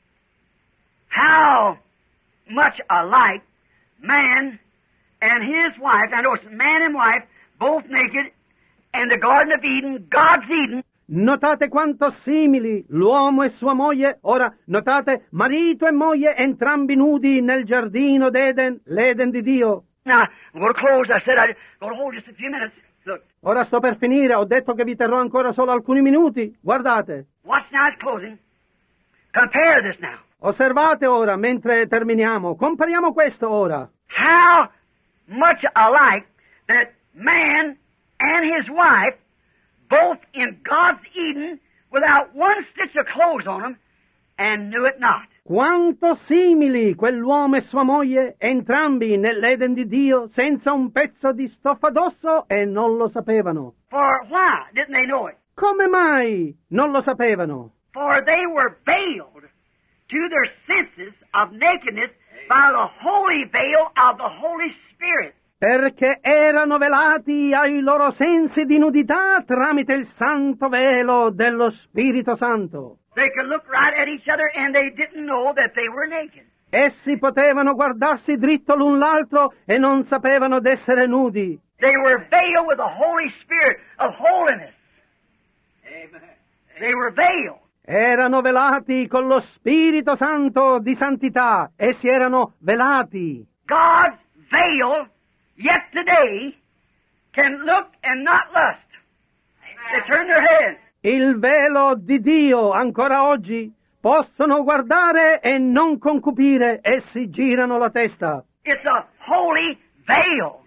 [SPEAKER 2] how much alike man and his wife, I notice man and wife, both naked, in the Garden of Eden, God's Eden.
[SPEAKER 1] Notate quanto simili l'uomo e sua moglie. Ora, notate marito e moglie entrambi nudi nel giardino d'Eden, l'Eden di Dio.
[SPEAKER 2] Now, I'm going to close. I said I'm going to hold just a few minutes. Look,
[SPEAKER 1] Ora sto per finire, ho detto che vi terrò ancora solo alcuni minuti. Guardate,
[SPEAKER 2] watch now, it's closing. Compare this now.
[SPEAKER 1] osservate ora mentre terminiamo. Compariamo questo ora.
[SPEAKER 2] How much alike that man and his wife, both in God's Eden, without one stitch of clothes on them, and knew it not.
[SPEAKER 1] Quanto simili quell'uomo e sua moglie, entrambi nell'Eden di Dio, senza un pezzo di stoffa addosso e non lo sapevano.
[SPEAKER 2] For why didn't they know it?
[SPEAKER 1] Come mai non lo sapevano?
[SPEAKER 2] For they were veiled to their senses of nakedness by the holy veil of the Holy Spirit.
[SPEAKER 1] Perché erano velati ai loro sensi di nudità tramite il santo velo dello Spirito Santo.
[SPEAKER 2] They could look right at each other and they didn't know that they were naked.
[SPEAKER 1] Essi potevano guardarsi dritto l'un l'altro e non sapevano d'essere nudi.
[SPEAKER 2] They were veiled with the Holy Spirit of holiness. Amen. They were veiled.
[SPEAKER 1] Erano velati con lo Spirito Santo di santità. Essi erano velati.
[SPEAKER 2] God's veil, yet today, can look and not lust. They turn their head.
[SPEAKER 1] Il velo di Dio ancora oggi possono guardare e non concupire. Essi girano la testa.
[SPEAKER 2] It's a holy veil.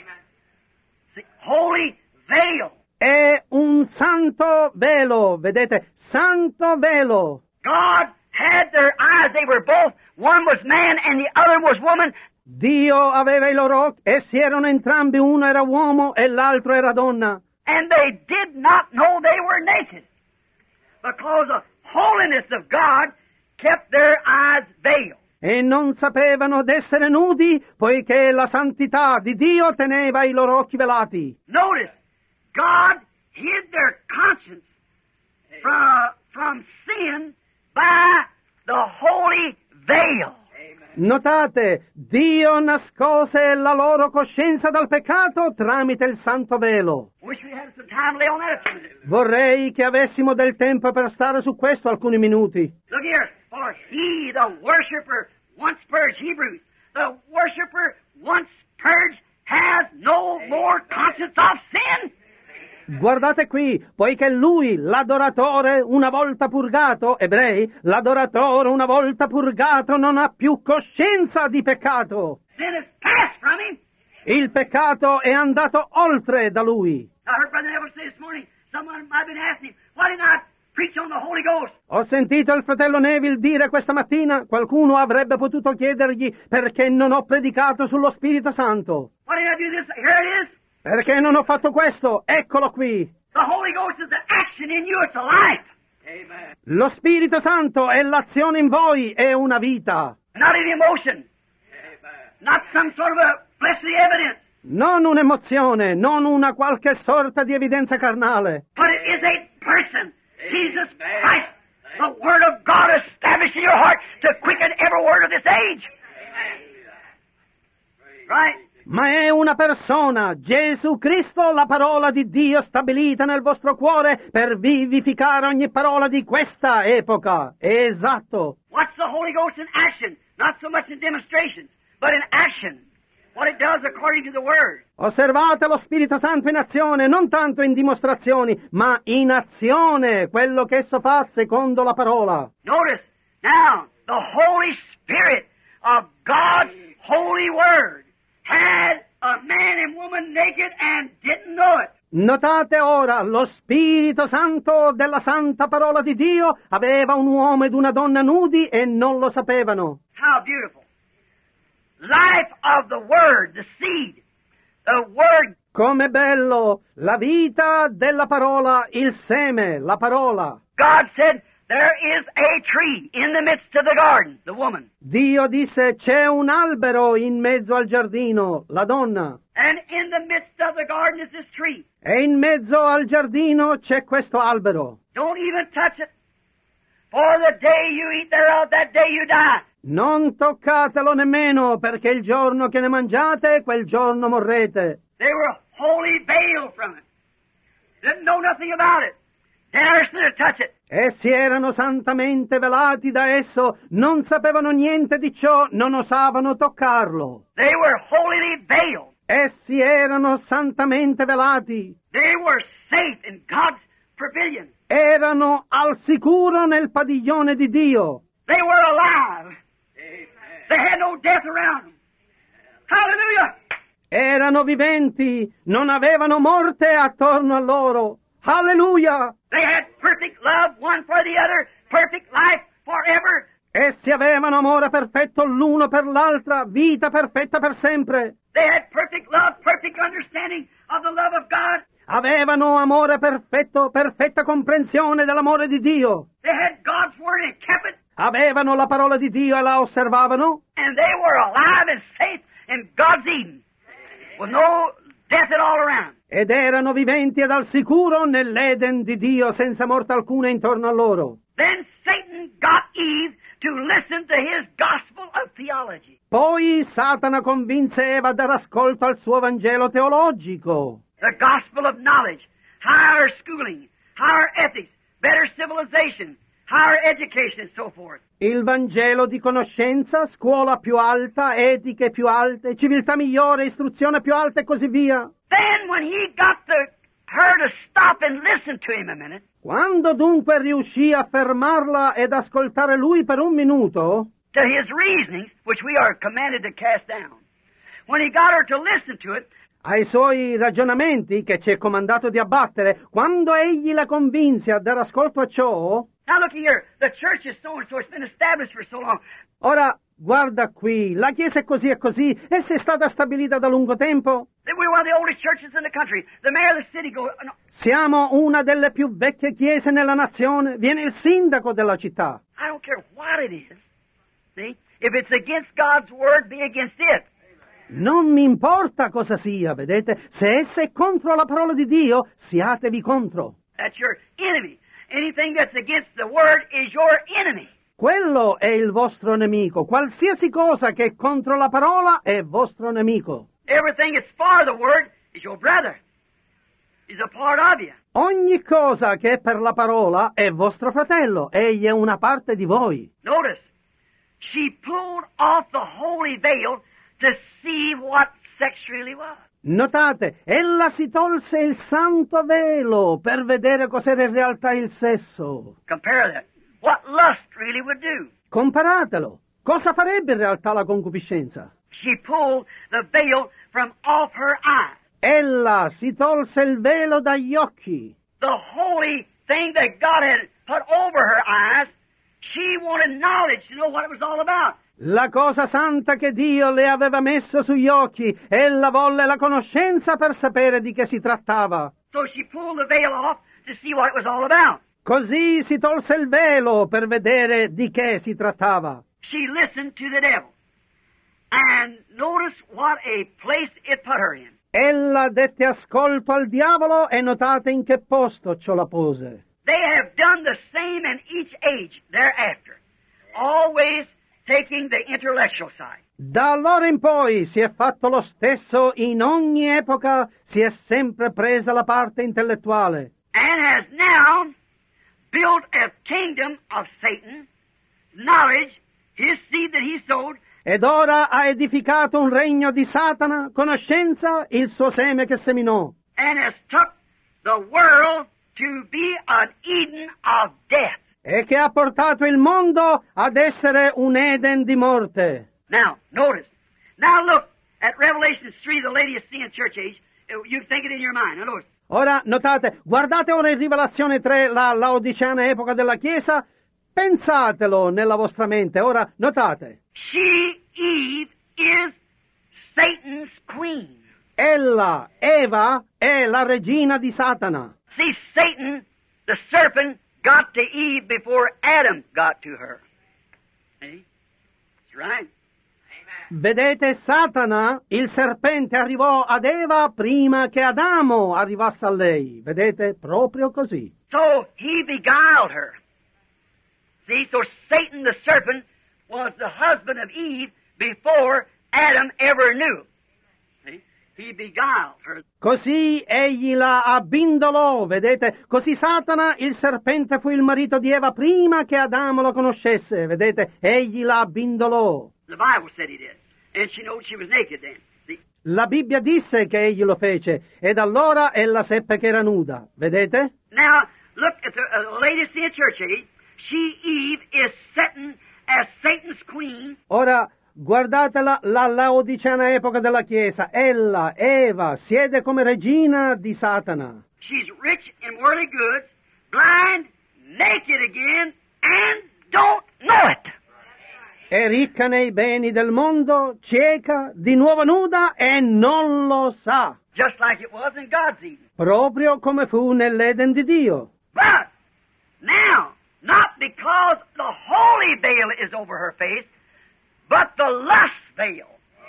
[SPEAKER 2] See, holy veil.
[SPEAKER 1] È un santo velo, vedete? Santo velo.
[SPEAKER 2] God had their eyes. They were both, one was man and the other was woman.
[SPEAKER 1] Dio aveva i loro occhi, essi erano entrambi, uno era uomo e l'altro era donna.
[SPEAKER 2] And they did not know they were naked. Because the holiness of God kept their eyes veiled.
[SPEAKER 1] E non sapevano d'essere nudi, poiché la santità di Dio teneva i loro occhi velati.
[SPEAKER 2] Notice, God hid their conscience from sin by the holy veil.
[SPEAKER 1] Notate, Dio nascose la loro coscienza dal peccato tramite il santo velo.
[SPEAKER 2] Wish we had some time to lay on that a few minutes.
[SPEAKER 1] Vorrei che avessimo del tempo per stare su questo alcuni minuti.
[SPEAKER 2] Look here, for he, the worshipper, once purged, Hebrews, the worshipper once purged has no more conscience of sin.
[SPEAKER 1] Guardate qui, poiché lui, l'adoratore, una volta purgato, ebrei, l'adoratore una volta purgato non ha più coscienza di peccato.
[SPEAKER 2] Sin is passed from him.
[SPEAKER 1] Il peccato è andato oltre da lui.
[SPEAKER 2] I heard Brother Neville say this morning, someone might have been asking him, why didn't I preach on the Holy Ghost?
[SPEAKER 1] Ho sentito il fratello Neville dire questa mattina, qualcuno avrebbe potuto chiedergli perché non ho predicato sullo Spirito Santo.
[SPEAKER 2] Why didn't I do this? Here it is.
[SPEAKER 1] Perché non ho fatto questo? Eccolo qui.
[SPEAKER 2] The Holy Ghost is the action in you, it's a life. Amen.
[SPEAKER 1] Lo Spirito Santo è l'azione in voi, è una vita.
[SPEAKER 2] Not an emotion. Amen. Not some sort of a fleshly evidence.
[SPEAKER 1] Non un'emozione, non una qualche sorta di evidenza carnale.
[SPEAKER 2] But it is a person, Jesus Christ, the Word of God established in your heart to quicken every word of this age. Right?
[SPEAKER 1] Ma è una persona, Gesù Cristo, la parola di Dio stabilita nel vostro cuore per vivificare ogni parola di questa epoca. È esatto.
[SPEAKER 2] What's the Holy Ghost in action? Not so much in demonstrations, but in action. what it does according to the Word.
[SPEAKER 1] Osservate lo Spirito Santo in azione, non tanto in dimostrazioni, ma in azione, quello che esso fa secondo la parola.
[SPEAKER 2] Notice, now, the Holy Spirit of God's holy Word had a man and woman naked and didn't know it.
[SPEAKER 1] Notate ora, lo Spirito Santo della Santa Parola di Dio aveva un uomo ed una donna nudi e non lo sapevano.
[SPEAKER 2] How beautiful. Life of the Word, the seed, the Word.
[SPEAKER 1] Come bello, la vita della parola, il seme, la parola.
[SPEAKER 2] God said, there is a tree in the midst of the garden, the woman.
[SPEAKER 1] Dio disse, c'è un albero in mezzo al giardino, la donna.
[SPEAKER 2] And in the midst of the garden is this tree.
[SPEAKER 1] E in mezzo al giardino c'è questo albero.
[SPEAKER 2] Don't even touch it. For the day you eat thereof, that day you die.
[SPEAKER 1] Non toccatelo nemmeno, perché il giorno che ne mangiate, quel giorno morrete.
[SPEAKER 2] They were wholly veiled from it. Didn't know nothing about it. Dared to touch it.
[SPEAKER 1] Essi erano santamente velati da esso, non sapevano niente di ciò, non osavano toccarlo.
[SPEAKER 2] They were wholly veiled.
[SPEAKER 1] Essi erano santamente velati.
[SPEAKER 2] They were safe in God's pavilion.
[SPEAKER 1] Erano al sicuro nel padiglione di Dio.
[SPEAKER 2] They were alive. They had no death around them. Hallelujah!
[SPEAKER 1] Erano viventi, non avevano morte attorno a loro. Alleluia!
[SPEAKER 2] They had perfect love one for the other, perfect life forever.
[SPEAKER 1] Essi avevano amore perfetto l'uno per l'altra, vita perfetta per sempre.
[SPEAKER 2] They had perfect love, perfect understanding of the love of God.
[SPEAKER 1] Avevano amore perfetto, perfetta comprensione dell'amore di Dio.
[SPEAKER 2] They had God's word and kept it.
[SPEAKER 1] Avevano la parola di Dio e la osservavano.
[SPEAKER 2] And they were alive and safe in God's Eden, with no death at all around.
[SPEAKER 1] Ed erano viventi ed al sicuro nell'Eden di Dio, senza morte alcuna intorno a loro.
[SPEAKER 2] Then Satan got Eve to listen to his gospel of theology.
[SPEAKER 1] Poi Satana convinse Eva a dare ascolto al suo Vangelo teologico.
[SPEAKER 2] The gospel of knowledge, higher schooling, higher ethics, better civilization, higher education and so forth.
[SPEAKER 1] Il Vangelo di conoscenza, scuola più alta, etiche più alte, civiltà migliore, istruzione più alta e così via.
[SPEAKER 2] Then when he got her to stop and listen to him a minute,
[SPEAKER 1] Quando dunque riuscì a fermarla ed ascoltare lui per un minuto,
[SPEAKER 2] to his reasonings, which we are commanded to cast down, when he got her to listen to it,
[SPEAKER 1] ai suoi ragionamenti che ci è comandato di abbattere, quando egli la convinse a dare ascolto a ciò,
[SPEAKER 2] now look here, the church is so and so, it's been established for so long.
[SPEAKER 1] ora guarda qui, la Chiesa è così e così, essa è stata stabilita da lungo tempo.
[SPEAKER 2] We're one of the oldest churches in the country. The mayor of the city goes, no.
[SPEAKER 1] Siamo una delle più vecchie chiese nella nazione, viene il sindaco della città.
[SPEAKER 2] I don't care what it is. See? If it's against God's word, be against it.
[SPEAKER 1] Non mi importa cosa sia, vedete, se essa è contro la parola di Dio, siatevi contro.
[SPEAKER 2] That's your enemy. Anything that's against the word is your enemy.
[SPEAKER 1] Quello è il vostro nemico. Qualsiasi cosa che è contro la parola è vostro nemico.
[SPEAKER 2] Everything that's for the word is your brother. He's a part of you.
[SPEAKER 1] Ogni cosa che è per la parola è vostro fratello. Egli è una parte di voi.
[SPEAKER 2] Notice, she pulled off the holy veil to see what sex really was.
[SPEAKER 1] Notate, ella si tolse il santo velo per vedere cos'era in realtà il sesso.
[SPEAKER 2] Compare that. What lust really would do.
[SPEAKER 1] Comparatelo. Cosa farebbe in realtà la concupiscenza?
[SPEAKER 2] She pulled the veil from off her eyes.
[SPEAKER 1] Ella si tolse il velo dagli occhi.
[SPEAKER 2] The holy thing that God had put over her eyes, she wanted knowledge to know what it was all about.
[SPEAKER 1] La cosa santa che Dio le aveva messo sugli occhi, ella volle la conoscenza per sapere di che si trattava.
[SPEAKER 2] So she pulled the veil off to see what it was all about.
[SPEAKER 1] Così si tolse il velo per vedere di che si trattava.
[SPEAKER 2] She listened to the devil. And notice what a place it put her in.
[SPEAKER 1] Ella dette ascolto al diavolo e notate in che posto ciò la pose.
[SPEAKER 2] They have done the same in each age thereafter, always taking the intellectual side.
[SPEAKER 1] Da allora in poi si è fatto lo stesso in ogni epoca, si è sempre presa la parte intellettuale.
[SPEAKER 2] And has now built a kingdom of Satan, knowledge, his seed that he sowed,
[SPEAKER 1] Ed ora ha edificato un regno di Satana, conoscenza, il suo seme che seminò.
[SPEAKER 2] And has took the world to be an Eden of death.
[SPEAKER 1] E che ha portato il mondo ad essere un Eden di morte.
[SPEAKER 2] Now, notice. Now look at Revelation 3, the Laodicean church age. You think it in your mind. Now notice.
[SPEAKER 1] Ora, notate, guardate ora in Rivelazione 3 la laodiceana epoca della Chiesa, pensatelo nella vostra mente. Ora, notate.
[SPEAKER 2] She, Eve, is Satan's queen.
[SPEAKER 1] Ella, Eva, è la regina di Satana.
[SPEAKER 2] See, Satan, the serpent, got to Eve before Adam got to her. See? That's right.
[SPEAKER 1] Vedete, Satana, il serpente, arrivò ad Eva prima che Adamo arrivasse a lei. Vedete? Proprio così.
[SPEAKER 2] So he beguiled her. See, so Satan the serpent was the husband of Eve before Adam ever knew. See? He beguiled her.
[SPEAKER 1] Così egli la abbindolò, vedete? Così Satana, il serpente, fu il marito di Eva prima che Adamo lo conoscesse, vedete? Egli la abbindolò.
[SPEAKER 2] The Bible said he did. And she knew she was naked then. See?
[SPEAKER 1] La Bibbia disse che egli lo fece, ed allora ella seppe che era nuda, vedete?
[SPEAKER 2] Now, look at the Laodicean church age. She, Eve, is sitting as Satan's queen.
[SPEAKER 1] Ora, guardate la laodiceana epoca della Chiesa. Ella, Eva, siede come regina di Satana.
[SPEAKER 2] She's rich in worldly goods, blind, naked again, and don't know it.
[SPEAKER 1] È ricca nei beni del mondo, cieca, di nuovo nuda e non lo sa.
[SPEAKER 2] Just like it was in God's Eden.
[SPEAKER 1] Proprio come fu nell'Eden di Dio.
[SPEAKER 2] But, now, not because the holy veil is over her face, but the lust veil.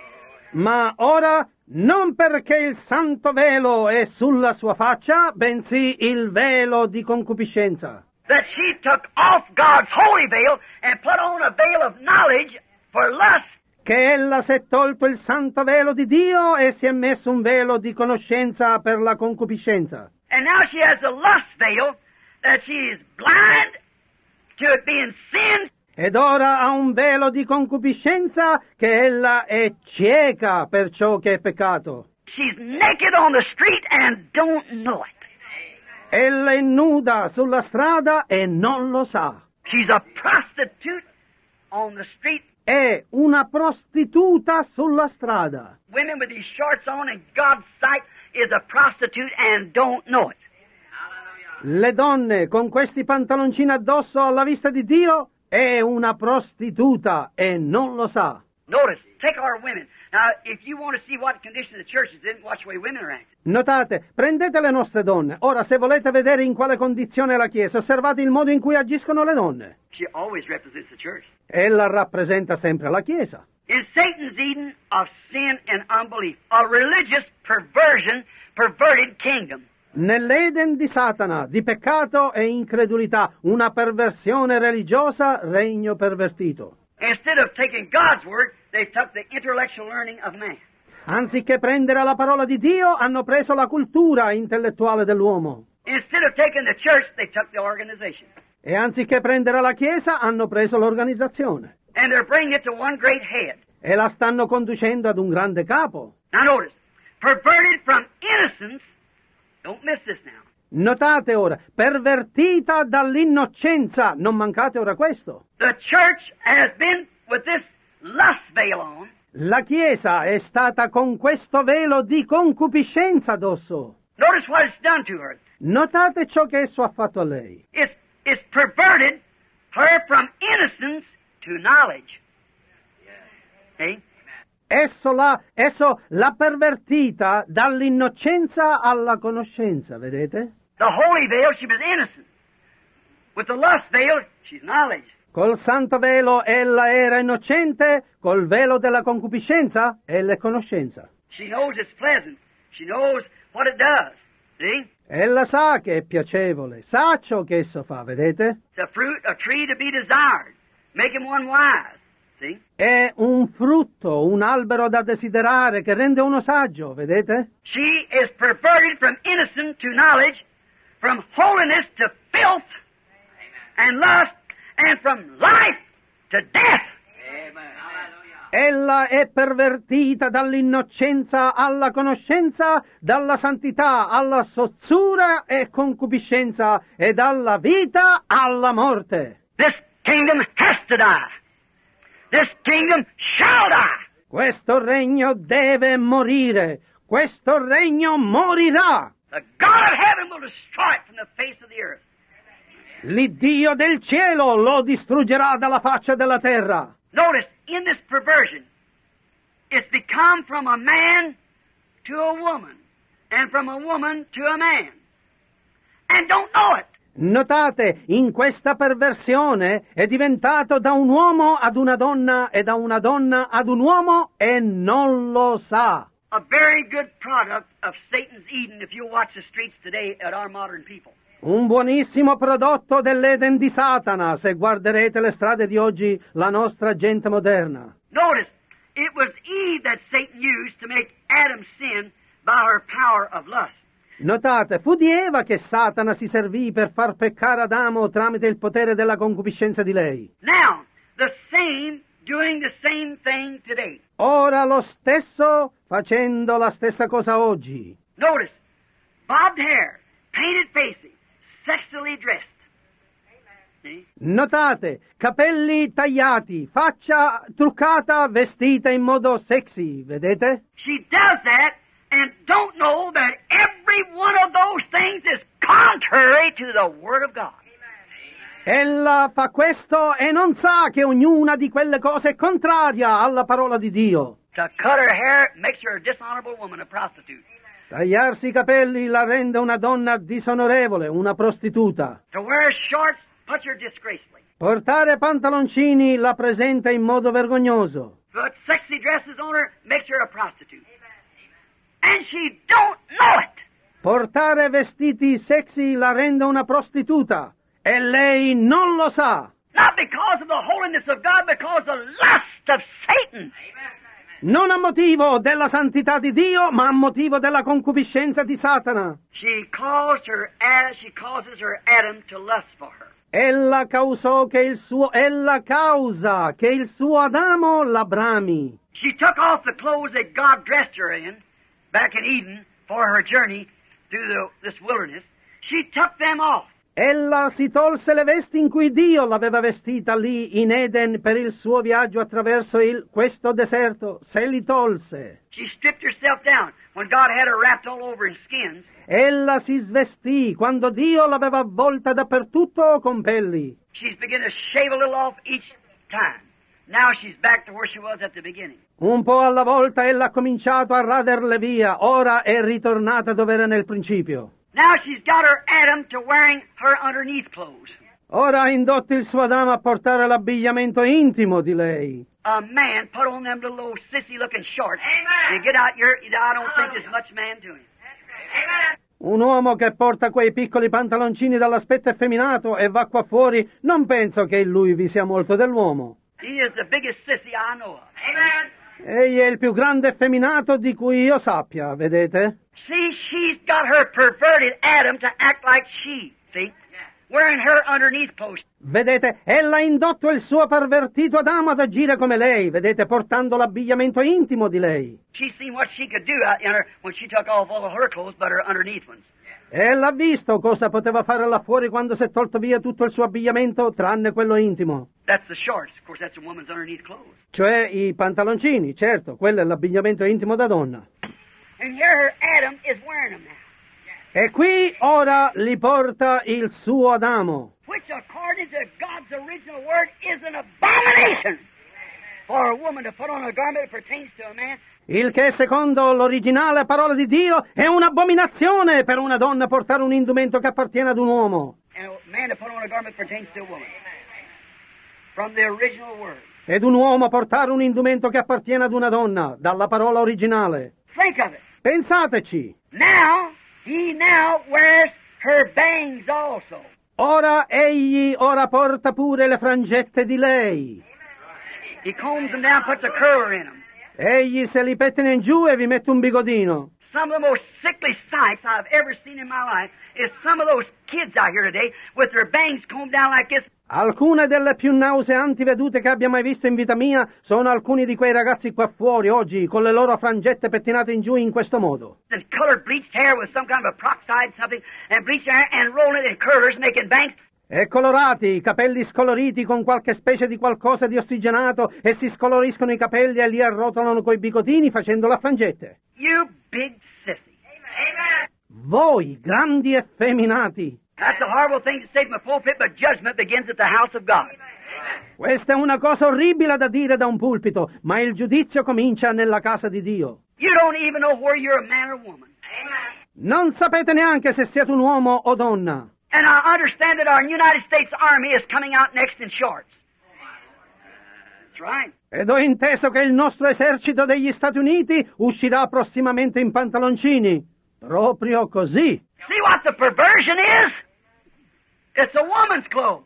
[SPEAKER 1] Ma ora non perché il santo velo è sulla sua faccia, bensì il velo di concupiscenza.
[SPEAKER 2] That she took off God's holy veil and put on a veil of knowledge for lust.
[SPEAKER 1] Che ella si è tolto il santo velo di Dio e si è messo un velo di conoscenza per la concupiscenza.
[SPEAKER 2] And now she has a lust veil that she is blind to it being sin.
[SPEAKER 1] Ed ora ha un velo di concupiscenza che ella è cieca per ciò che è peccato.
[SPEAKER 2] She's naked on the street and don't know it.
[SPEAKER 1] Ella è nuda sulla strada e non lo sa.
[SPEAKER 2] She's a prostitute on the street.
[SPEAKER 1] È una prostituta sulla strada.
[SPEAKER 2] Women with these shorts on in God's sight is a prostitute and don't know it.
[SPEAKER 1] Le donne con questi pantaloncini addosso alla vista di Dio è una prostituta e non lo sa.
[SPEAKER 2] Notice, take our women. Now, if you want to see what condition the church is in, watch the way women are acting.
[SPEAKER 1] Notate, prendete le nostre donne. Ora, se volete vedere in quale condizione è la Chiesa, osservate il modo in cui agiscono le donne.
[SPEAKER 2] She always represents the church.
[SPEAKER 1] Ella rappresenta sempre la Chiesa.
[SPEAKER 2] In Satan's Eden of sin and unbelief, a religious perversion, perverted kingdom.
[SPEAKER 1] Nell'Eden di Satana, di peccato e incredulità, una perversione religiosa, regno pervertito.
[SPEAKER 2] Instead of taking God's word, they took the intellectual learning of man.
[SPEAKER 1] Anziché prendere la parola di Dio, hanno preso la cultura intellettuale dell'uomo.
[SPEAKER 2] Instead of taking the church, they took the organization.
[SPEAKER 1] E anziché prendere la Chiesa, hanno preso l'organizzazione.
[SPEAKER 2] And they're bringing it to one great head.
[SPEAKER 1] E la stanno conducendo ad un grande capo.
[SPEAKER 2] Now notice, perverted from innocence, don't miss this now.
[SPEAKER 1] Notate ora, pervertita dall'innocenza, non mancate ora questo.
[SPEAKER 2] The church has been with this lust veil on.
[SPEAKER 1] La Chiesa è stata con questo velo di concupiscenza addosso.
[SPEAKER 2] Notice what it's done to her.
[SPEAKER 1] Notate ciò che esso ha fatto a lei.
[SPEAKER 2] It's perverted her from innocence to knowledge. See?
[SPEAKER 1] Esso l'ha pervertita dall'innocenza alla conoscenza, vedete?
[SPEAKER 2] The holy veil, she was innocent. With the lust veil, she's knowledge.
[SPEAKER 1] Col santo velo ella era innocente, col velo della concupiscenza ella è conoscenza.
[SPEAKER 2] She knows it's pleasant. She knows what it does. See?
[SPEAKER 1] Ella sa che è piacevole, sa ciò che esso fa, vedete?
[SPEAKER 2] It's a fruit, a tree to be desired, making one wise. See?
[SPEAKER 1] È un frutto, un albero da desiderare che rende uno saggio, vedete?
[SPEAKER 2] She is perverted from innocence to knowledge, from holiness to filth and lust, and from life to death.
[SPEAKER 3] Amen.
[SPEAKER 1] Ella è pervertita dall'innocenza alla conoscenza, dalla santità alla sozzura e concupiscenza e dalla vita alla morte.
[SPEAKER 2] This kingdom has to die. This kingdom shall die.
[SPEAKER 1] Questo regno deve morire. Questo regno morirà.
[SPEAKER 2] The God of heaven will destroy it from the face of the earth.
[SPEAKER 1] L'Iddio del cielo lo distruggerà dalla faccia della terra.
[SPEAKER 2] Notice, in this perversion, it's become from a man to a woman, and from a woman to a man, and don't know it.
[SPEAKER 1] Notate, in questa perversione è diventato da un uomo ad una donna e da una donna ad un uomo e non lo sa.
[SPEAKER 2] A very good product of Satan's Eden if you watch the streets today at our modern people.
[SPEAKER 1] Un buonissimo prodotto dell'Eden di Satana, se guarderete le strade di oggi, la nostra gente moderna.
[SPEAKER 2] Notice, it was Eve that Satan used to make Adam sin by her power of lust.
[SPEAKER 1] Notate, fu di Eva che Satana si servì per far peccare Adamo tramite il potere della concupiscenza di lei.
[SPEAKER 2] Now, the same, doing the same thing today.
[SPEAKER 1] Ora lo stesso facendo la stessa cosa oggi.
[SPEAKER 2] Notice, bobbed hair, painted faces, sexually dressed. See?
[SPEAKER 1] Notate, capelli tagliati, faccia truccata, vestita in modo sexy, vedete?
[SPEAKER 2] She does that and don't know that every one of those things is contrary to the Word of God.
[SPEAKER 1] Ella fa questo e non sa che ognuna di quelle cose è contraria alla parola di Dio.
[SPEAKER 2] To cut her hair makes her a dishonorable woman, a prostitute.
[SPEAKER 1] Tagliarsi i capelli la rende una donna disonorevole, una prostituta.
[SPEAKER 2] To wear shorts puts her disgracefully.
[SPEAKER 1] Portare pantaloncini la presenta in modo vergognoso.
[SPEAKER 2] To put sexy dresses on her makes her a prostitute. And she don't know it.
[SPEAKER 1] Portare vestiti sexy la rende una prostituta e lei non lo sa.
[SPEAKER 2] Not because of the holiness of God, because of the lust of Satan.
[SPEAKER 1] Non a motivo della santità di Dio, ma a motivo della concupiscenza di Satana.
[SPEAKER 2] She causes her Adam to lust for her.
[SPEAKER 1] Ella causa che il suo Adamo la brami.
[SPEAKER 2] She took off the clothes that God dressed her in back in Eden for her journey through this wilderness. She took them off.
[SPEAKER 1] Ella si tolse le vesti in cui Dio l'aveva vestita lì in Eden per il suo viaggio attraverso questo deserto. Se li tolse.
[SPEAKER 2] She stripped herself down when God had her wrapped all over in skins.
[SPEAKER 1] Ella si svestì quando Dio l'aveva avvolta dappertutto con pelli.
[SPEAKER 2] She's beginning to shave a little off each time. Now she's back to where she was at the beginning.
[SPEAKER 1] Un po' alla volta ella ha cominciato a raderle via, ora è ritornata dove era nel principio.
[SPEAKER 2] Now she's got her Adam to wearing her underneath clothes.
[SPEAKER 1] Ora ha indotto il suo Adamo a portare l'abbigliamento intimo di lei.
[SPEAKER 2] A man put on them little old sissy-looking shorts. Amen. You get out here, I don't think there's much man to him. Amen.
[SPEAKER 1] Un uomo che porta quei piccoli pantaloncini dall'aspetto effeminato e va qua fuori, non penso che in lui vi sia molto dell'uomo.
[SPEAKER 2] He is the biggest sissy I know of. Amen.
[SPEAKER 1] Egli è il più grande effeminato di cui io sappia, vedete?
[SPEAKER 2] See, she's got her perverted Adam to act like she, see? Wearing her underneath clothes.
[SPEAKER 1] Vedete, ella ha indotto il suo pervertito Adamo ad agire come lei, vedete, portando l'abbigliamento intimo di lei.
[SPEAKER 2] She's seen what she could do out in her when she took off all of her clothes but her underneath ones.
[SPEAKER 1] Ella ha visto cosa poteva fare là fuori quando si è tolto via tutto il suo abbigliamento, tranne quello intimo.
[SPEAKER 2] That's the shorts. Of course, that's a woman's underneath clothes.
[SPEAKER 1] Cioè i pantaloncini, certo, quello è l'abbigliamento intimo da donna.
[SPEAKER 2] And here her Adam is wearing them now.
[SPEAKER 1] E qui ora li porta il suo Adamo.
[SPEAKER 2] Which, according to God's original word, is an abomination for a woman to put on a garment that pertains to a man.
[SPEAKER 1] Il che, secondo l'originale parola di Dio, è un'abominazione per una donna portare un indumento che appartiene ad un uomo.
[SPEAKER 2] And a man to put on a garment that pertains to a woman. From the original word.
[SPEAKER 1] Ed un uomo portare un indumento che appartiene ad una donna, dalla parola originale.
[SPEAKER 2] Think of it.
[SPEAKER 1] Pensateci.
[SPEAKER 2] He now wears her bangs also.
[SPEAKER 1] Egli porta pure le frangette di lei.
[SPEAKER 2] He combs them down, puts a curler in them.
[SPEAKER 1] Egli se li pettina in giù e vi mette un bigodino.
[SPEAKER 2] some of the most sickly sights I've ever seen in my life is some of those kids out here today with their bangs combed down like this.
[SPEAKER 1] Alcune delle più nauseanti vedute che abbia mai visto in vita mia sono alcuni di quei ragazzi qua fuori oggi con le loro frangette pettinate in giù in questo modo.
[SPEAKER 2] And colored bleached hair with some kind of a peroxide something, and bleached hair and rolling it in curlers making bangs.
[SPEAKER 1] E colorati, capelli scoloriti con qualche specie di qualcosa di ossigenato e si scoloriscono i capelli e li arrotolano coi bigotini facendo la frangette.
[SPEAKER 2] You big sissy. Amen.
[SPEAKER 1] Voi, grandi effeminati.
[SPEAKER 2] That's a horrible thing to say from a pulpit, but judgment begins at the house of God.
[SPEAKER 1] Questa è una cosa orribile da dire da un pulpito, ma il giudizio comincia nella casa di Dio.
[SPEAKER 2] You don't even know where you're a man or woman.
[SPEAKER 1] Non sapete neanche se siete un uomo o donna.
[SPEAKER 2] And I understand that our United States Army is coming out next in shorts. That's right.
[SPEAKER 1] Ed ho inteso che il nostro esercito degli Stati Uniti uscirà prossimamente in pantaloncini. Proprio così.
[SPEAKER 2] See what the perversion is? It's a woman's clothes.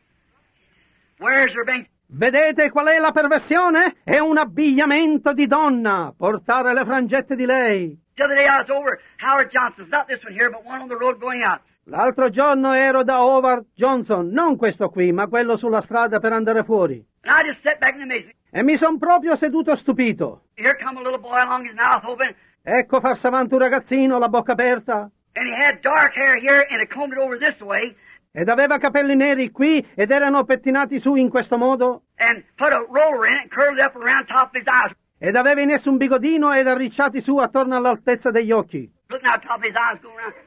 [SPEAKER 2] Where's her bank?
[SPEAKER 1] Vedete qual è la perversione? È un abbigliamento di donna, portare le frangette di lei.
[SPEAKER 2] The other day I was over Howard Johnson's, not this one here, but one on the road going out.
[SPEAKER 1] L'altro giorno ero da Howard Johnson, non questo qui, ma quello sulla strada per andare fuori.
[SPEAKER 2] And I just sat back in amazement.
[SPEAKER 1] E mi son proprio seduto stupito.
[SPEAKER 2] Here come a little boy along his mouth open,
[SPEAKER 1] Ecco farsi avanti un ragazzino, la bocca aperta,
[SPEAKER 2] and he had dark hair here, and he combed it over this way,
[SPEAKER 1] ed aveva capelli neri qui ed erano pettinati su in questo modo,
[SPEAKER 2] and put a roller in it and curled it up around top of his eyes.
[SPEAKER 1] ed aveva in esso un bigodino ed arricciati su attorno all'altezza degli occhi.
[SPEAKER 2] Looking out top of his eyes going around.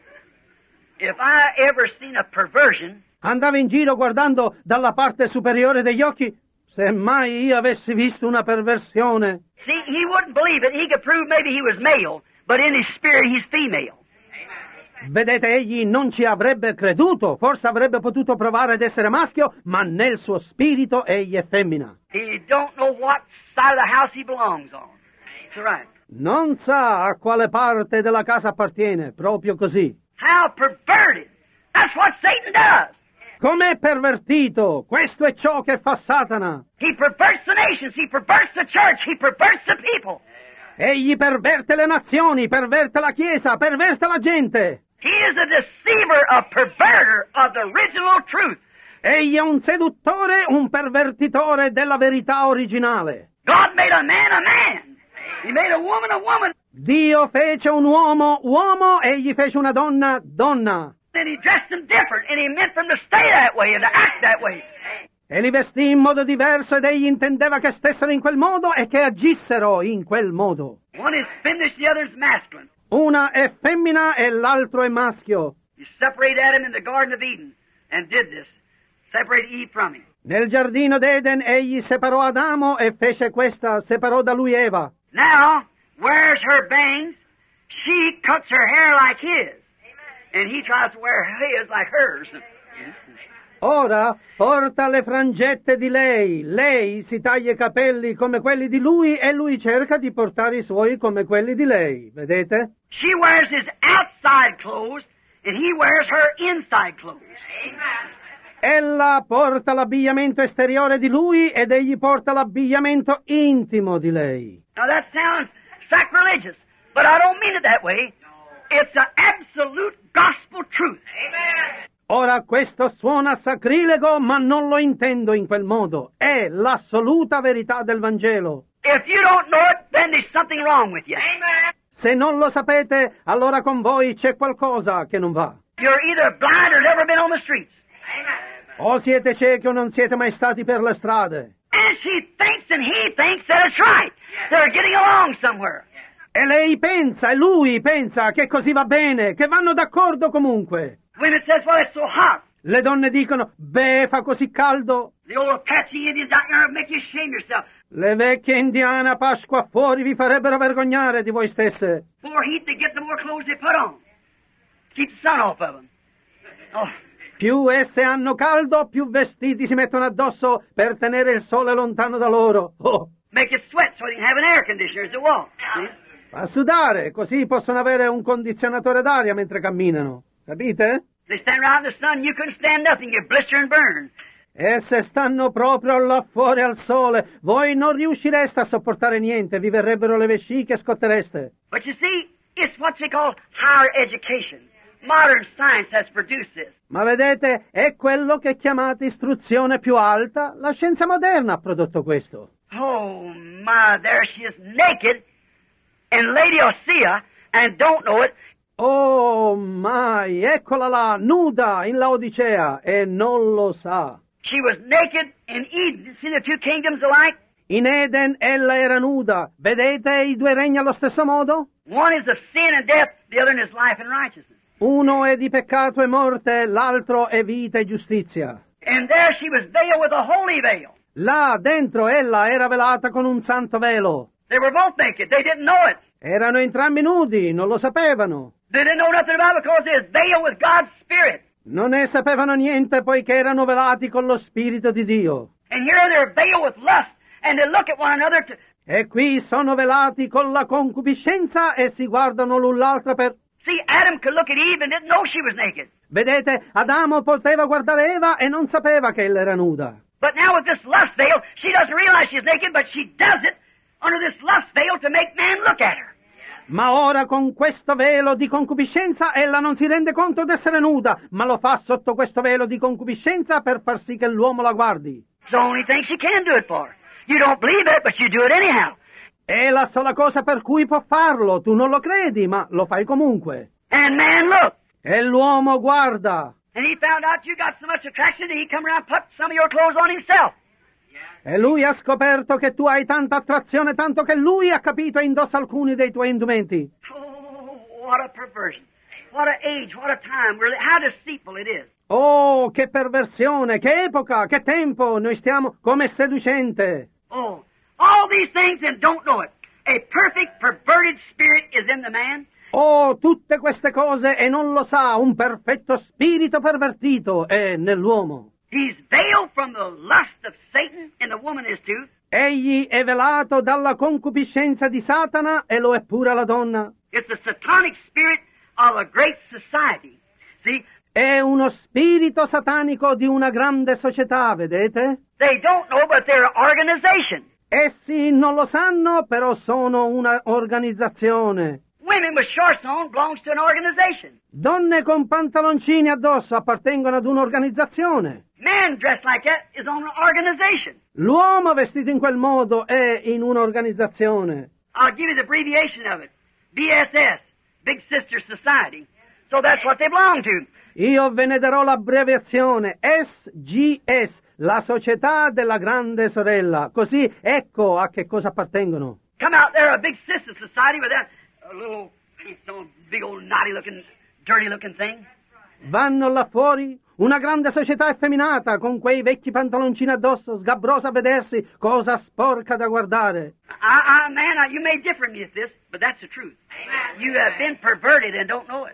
[SPEAKER 2] If I ever seen a perversion,
[SPEAKER 1] Andava in giro guardando dalla parte superiore degli occhi. Se mai io avessi visto una perversione.
[SPEAKER 2] see, he wouldn't believe it. He could prove maybe he was male, but in his spirit he's female.
[SPEAKER 1] Vedete, egli non ci avrebbe creduto, forse avrebbe potuto provare ad essere maschio, ma nel suo spirito egli è femmina.
[SPEAKER 2] He don't know what side of the house he belongs on. That's right.
[SPEAKER 1] Non sa a quale parte della casa appartiene, proprio così.
[SPEAKER 2] How perverted! That's what Satan does.
[SPEAKER 1] Com'è pervertito! Questo è ciò che fa Satana.
[SPEAKER 2] He perverts the nations. He perverts the church. He perverts the people.
[SPEAKER 1] Egli perverte le nazioni, perverte la Chiesa, perverte la gente.
[SPEAKER 2] He is a deceiver, a perverter of the original truth.
[SPEAKER 1] Egli è un seduttore, un pervertitore della verità originale.
[SPEAKER 2] God made a man. He made a woman.
[SPEAKER 1] Dio fece un uomo, uomo, e egli fece una donna, donna.
[SPEAKER 2] And he dressed them different, and he meant them to stay that way and to act that way.
[SPEAKER 1] E li vestì in modo diverso ed egli intendeva che stessero in quel modo e che agissero in quel modo.
[SPEAKER 2] One is feminine, the other is masculine.
[SPEAKER 1] Una è femmina e l'altro è maschio.
[SPEAKER 2] He separated Adam in the Garden of Eden and did this. Separated Eve from him.
[SPEAKER 1] Nel giardino d'Eden egli separò Adamo e fece questa, separò da lui Eva.
[SPEAKER 2] Now, where's her bangs? She cuts her hair like his. And he tries to wear his like hers.
[SPEAKER 1] Ora porta le frangette di lei si taglia i capelli come quelli di lui e lui cerca di portare i suoi come quelli di lei, vedete?
[SPEAKER 2] She wears his outside clothes, and he wears her inside clothes.
[SPEAKER 1] Ella porta l'abbigliamento esteriore di lui ed egli porta l'abbigliamento intimo di lei.
[SPEAKER 2] Now that sounds sacrilegious, but I don't mean it that way. It's an absolute gospel truth. Amen.
[SPEAKER 1] Ora questo suona sacrilego, ma non lo intendo in quel modo. È l'assoluta verità del Vangelo.
[SPEAKER 2] If you don't know it, then there's something wrong with you. Amen.
[SPEAKER 1] Se non lo sapete, allora con voi c'è qualcosa che non va.
[SPEAKER 2] You're either blind or never been on the streets.
[SPEAKER 1] O siete ciechi o non siete mai stati per le strade.
[SPEAKER 2] And she thinks and he thinks that it's right. They're getting along somewhere.
[SPEAKER 1] E lei pensa, e lui pensa che così va bene, che vanno d'accordo comunque.
[SPEAKER 2] Women says, well, it's so hot.
[SPEAKER 1] Le donne dicono, beh, fa così caldo.
[SPEAKER 2] The old Apache Indians out there make you shame yourself.
[SPEAKER 1] Le vecchie indiane a Pasqua fuori vi farebbero vergognare di voi stesse.
[SPEAKER 2] More heat they get, the more clothes they put on. Keep the sun off of them. Oh.
[SPEAKER 1] Più esse hanno caldo, più vestiti si mettono addosso per tenere il sole lontano da loro. Oh.
[SPEAKER 2] Make it sweat so they can have an air conditioner as they walk.
[SPEAKER 1] Fa sudare, così possono avere un condizionatore d'aria mentre camminano. Capite?
[SPEAKER 2] They stand around in the sun, you couldn't stand nothing, you blister and burn.
[SPEAKER 1] E se stanno proprio là fuori al sole, voi non riuscireste a sopportare niente, vi verrebbero le vesciche e scottereste.
[SPEAKER 2] But you see, It's what they call higher education. Modern science has produced this.
[SPEAKER 1] Ma vedete, è quello che chiamate istruzione più alta? La scienza moderna ha prodotto questo.
[SPEAKER 2] Oh, my, there she is naked in Laodicea and don't know it.
[SPEAKER 1] Oh, mai, eccola là, nuda in Laodicea e non lo sa.
[SPEAKER 2] She was naked in Eden. See the two kingdoms alike?
[SPEAKER 1] In Eden ella era nuda. Vedete i due regni allo stesso modo?
[SPEAKER 2] One is of sin and death, the other is life and righteousness.
[SPEAKER 1] Uno è di peccato e morte, l'altro è vita e giustizia.
[SPEAKER 2] And there she was veiled with a holy veil.
[SPEAKER 1] Là dentro ella era velata con un santo velo.
[SPEAKER 2] They were both naked. They didn't know it.
[SPEAKER 1] Erano entrambi nudi, non lo sapevano.
[SPEAKER 2] They didn't know nothing about it because they was veiled with God's Spirit.
[SPEAKER 1] Non ne sapevano niente poiché erano velati con lo Spirito di Dio.
[SPEAKER 2] And here they're veiled with lust, and they look at one another to...
[SPEAKER 1] E qui sono velati con la concupiscenza e si guardano l'un l'altra per...
[SPEAKER 2] See, Adam could look at Eve and didn't know she was naked.
[SPEAKER 1] Vedete, Adamo poteva guardare Eva e non sapeva che ella era nuda.
[SPEAKER 2] But now with this lust veil, she doesn't realize she's naked, but she does it under this lust veil to make man look at her.
[SPEAKER 1] Ma ora con questo velo di concupiscenza ella non si rende conto d'essere nuda, ma lo fa sotto questo velo di concupiscenza per far sì che l'uomo la guardi.
[SPEAKER 2] It's the only thing she can do it for. You don't believe it, but you do it anyhow.
[SPEAKER 1] È la sola cosa per cui può farlo, tu non lo credi, ma lo fai comunque.
[SPEAKER 2] And man looked.
[SPEAKER 1] E l'uomo guarda.
[SPEAKER 2] And he found out you got so much attraction that he come around and put some of your clothes on himself.
[SPEAKER 1] E lui ha scoperto che tu hai tanta attrazione, tanto che lui ha capito e indossa alcuni dei tuoi indumenti.
[SPEAKER 2] Oh, what a perversion. What an age, what a time. Really, how deceitful it is.
[SPEAKER 1] Oh, che perversione, che epoca, che tempo, noi stiamo come seducente.
[SPEAKER 2] Oh, all these things and don't know it. A perfect perverted spirit is in the man.
[SPEAKER 1] Oh, tutte queste cose e non lo sa, un perfetto spirito pervertito è nell'uomo.
[SPEAKER 2] He's veiled from the lust of Satan, and the woman is too.
[SPEAKER 1] Egli è velato dalla concupiscenza di Satana e lo è pure la donna.
[SPEAKER 2] It's the satanic spirit of a great society. See,
[SPEAKER 1] È uno spirito satanico di una grande società, vedete?
[SPEAKER 2] they don't know, but they're an organization.
[SPEAKER 1] Essi non lo sanno, però sono una organizzazione.
[SPEAKER 2] Women with shorts on belongs to an organization.
[SPEAKER 1] Donne con pantaloncini addosso appartengono ad un'organizzazione.
[SPEAKER 2] Man dressed like that is on an organization.
[SPEAKER 1] L'uomo vestito in quel modo è in un'organizzazione.
[SPEAKER 2] I'll give you the abbreviation of it. BSS, Big Sister Society. So that's what they belong to.
[SPEAKER 1] Io ve ne darò l'abbreviazione SGS, la società della grande sorella. Così ecco a che cosa appartengono.
[SPEAKER 2] Come out there, a Big Sister Society with that little, some big old naughty looking, dirty looking thing.
[SPEAKER 1] Vanno là fuori una grande società effeminata con quei vecchi pantaloncini addosso, sgabbrosa a vedersi, cosa sporca da guardare.
[SPEAKER 2] Man, you may differ me with this, but that's the truth. You have been perverted and don't know it.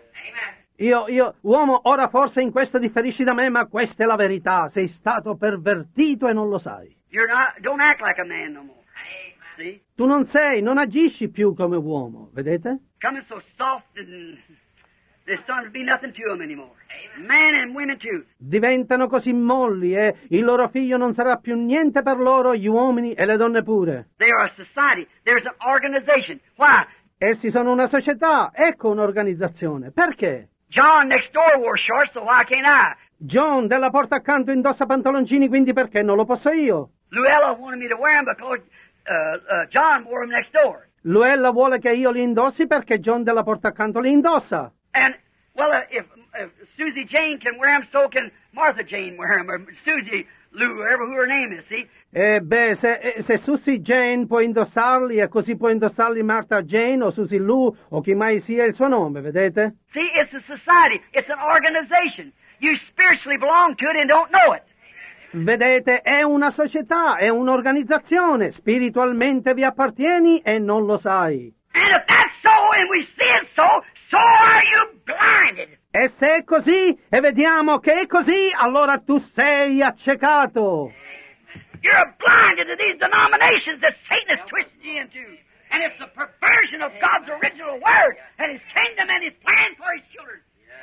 [SPEAKER 1] Uomo, ora forse in questo differisci da me, ma questa è la verità. Sei stato pervertito e non lo sai.
[SPEAKER 2] Don't act like a man no more. See?
[SPEAKER 1] Tu non agisci più come uomo, vedete?
[SPEAKER 2] Coming so soft and there's starting to be nothing to them anymore. Men and women too.
[SPEAKER 1] Diventano così molli e il loro figlio non sarà più niente per loro, gli uomini e le donne pure.
[SPEAKER 2] They are a society. There's an organization. Why?
[SPEAKER 1] Essi sono una società, ecco un'organizzazione. Perché?
[SPEAKER 2] John next door wore shorts, so why can't I?
[SPEAKER 1] John della porta accanto indossa pantaloncini, quindi perché non lo posso io?
[SPEAKER 2] Luella wanted me to wear them because John wore them next door.
[SPEAKER 1] Luella vuole che io li indossi perché John della porta accanto li indossa.
[SPEAKER 2] And, well, if Susie Jane can wear them, so can Martha Jane wear them, or Susie Lou, whoever who her name is, see?
[SPEAKER 1] Se Susie Jane può indossarli e così può indossarli Martha Jane o Susie Lou o chi mai sia il suo nome, vedete?
[SPEAKER 2] See, it's a society. It's an organization. You spiritually belong to it and don't know it.
[SPEAKER 1] Vedete, è una società, è un'organizzazione. Spiritualmente vi appartieni e non lo sai.
[SPEAKER 2] And if that's so and we see it so, so are you blinded.
[SPEAKER 1] E se è così e vediamo che è così, allora tu sei accecato.
[SPEAKER 2] You're blinded to these denominations that Satan has twisted you into. And it's the perversion of God's original word and His kingdom and His plan for His children.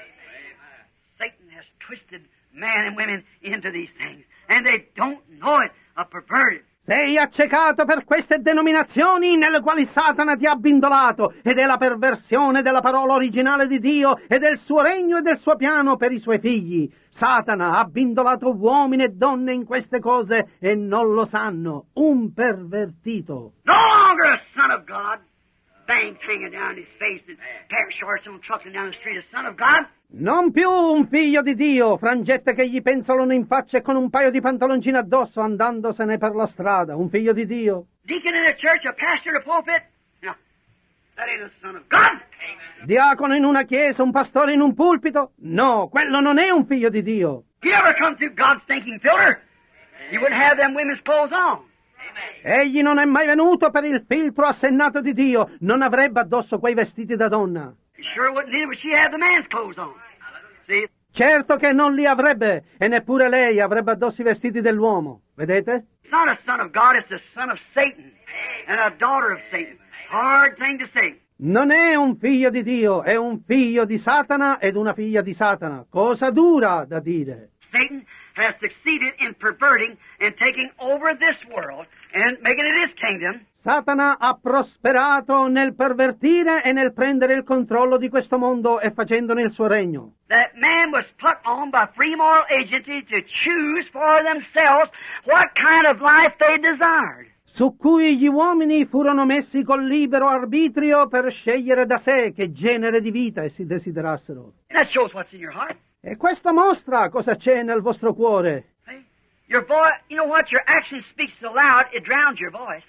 [SPEAKER 2] Satan has twisted man and women into these things. And they don't know it, a perverted.
[SPEAKER 1] Sei accecato per queste denominazioni nelle quali Satana ti ha abbindolato ed è la perversione della parola originale di Dio e del suo regno e del suo piano per i suoi figli. Satana ha abbindolato uomini e donne in queste cose e non lo sanno. Un pervertito.
[SPEAKER 2] No longer a son of God. Bangs hanging down his face and pair of shorts on trucking down the street. A son of God.
[SPEAKER 1] Non più un figlio di Dio, frangette che gli penzolano in faccia e con un paio di pantaloncini addosso andandosene per la strada. Un figlio di Dio.
[SPEAKER 2] Deacon in a church, a pastor in a pulpit. No, that ain't a son of God.
[SPEAKER 1] Diacono in una chiesa, un pastore in un pulpito? No, quello non è un figlio di Dio.
[SPEAKER 2] If you ever come through God's thinking filter, you wouldn't have them women's clothes on.
[SPEAKER 1] Egli non è mai venuto per il filtro assennato di Dio, non avrebbe addosso quei vestiti da donna.
[SPEAKER 2] You sure wouldn't neither would she have the man's clothes on. See?
[SPEAKER 1] Certo che non li avrebbe, e neppure lei avrebbe addosso i vestiti dell'uomo. Vedete?
[SPEAKER 2] It's not a son of God, it's a son of Satan and a daughter of Satan. Hard thing to say.
[SPEAKER 1] Non è un figlio di Dio, è un figlio di Satana ed una figlia di Satana. Cosa dura da dire.
[SPEAKER 2] Satan has succeeded in perverting and taking over this world and making it his kingdom.
[SPEAKER 1] Satana ha prosperato nel pervertire e nel prendere il controllo di questo mondo e facendone il suo regno.
[SPEAKER 2] That man was put on by free moral agency to choose for themselves what kind of life they desired.
[SPEAKER 1] Su cui gli uomini furono messi col libero arbitrio per scegliere da sé che genere di vita essi desiderassero.
[SPEAKER 2] And that shows what's in your heart.
[SPEAKER 1] E questo mostra cosa c'è nel vostro cuore.
[SPEAKER 2] See? Your voice, you know what? Your action speaks so loud, it drowns your voice.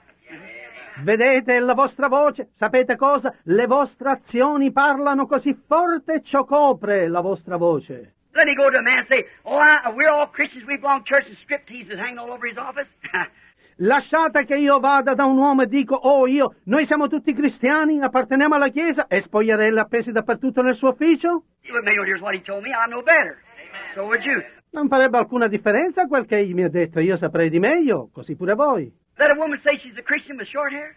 [SPEAKER 1] Vedete la vostra voce? Sapete cosa? Le vostre azioni parlano così forte e ciò copre la vostra voce.
[SPEAKER 2] Let me go to a man and say, we're all Christians, we belong to church, and striptease is hanging all over his office.
[SPEAKER 1] Lasciate che io vada da un uomo e dico, noi siamo tutti cristiani, apparteniamo alla Chiesa, e spogliarelle appesi dappertutto nel suo ufficio?
[SPEAKER 2] Here's what he told me, I know better. So would you.
[SPEAKER 1] Non farebbe alcuna differenza quel che egli mi ha detto, io saprei di meglio, così pure voi.
[SPEAKER 2] Let a woman say she's a Christian with short hair?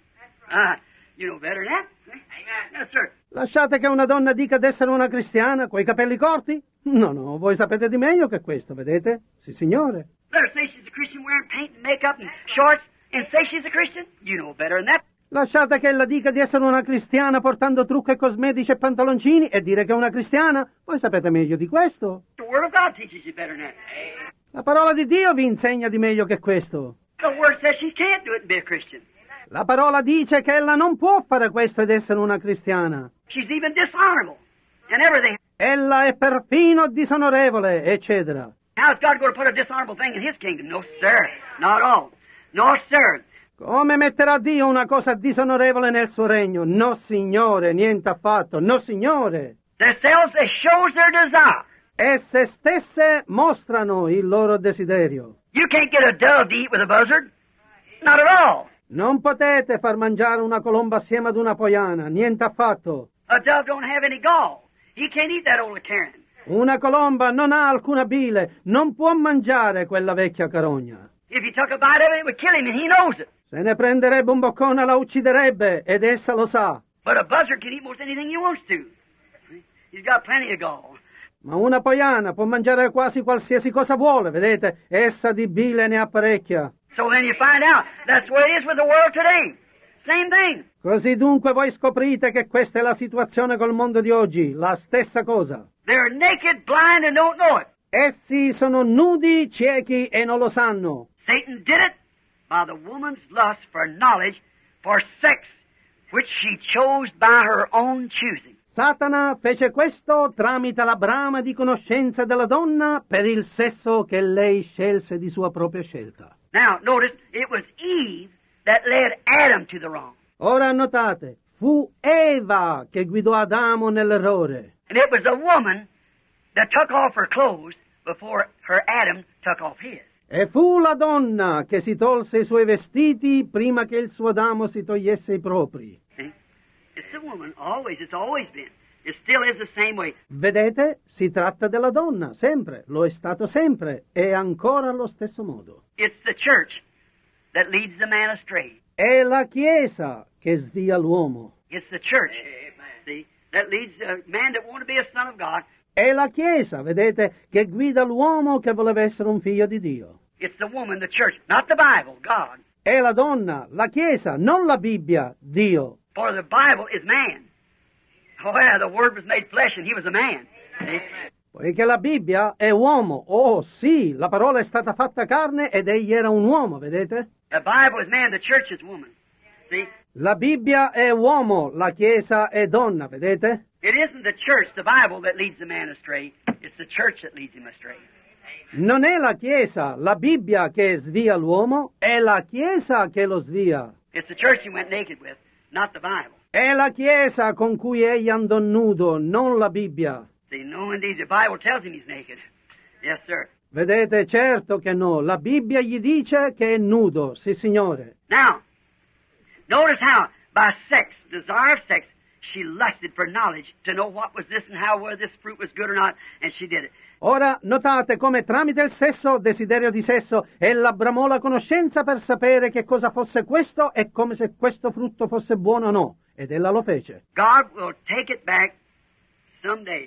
[SPEAKER 2] You know better than that. Yes, sir.
[SPEAKER 1] Lasciate che una donna dica d'essere una cristiana coi capelli corti? No, voi sapete di meglio che questo, vedete? Sì, signore.
[SPEAKER 2] Let her say she's a Christian wearing paint and makeup and shorts and say she's a Christian? You know better than that.
[SPEAKER 1] Lasciate che ella dica di essere una cristiana portando trucco e cosmetici e pantaloncini e dire che è una cristiana? Voi sapete meglio di questo.
[SPEAKER 2] The Word of God teaches you better than that.
[SPEAKER 1] La parola di Dio vi insegna di meglio che questo.
[SPEAKER 2] The Word says she can't do it and be a Christian.
[SPEAKER 1] La parola dice che ella non può fare questo ed essere una cristiana.
[SPEAKER 2] She's even dishonorable and everything.
[SPEAKER 1] Ella è perfino disonorevole, eccetera.
[SPEAKER 2] How is God going to put a dishonorable thing in His kingdom? No, sir. Not at all. No, sir.
[SPEAKER 1] Come metterà Dio una cosa disonorevole nel suo regno? No, signore, niente affatto. No, signore.
[SPEAKER 2] Themselves, they shows their desire.
[SPEAKER 1] Esse stesse mostrano il loro desiderio.
[SPEAKER 2] You can't get a dove to eat with a buzzard. Not at all.
[SPEAKER 1] Non potete far mangiare una colomba assieme ad una poiana, niente affatto.
[SPEAKER 2] A dove don't have any gall. He can't eat that old carrion.
[SPEAKER 1] Una colomba non ha alcuna bile, non può mangiare quella vecchia carogna.
[SPEAKER 2] If he took a bite of it, it would kill him, and he knows it.
[SPEAKER 1] Se ne prenderebbe un boccone la ucciderebbe, ed essa lo sa.
[SPEAKER 2] But a buzzard can eat most anything he wants to. He's got plenty of gall.
[SPEAKER 1] Ma una poiana può mangiare quasi qualsiasi cosa vuole, vedete? Essa di bile ne ha parecchia.
[SPEAKER 2] So then you find out that's what it is with the world today. Same thing.
[SPEAKER 1] Così dunque voi scoprite che questa è la situazione col mondo di oggi, la stessa cosa.
[SPEAKER 2] They're naked, blind, and don't know it.
[SPEAKER 1] Essi sono nudi, ciechi e non lo sanno.
[SPEAKER 2] Satan did it by the woman's lust for knowledge, for sex, which she chose by her own choosing.
[SPEAKER 1] Satana fece questo tramite la brama di conoscenza della donna per il sesso che lei scelse di sua propria scelta.
[SPEAKER 2] Now, notice, it was Eve that led Adam to the wrong.
[SPEAKER 1] Ora notate, fu Eva che guidò Adamo nell'errore.
[SPEAKER 2] And it was the woman that took off her clothes before her Adam took off his.
[SPEAKER 1] E fu la donna che si tolse i suoi vestiti prima che il suo Adamo si togliesse i propri.
[SPEAKER 2] See? It's the woman, always. It's always been. It still is the same way.
[SPEAKER 1] Vedete? Si tratta della donna, sempre. Lo è stato sempre. E ancora allo stesso modo.
[SPEAKER 2] It's the church that leads the man astray.
[SPEAKER 1] È la Chiesa che svia l'uomo.
[SPEAKER 2] It's the church, see, that leads a man that wanted to be a son of God.
[SPEAKER 1] È la Chiesa, vedete, che guida l'uomo che voleva essere un figlio di Dio.
[SPEAKER 2] It's the woman, the church, not the Bible, God.
[SPEAKER 1] È la donna, la Chiesa, non la Bibbia, Dio.
[SPEAKER 2] For the Bible is man. Oh yeah, the Word was made flesh and he was a man. See?
[SPEAKER 1] Poiché la Bibbia è uomo. Oh sì, la parola è stata fatta carne ed egli era un uomo, vedete?
[SPEAKER 2] The Bible is man, the church is woman. See?
[SPEAKER 1] La Bibbia è uomo, la Chiesa è donna, vedete?
[SPEAKER 2] It isn't the church, the Bible, that leads the man astray. It's the church that leads him astray.
[SPEAKER 1] Non è la Chiesa, la Bibbia che svia l'uomo, è la Chiesa che lo svia.
[SPEAKER 2] It's the church he went naked with, not the Bible.
[SPEAKER 1] È la Chiesa con cui egli andò nudo, non la Bibbia.
[SPEAKER 2] See, no, indeed, the Bible tells him he's naked. Yes, sir.
[SPEAKER 1] Vedete, certo che no, la Bibbia gli dice che è nudo, sì signore.
[SPEAKER 2] Now, notice how, by sex, desire of sex, she lusted for knowledge to know what was this and how, whether this fruit was good or not, and she did it.
[SPEAKER 1] Ora notate come tramite il sesso, desiderio di sesso, ella bramò la conoscenza per sapere che cosa fosse questo e come se questo frutto fosse buono o no, ed ella lo fece.
[SPEAKER 2] God will take it back someday,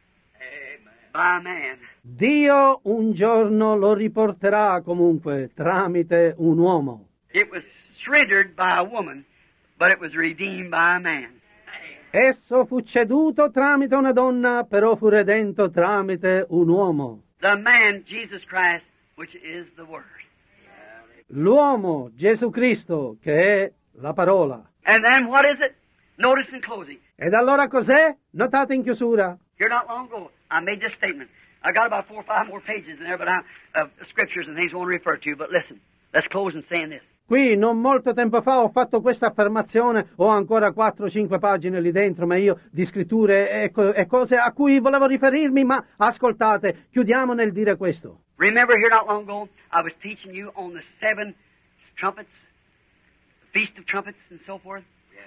[SPEAKER 2] by man.
[SPEAKER 1] Dio un giorno lo riporterà comunque tramite un uomo.
[SPEAKER 2] It was surrendered by a woman, but it was redeemed by a man.
[SPEAKER 1] Esso fu ceduto tramite una donna, però fu redento tramite un uomo.
[SPEAKER 2] The man, Jesus Christ, which is the Word.
[SPEAKER 1] L'uomo, Gesù Cristo, che è la parola.
[SPEAKER 2] And then what is it? Notice in closing.
[SPEAKER 1] Ed allora cos'è? Notate in chiusura.
[SPEAKER 2] Here not long ago, I made this statement. I got about 4 or 5 more pages in there, but scriptures and things I want to refer to. But listen, let's close in saying this.
[SPEAKER 1] Qui non molto tempo fa ho fatto questa affermazione, ho ancora 4 o 5 pagine lì dentro, ma io di scritture e cose a cui volevo riferirmi, ma ascoltate, chiudiamo nel dire questo.
[SPEAKER 2] Remember here not long ago, I was teaching you on the 7 trumpets, Feast of Trumpets and so forth?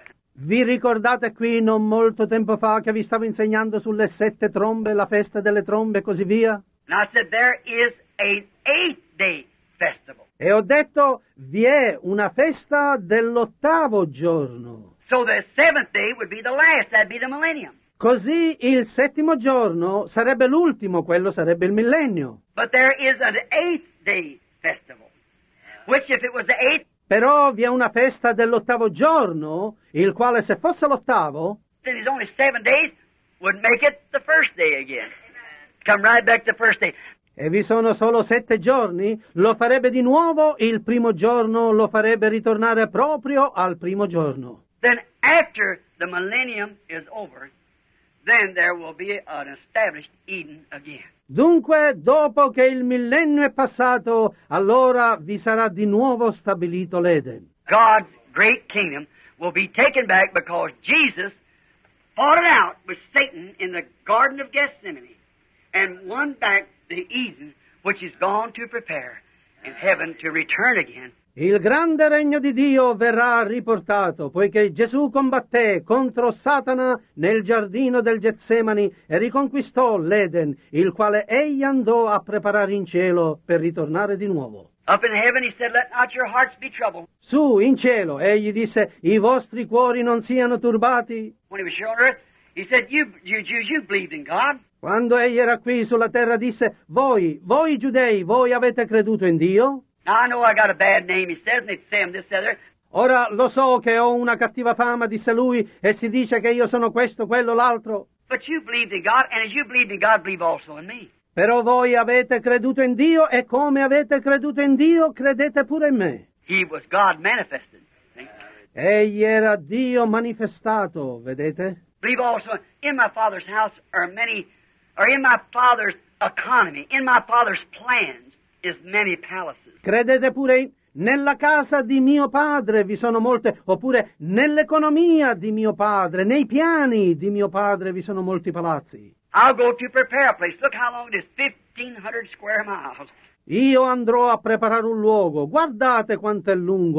[SPEAKER 1] Vi ricordate qui non molto tempo fa che vi stavo insegnando sulle 7 trombe, la festa delle trombe e così via?
[SPEAKER 2] And I said there is an 8-day festival.
[SPEAKER 1] E ho detto, vi è una festa dell'8° giorno.
[SPEAKER 2] So the 7th day would be the last, that'd be the millennium.
[SPEAKER 1] Così il 7° giorno sarebbe l'ultimo, quello sarebbe il millennio.
[SPEAKER 2] But there is an 8th-day festival, which if it was the 8th,
[SPEAKER 1] Però vi è una festa dell'8° giorno, il quale se fosse l'8°,
[SPEAKER 2] then it's only 7 days, would make it the first day again. Come right back to the first day.
[SPEAKER 1] e vi sono solo 7 giorni, lo farebbe di nuovo il primo giorno, lo farebbe ritornare proprio al primo giorno.
[SPEAKER 2] Then after the millennium is over, then there will be an established Eden again.
[SPEAKER 1] Dunque, dopo che il millennio è passato, allora vi sarà di nuovo stabilito l'Eden.
[SPEAKER 2] God's great kingdom will be taken back because Jesus fought it out with Satan in the Garden of Gethsemane and won back the Eden which is gone to prepare in heaven to return again.
[SPEAKER 1] Il grande regno di Dio verrà riportato, poiché Gesù combatté contro Satana nel giardino del Getsemani e riconquistò l'Eden, il quale egli andò a preparare in cielo per ritornare di nuovo.
[SPEAKER 2] Up in heaven he said, "Let not your hearts be troubled."
[SPEAKER 1] Su, in cielo, egli disse, i vostri cuori non siano turbati.
[SPEAKER 2] When he was here on earth, he said, you Jews, you believed in God.
[SPEAKER 1] Quando egli era qui sulla terra disse, voi giudei, voi avete creduto in Dio?
[SPEAKER 2] Now I know I got a bad name, he says, and they say I'm this, that, other.
[SPEAKER 1] Ora lo so che ho una cattiva fama, disse lui, e si dice che io sono questo, quello, l'altro.
[SPEAKER 2] But you believed in God, and as you believed in God, believe also in me.
[SPEAKER 1] Però voi avete creduto in Dio e come avete creduto in Dio, credete pure in me.
[SPEAKER 2] He was God manifested. See?
[SPEAKER 1] Egli era Dio manifestato, vedete?
[SPEAKER 2] Believe also in my Father's house are many, or in my Father's economy, in my Father's plans is many palaces.
[SPEAKER 1] Credete pure nella casa di mio padre vi sono molte, oppure nell'economia di mio padre, nei piani di mio padre vi sono molti palazzi.
[SPEAKER 2] I'll go to prepare a place. Look how long it is, 1,500 square miles.
[SPEAKER 1] Io andrò a preparare un luogo, guardate quanto è lungo,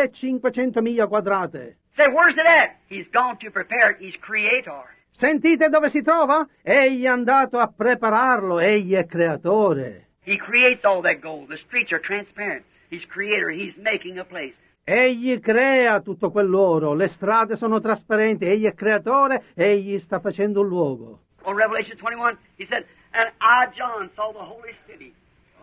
[SPEAKER 1] 1500 miglia quadrate.
[SPEAKER 2] Say, where's it at? He's gone to prepare it. He's creator.
[SPEAKER 1] Sentite dove si trova? Egli è andato a prepararlo, egli è creatore.
[SPEAKER 2] He creates all that gold. The streets are transparent. He's creator. He's making a place.
[SPEAKER 1] Egli crea tutto quell'oro, le strade sono trasparenti, egli è creatore, egli sta facendo un luogo.
[SPEAKER 2] On Revelation 21, he said, and I, John, saw the holy city,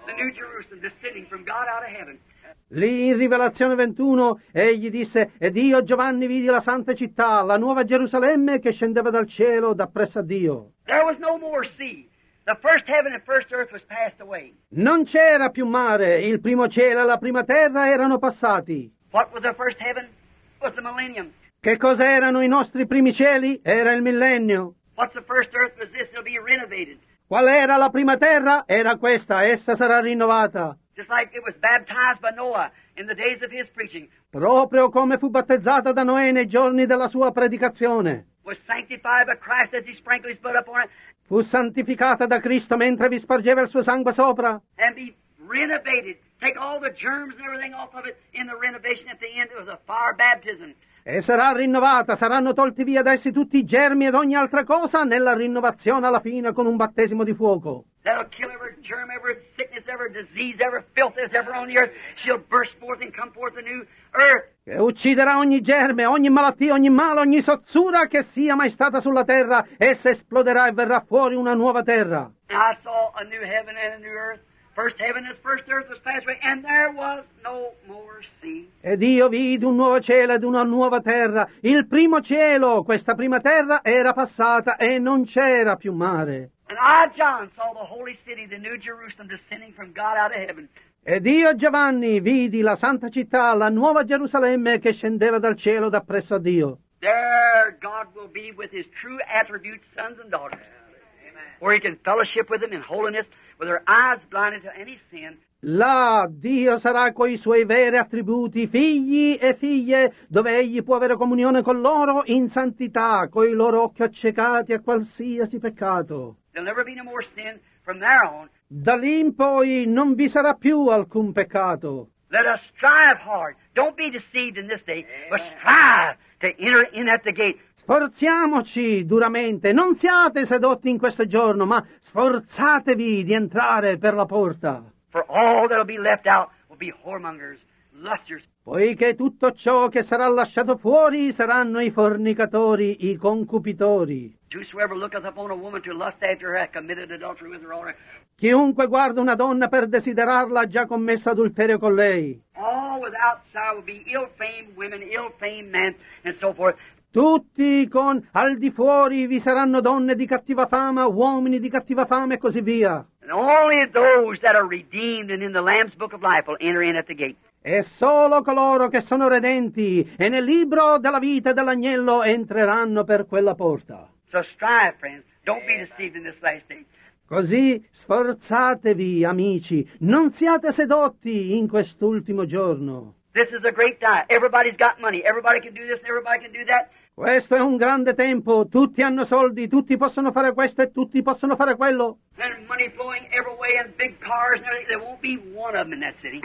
[SPEAKER 2] the New Jerusalem descending from God out of heaven.
[SPEAKER 1] Lì in Rivelazione 21 egli disse: ed io Giovanni vidi la santa città, la nuova Gerusalemme che scendeva dal cielo da presso a Dio.
[SPEAKER 2] There was no more sea. The first heaven and first earth was passed away.
[SPEAKER 1] Non c'era più mare, il primo cielo e la prima terra erano passati.
[SPEAKER 2] What was the first heaven? It was the millennium.
[SPEAKER 1] Che cosa erano i nostri primi cieli? Era il millennio.
[SPEAKER 2] What's the first earth was this? It'll be renovated.
[SPEAKER 1] Qual era la prima terra? Era questa, essa sarà rinnovata.
[SPEAKER 2] Just like it was baptized by Noah in the days of his preaching.
[SPEAKER 1] Proprio come fu battezzata da Noè nei giorni della sua predicazione.
[SPEAKER 2] Was sanctified by Christ as he sprinkled his blood upon it.
[SPEAKER 1] Fu santificata da Cristo mentre vi spargeva il suo sangue sopra.
[SPEAKER 2] And be renovated. Take all the germs and everything off of it in the renovation at the end. It was a fire baptism.
[SPEAKER 1] E sarà rinnovata, saranno tolti via da essi tutti i germi ed ogni altra cosa nella rinnovazione alla fine con un battesimo di fuoco.
[SPEAKER 2] That'll kill every germ, every sickness, every disease, every filth that's ever on the earth. She'll burst forth and come forth a new earth.
[SPEAKER 1] Che ucciderà ogni germe, ogni malattia, ogni male, ogni sozzura che sia mai stata sulla terra. Essa esploderà e verrà fuori una nuova terra.
[SPEAKER 2] And I saw a new heaven and a new earth. First heaven and first earth was passed away, and there was no more sea.
[SPEAKER 1] Ed io vidi un nuovo cielo ed una nuova terra. Il primo cielo, questa prima terra, era passata e non c'era più mare.
[SPEAKER 2] And I, John, saw the holy city, the new Jerusalem, descending from God out of heaven.
[SPEAKER 1] Ed io, Giovanni, vidi la santa città, la nuova Gerusalemme che scendeva dal cielo da presso a Dio.
[SPEAKER 2] There God will be with his true attributes, sons and daughters, where he can fellowship with them in holiness, with their eyes blinded to any sin.
[SPEAKER 1] Là Dio sarà coi suoi veri attributi, figli e figlie, dove egli può avere comunione con loro in santità, coi loro occhi accecati a qualsiasi peccato.
[SPEAKER 2] There'll never be no more sin from there on.
[SPEAKER 1] Da lì in poi non vi sarà più alcun peccato.
[SPEAKER 2] Let us strive hard. Don't be deceived in this day, but strive to enter in at the gate.
[SPEAKER 1] Sforziamoci duramente, non siate sedotti in questo giorno, ma sforzatevi di entrare per la porta.
[SPEAKER 2] For all that'll be left out will be whoremongers, lusters.
[SPEAKER 1] Poiché tutto ciò che sarà lasciato fuori saranno i fornicatori, i concupitori.
[SPEAKER 2] Whosoever looketh upon a woman to lust after her hath committed adultery with her already.
[SPEAKER 1] Chiunque guarda una donna per desiderarla ha già commesso adulterio con lei.
[SPEAKER 2] All without sorrow will be ill-famed women, ill-famed men, and so forth.
[SPEAKER 1] Tutti con al di fuori vi saranno donne di cattiva fama, uomini di cattiva fama e così via.
[SPEAKER 2] And only those that are redeemed and in the Lamb's Book of Life will enter in at the gate.
[SPEAKER 1] E solo coloro che sono redenti e nel libro della vita dell'agnello entreranno per quella porta.
[SPEAKER 2] So strive, friends. Don't be deceived in this last day.
[SPEAKER 1] Così sforzatevi, amici, non siate sedotti in quest'ultimo giorno.
[SPEAKER 2] This is a great time. Everybody's got money. Everybody can do this and everybody can do that.
[SPEAKER 1] Questo è un grande tempo, tutti hanno soldi, tutti possono fare questo e tutti possono fare quello.
[SPEAKER 2] There's money flowing every way and big cars and everything. There won't be one of them in that city.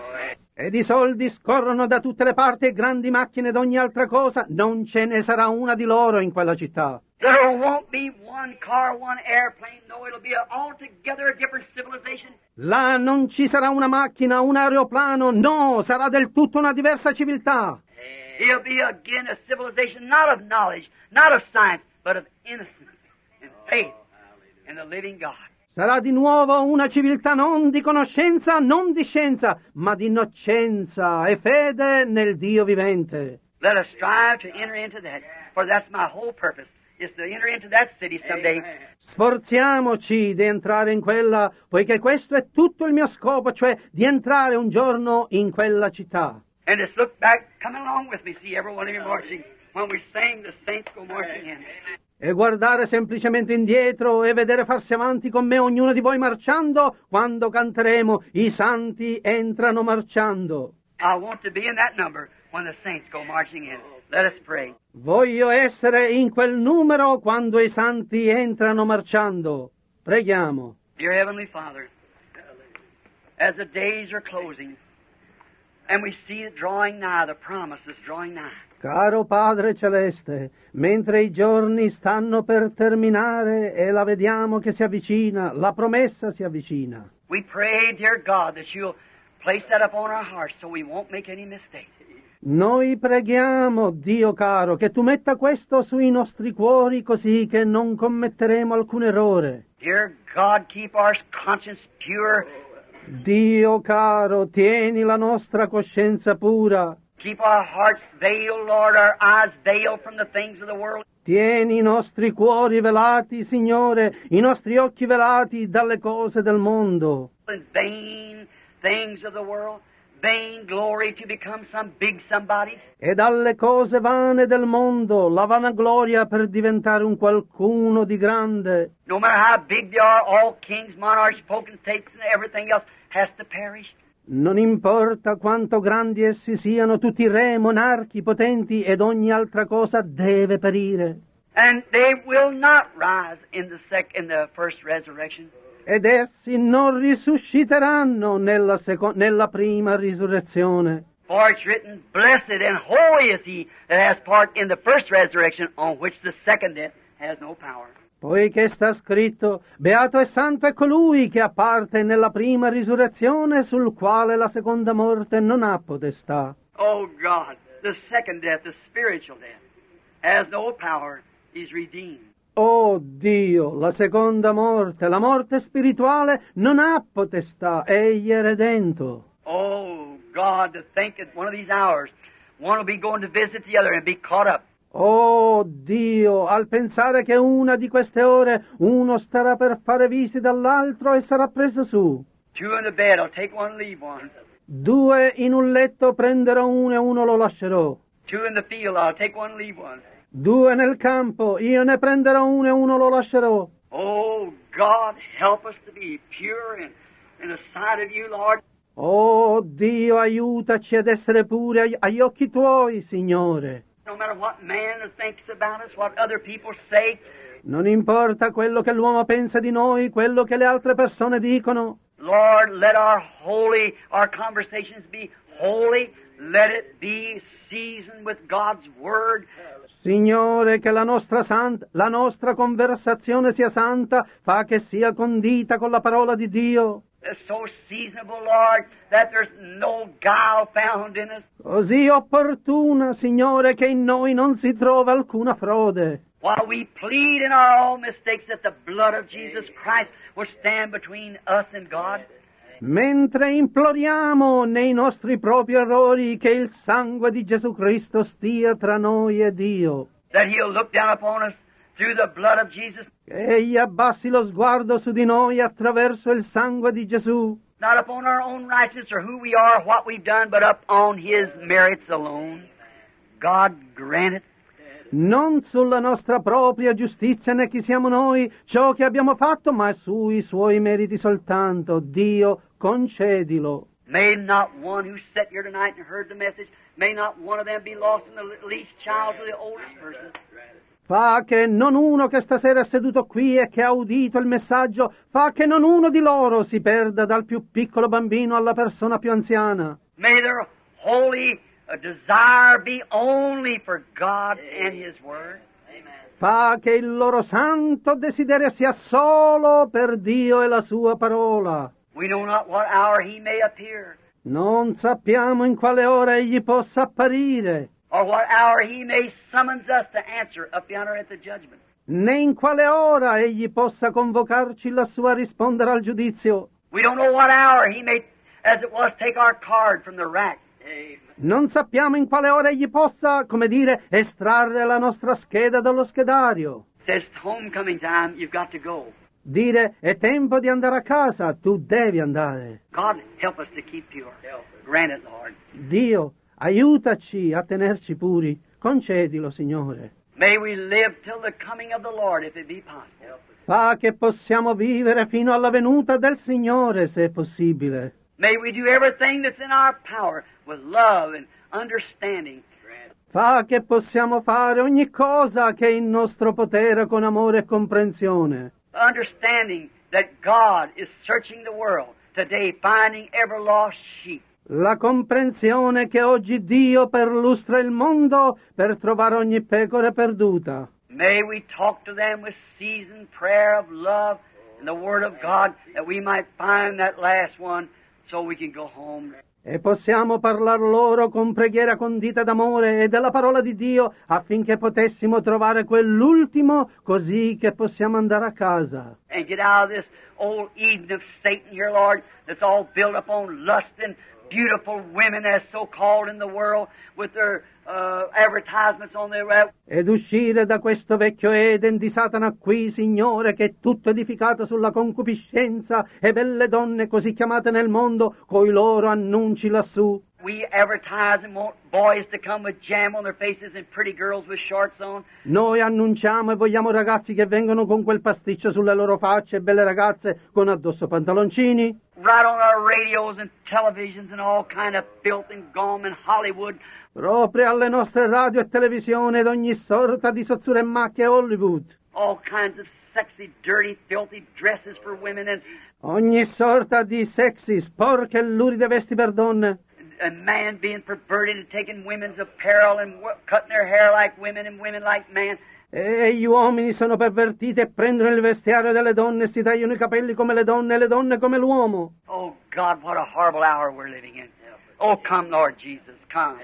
[SPEAKER 1] Ed i soldi scorrono da tutte le parti e grandi macchine ed ogni altra cosa, non ce ne sarà una di loro in quella città.
[SPEAKER 2] There won't be one car, one airplane. No, it'll be altogether a different civilization.
[SPEAKER 1] Là non ci sarà una macchina, un aeroplano, no, sarà del tutto una diversa civiltà.
[SPEAKER 2] It'll be again a civilization not of knowledge, not of science, but of innocence and faith in the living God.
[SPEAKER 1] Sarà di nuovo una civiltà non di conoscenza, non di scienza, ma di innocenza e fede nel Dio vivente.
[SPEAKER 2] Let us strive to enter into that, for that's my whole purpose, is to enter into that city someday.
[SPEAKER 1] Sforziamoci di entrare in quella, poiché questo è tutto il mio scopo, cioè di entrare un giorno in quella città.
[SPEAKER 2] And just look back, come along with me, see every one of you marching. When we sing, the saints go marching in.
[SPEAKER 1] E guardare semplicemente indietro e vedere farsi avanti con me ognuno di voi marciando, quando canteremo i santi entrano marciando.
[SPEAKER 2] I want to be in that number when the saints go marching in. Let us pray.
[SPEAKER 1] Voglio essere in quel numero quando i santi entrano marciando. Preghiamo.
[SPEAKER 2] Dear Heavenly Father, as the days are closing, and we see it drawing nigh, the promise is drawing nigh.
[SPEAKER 1] Caro Padre Celeste, mentre i giorni stanno per terminare e la vediamo che si avvicina, la promessa si avvicina.
[SPEAKER 2] We pray, dear God, that you'll place that upon our hearts so we won't make any mistakes.
[SPEAKER 1] Noi preghiamo, Dio caro, che tu metta questo sui nostri cuori così che non commetteremo alcun errore.
[SPEAKER 2] Dear God, keep our conscience pure
[SPEAKER 1] Dio caro, tieni la nostra coscienza pura.
[SPEAKER 2] Keep our hearts veiled, Lord, our eyes veiled from the things of the world.
[SPEAKER 1] Tieni i nostri cuori velati, Signore, i nostri occhi velati dalle cose del mondo.
[SPEAKER 2] And vain things of the world, vain glory to become some big somebody.
[SPEAKER 1] E dalle cose vane del mondo, la vanagloria per diventare un qualcuno di grande.
[SPEAKER 2] No matter how big they are, all kings, monarchs, potentates, and everything else has to perish.
[SPEAKER 1] Non importa quanto grandi essi siano, tutti i re, monarchi, potenti ed ogni altra cosa deve perire.
[SPEAKER 2] And they will not rise in the first resurrection.
[SPEAKER 1] Ed essi non risusciteranno nella prima risurrezione.
[SPEAKER 2] For it's written, blessed and holy is he that has part in the first resurrection, on which the second death has no power.
[SPEAKER 1] Poiché sta scritto, beato e santo è colui che ha parte nella prima risurrezione, sul quale la seconda morte non ha potestà.
[SPEAKER 2] Oh God, the second death, the spiritual death, has no power. He's redeemed.
[SPEAKER 1] Oh Dio, la seconda morte, la morte spirituale, non ha potestà, egli è redento.
[SPEAKER 2] Oh God, to think that one of these hours, one will be going to visit the other and be caught up.
[SPEAKER 1] Oh Dio, al pensare che una di queste ore uno starà per fare visita all'altro e sarà preso su.
[SPEAKER 2] Two in the bed, I'll take one, leave one.
[SPEAKER 1] Due in un letto prenderò uno e uno lo lascerò.
[SPEAKER 2] Two in the field, I'll take one, leave one.
[SPEAKER 1] Due nel campo, io ne prenderò uno e uno lo lascerò.
[SPEAKER 2] Oh God, help us to be pure in the sight of you, Lord.
[SPEAKER 1] Oh Dio, aiutaci ad essere puri agli occhi tuoi, Signore.
[SPEAKER 2] No matter what man thinks about us, what other people say,
[SPEAKER 1] Non importa quello che l'uomo pensa di noi, quello che le altre persone dicono.
[SPEAKER 2] Lord, let our conversations be holy. Let it be seasoned with God's Word.
[SPEAKER 1] Signore, che la nostra conversazione sia santa, fa che sia condita con la parola di Dio.
[SPEAKER 2] It's so seasonable, Lord, that there's no guile found in us.
[SPEAKER 1] Così opportuna, Signore, che in noi non si trova alcuna frode.
[SPEAKER 2] While we plead in our own mistakes that the blood of Jesus Christ will stand between us and God.
[SPEAKER 1] Mentre imploriamo nei nostri propri errori che il sangue di Gesù Cristo stia tra noi e Dio.
[SPEAKER 2] That He'll look down upon us through the blood of Jesus.
[SPEAKER 1] Che Egli abbassi lo sguardo su di noi attraverso il sangue di Gesù.
[SPEAKER 2] Not upon our own righteousness or who we are or what we've done, but upon His merits alone. God grant it.
[SPEAKER 1] Non sulla nostra propria giustizia né chi siamo noi, ciò che abbiamo fatto, ma sui Suoi meriti soltanto. Dio, concedilo.
[SPEAKER 2] May not one who sat here tonight and heard the message, may not one of them be lost in the least child to the oldest person.
[SPEAKER 1] Fa che non uno che stasera è seduto qui e che ha udito il messaggio, fa che non uno di loro si perda dal più piccolo bambino alla persona più anziana.
[SPEAKER 2] May their holy desire be only for God and His Word.
[SPEAKER 1] Fa che il loro santo desiderio sia solo per Dio e la Sua parola.
[SPEAKER 2] We know not what hour He may appear,
[SPEAKER 1] Non sappiamo in quale ora Egli possa apparire,
[SPEAKER 2] or what hour He may summons us to answer up yonder at the judgment.
[SPEAKER 1] né in quale ora Egli possa convocarci lassù a rispondere al giudizio.
[SPEAKER 2] We don't know what hour He may, as it was, take our card from the rack.
[SPEAKER 1] Non sappiamo in quale ora Egli possa, come dire, estrarre la nostra scheda dallo schedario.
[SPEAKER 2] Says homecoming time, you've got to go.
[SPEAKER 1] Dire, è tempo di andare a casa, tu devi andare.
[SPEAKER 2] God, help us to keep pure. Grant it, Lord.
[SPEAKER 1] Dio, aiutaci a tenerci puri, concedilo, Signore.
[SPEAKER 2] May we live till the coming of the Lord, if it be possible.
[SPEAKER 1] Fa che possiamo vivere fino alla venuta del Signore, se è possibile.
[SPEAKER 2] May we do everything that's in our power with love and understanding.
[SPEAKER 1] Fa che possiamo fare ogni cosa che è in nostro potere con amore e comprensione.
[SPEAKER 2] Understanding that God is searching the world today, finding ever lost sheep.
[SPEAKER 1] La comprensione che oggi Dio perlustra il mondo per trovare ogni pecora perduta.
[SPEAKER 2] May we talk to them with seasoned prayer of love and the Word of God, that we might find that last one so we can go home.
[SPEAKER 1] e possiamo parlar loro con preghiera condita d'amore e della parola di Dio affinché potessimo trovare quell'ultimo così che possiamo andare a casa.
[SPEAKER 2] And get out of this old Eden of Satan here, Lord, that's all built upon lust and beautiful women as so-called in the world with their advertisements on their web.
[SPEAKER 1] Ed uscire da questo vecchio Eden di Satana qui, Signore, che è tutto edificato sulla concupiscenza e belle donne così chiamate nel mondo, coi loro annunci lassù.
[SPEAKER 2] We advertise and want boys to come with jam on their faces and pretty girls with shorts on.
[SPEAKER 1] Noi annunciamo e vogliamo ragazzi che vengono con quel pasticcio sulle loro facce e belle ragazze con addosso pantaloncini.
[SPEAKER 2] Right on our radios and televisions and all kind of filth and gum in Hollywood.
[SPEAKER 1] Proprio alle nostre radio e televisione ed ogni sorta di sozzure e macchie a Hollywood.
[SPEAKER 2] All kinds of sexy, dirty, filthy dresses for women and
[SPEAKER 1] Ogni sorta di sexy, sporche e luride vesti per donne.
[SPEAKER 2] man being perverted and taking women's apparel and cutting their hair like women and women like men.
[SPEAKER 1] E gli uomini sono pervertiti e prendono il vestiario delle donne e si tagliano i capelli come le donne e le donne come l'uomo.
[SPEAKER 2] Oh God, what a horrible hour we're living in. Oh, come, Lord Jesus, come.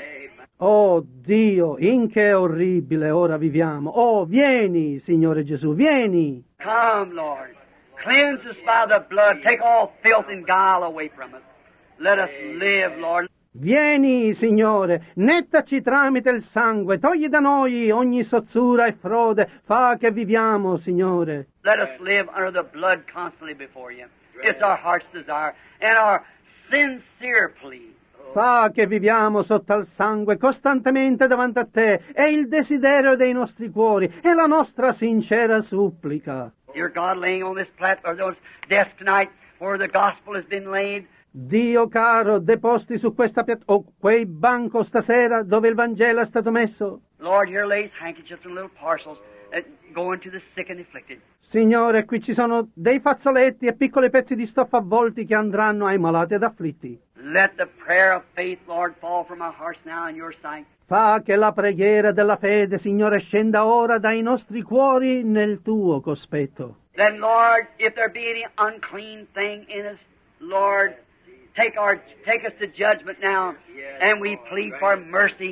[SPEAKER 1] Oh Dio, in che orribile ora viviamo. Oh, vieni, Signore Gesù, vieni.
[SPEAKER 2] Come, Lord. Cleanse us by the blood. Take all filth and guile away from us. Let us live, Lord.
[SPEAKER 1] Vieni, Signore, nettaci tramite il sangue, togli da noi ogni sozzura e frode, fa che viviamo, Signore.
[SPEAKER 2] Let us live under the blood constantly before you. It's our heart's desire and our sincere plea.
[SPEAKER 1] Fa che viviamo sotto al sangue costantemente davanti a te, è il desiderio dei nostri cuori, è la nostra sincera supplica.
[SPEAKER 2] Dear God, laying on this platform, or those desks tonight where the gospel has been laid,
[SPEAKER 1] Dio caro, deposti su questa quei banco stasera dove il Vangelo è stato messo.
[SPEAKER 2] Lord, here lays handkerchiefs and little parcels that go into the sick and afflicted.
[SPEAKER 1] Signore, qui ci sono dei fazzoletti e piccoli pezzi di stoffa avvolti che andranno ai malati ed afflitti.
[SPEAKER 2] Let the prayer of faith, Lord, fall from our hearts now in your sight.
[SPEAKER 1] Fa che la preghiera della fede, Signore, scenda ora dai nostri cuori nel tuo cospetto.
[SPEAKER 2] Then, Lord, if there be any unclean thing in us, Lord, take us to judgment now, and we plead for mercy.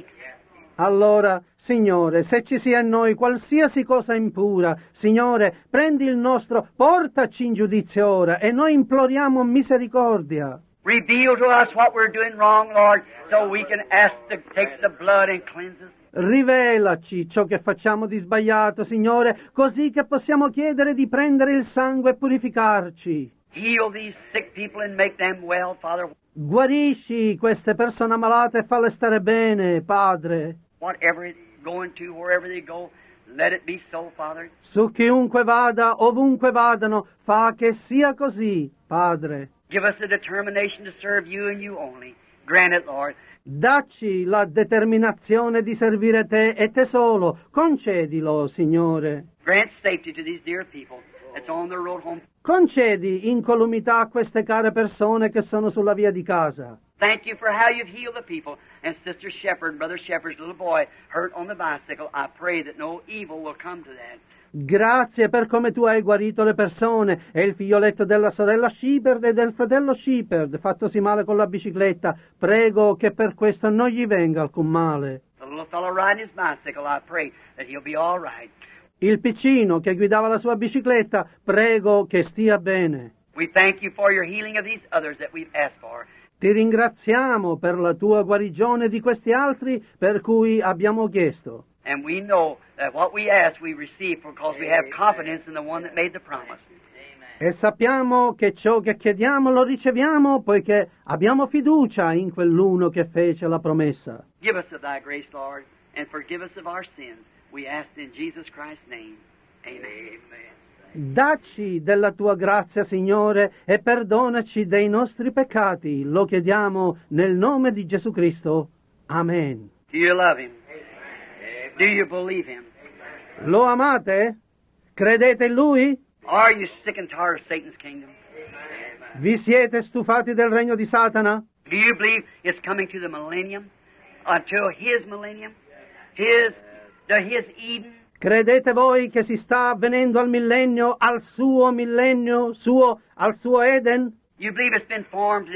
[SPEAKER 1] Allora, Signore, se ci sia in noi qualsiasi cosa impura, Signore, prendi il nostro, portaci in giudizio ora, e noi imploriamo misericordia.
[SPEAKER 2] Reveal to us what we're doing wrong, Lord, so we can ask to take the blood and cleanse us.
[SPEAKER 1] Rivelaci ciò che facciamo di sbagliato, Signore, così che possiamo chiedere di prendere il sangue e purificarci.
[SPEAKER 2] Heal these sick people and make them well, Father.
[SPEAKER 1] Guarisci queste persone malate e falle stare bene, Padre.
[SPEAKER 2] Whatever it's going to, wherever they go, let it be so, Father.
[SPEAKER 1] Su chiunque vada, ovunque vadano, fa che sia così, Padre.
[SPEAKER 2] Give us the determination to serve you and you only. Grant it, Lord.
[SPEAKER 1] Dacci la determinazione di servire te e te solo. Concedilo, Signore.
[SPEAKER 2] Grant safety to these dear people that's on the road home.
[SPEAKER 1] Concedi incolumità a queste care persone che sono sulla via di casa.
[SPEAKER 2] Thank you for how you've healed the people. And Sister Shepherd and Brother Shepherd's little boy hurt on the bicycle. I pray that no evil will come to that.
[SPEAKER 1] Grazie per come tu hai guarito le persone e il figlioletto della sorella Shepherd e del fratello Shepherd, fattosi male con la bicicletta. Prego che per questo non gli venga alcun male.
[SPEAKER 2] The little fellow riding his bicycle, I pray that he'll be all right.
[SPEAKER 1] Il piccino che guidava la sua bicicletta, prego che stia bene.
[SPEAKER 2] We thank you for your healing of these others that we've asked for.
[SPEAKER 1] Ti ringraziamo per la tua guarigione di questi altri per cui abbiamo chiesto.
[SPEAKER 2] And we know that what we ask we receive because we have confidence in the one that made the promise.
[SPEAKER 1] E sappiamo che ciò che chiediamo lo riceviamo poiché abbiamo fiducia in quell'uno che fece la promessa.
[SPEAKER 2] Give us of thy grace, Lord, and forgive us of our sins. We ask in Jesus Christ's name. Amen.
[SPEAKER 1] Dacci della tua grazia, Signore, e perdonaci dei nostri peccati. Lo chiediamo nel nome di Gesù Cristo. Amen.
[SPEAKER 2] Do you love him? Do you believe him?
[SPEAKER 1] Lo amate? Credete in Lui?
[SPEAKER 2] Are you sick and tired of Satan's kingdom?
[SPEAKER 1] Vi siete stufati del regno di Satana?
[SPEAKER 2] Do you believe it's coming to the millennium? Until his millennium? His Eden?
[SPEAKER 1] Credete voi che si sta avvenendo al millennio, al suo Eden?
[SPEAKER 2] You believe it's been formed today?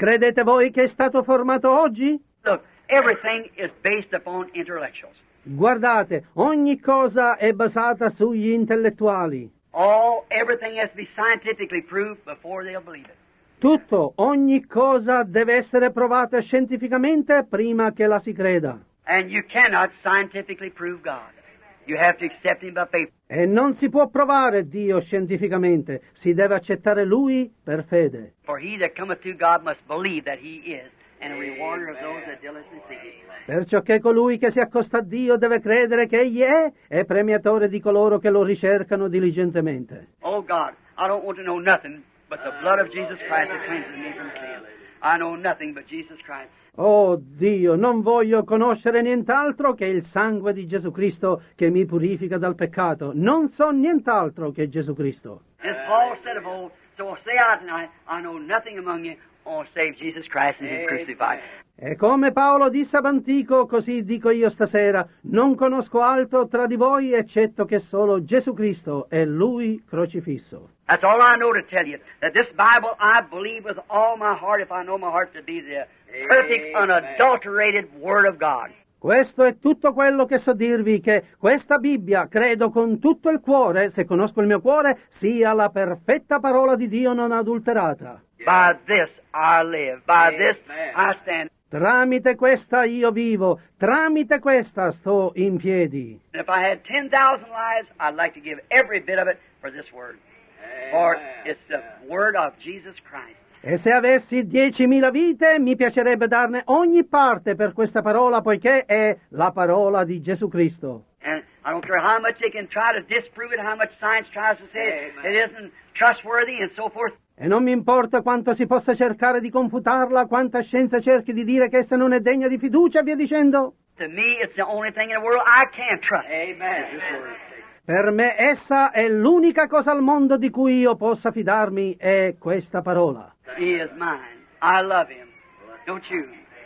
[SPEAKER 1] Credete voi che è stato formato oggi?
[SPEAKER 2] Look, everything is based upon intellectuals.
[SPEAKER 1] Guardate, ogni cosa è basata sugli intellettuali.
[SPEAKER 2] Everything has to be scientifically proved before they'll believe it.
[SPEAKER 1] Tutto, ogni cosa deve essere provata scientificamente prima che la si creda.
[SPEAKER 2] And you cannot scientifically prove God. You have to accept Him by faith.
[SPEAKER 1] E non si può provare Dio scientificamente, si deve accettare Lui per fede.
[SPEAKER 2] For he that cometh to God must believe that He is, and a rewarder of those that diligently seek Him.
[SPEAKER 1] Perciò che colui che si accosta a Dio deve credere che Egli è premiatore di coloro che lo ricercano diligentemente.
[SPEAKER 2] Oh God, I don't want to know nothing but the blood of Jesus Christ that cleanses me from sin. I know nothing but Jesus Christ.
[SPEAKER 1] Oh Dio, non voglio conoscere nient'altro che il sangue di Gesù Cristo che mi purifica dal peccato. Non so nient'altro che Gesù Cristo.
[SPEAKER 2] As Paul said of old, so I'll say out tonight, I know nothing among you save Jesus Christ and Him crucified.
[SPEAKER 1] E come Paolo disse ab antico, così dico io stasera, non conosco altro tra di voi eccetto che solo Gesù Cristo e Lui crocifisso.
[SPEAKER 2] That's all I know to tell you, that this Bible I believe with all my heart, if I know my heart to be the perfect, unadulterated Word of God.
[SPEAKER 1] Questo è tutto quello che so dirvi, che questa Bibbia, credo con tutto il cuore, se conosco il mio cuore, sia la perfetta parola di Dio non adulterata.
[SPEAKER 2] By this I live, by this I stand.
[SPEAKER 1] Tramite questa io vivo, tramite questa sto in piedi.
[SPEAKER 2] And if I had 10,000 lives, I'd like to give every bit of it for this Word. For it's the Word of Jesus Christ.
[SPEAKER 1] E se avessi 10.000 vite, mi piacerebbe darne ogni parte per questa parola, poiché è la parola di Gesù Cristo.
[SPEAKER 2] And I don't care how much they can try to disprove it, how much science tries to say it isn't trustworthy and so forth.
[SPEAKER 1] E non mi importa quanto si possa cercare di confutarla, quanta scienza cerchi di dire che essa non è degna di fiducia, via dicendo.
[SPEAKER 2] To me, it's the only thing in the world I can trust. Amen. This word.
[SPEAKER 1] Per me essa è l'unica cosa al mondo di cui io possa fidarmi, è questa parola.
[SPEAKER 2] He is mine. I love Him. Don't you?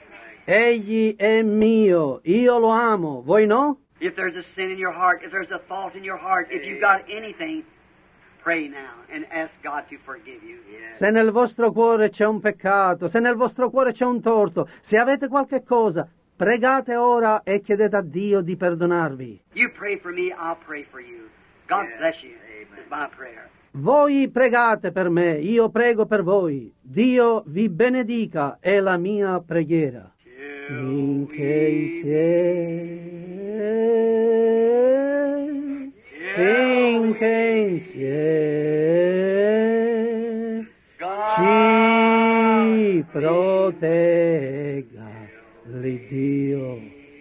[SPEAKER 1] Egli è mio, io lo amo, voi no?
[SPEAKER 2] If there's a sin in your heart, if there's a fault in your heart, if you've got anything, pray now and ask God to forgive you.
[SPEAKER 1] Se nel vostro cuore c'è un peccato, se nel vostro cuore c'è un torto, se avete qualche cosa, pregate ora e chiedete a Dio di perdonarvi.
[SPEAKER 2] You pray for me, I'll pray for you. God bless you. It's my prayer.
[SPEAKER 1] Voi pregate per me, io prego per voi. Dio vi benedica, è la mia preghiera. Finché insieme ci protegga l'Iddio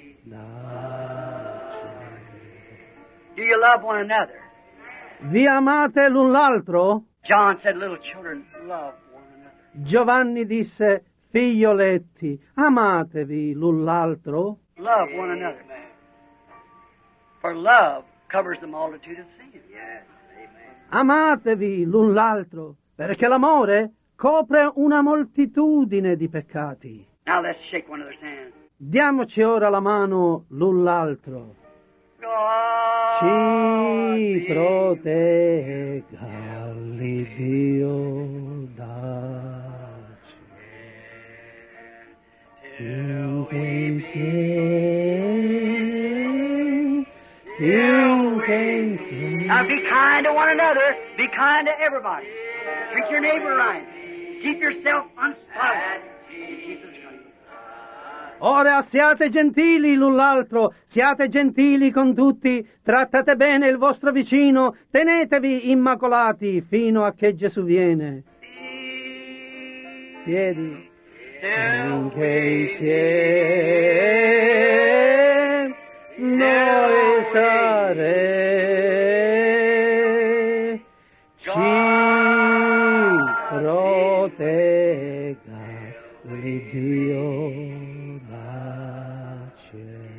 [SPEAKER 1] da cielo.
[SPEAKER 2] Do you love one another?
[SPEAKER 1] Vi amate l'un l'altro?
[SPEAKER 2] John said, little children, love one another.
[SPEAKER 1] Giovanni disse, figlioletti, amatevi l'un l'altro?
[SPEAKER 2] Love one another. For love covers the multitude of sins.
[SPEAKER 1] Amatevi l'un l'altro, perché l'amore copre una moltitudine di peccati.
[SPEAKER 2] Now let's shake one another's hand.
[SPEAKER 1] Diamoci ora la mano l'un l'altro. Ci protegga l'Iddio da cielo. Finché insieme.
[SPEAKER 2] Now be kind to one another. Be kind to everybody. Treat your neighbor right. Keep yourself unspotted. In Jesus Christ.
[SPEAKER 1] Ora siate gentili l'un l'altro, siate gentili con tutti, trattate bene il vostro vicino, tenetevi immacolati fino a che Gesù viene. Piedi. Finché insieme noi saremo, ci protegga l'Iddio da cielo.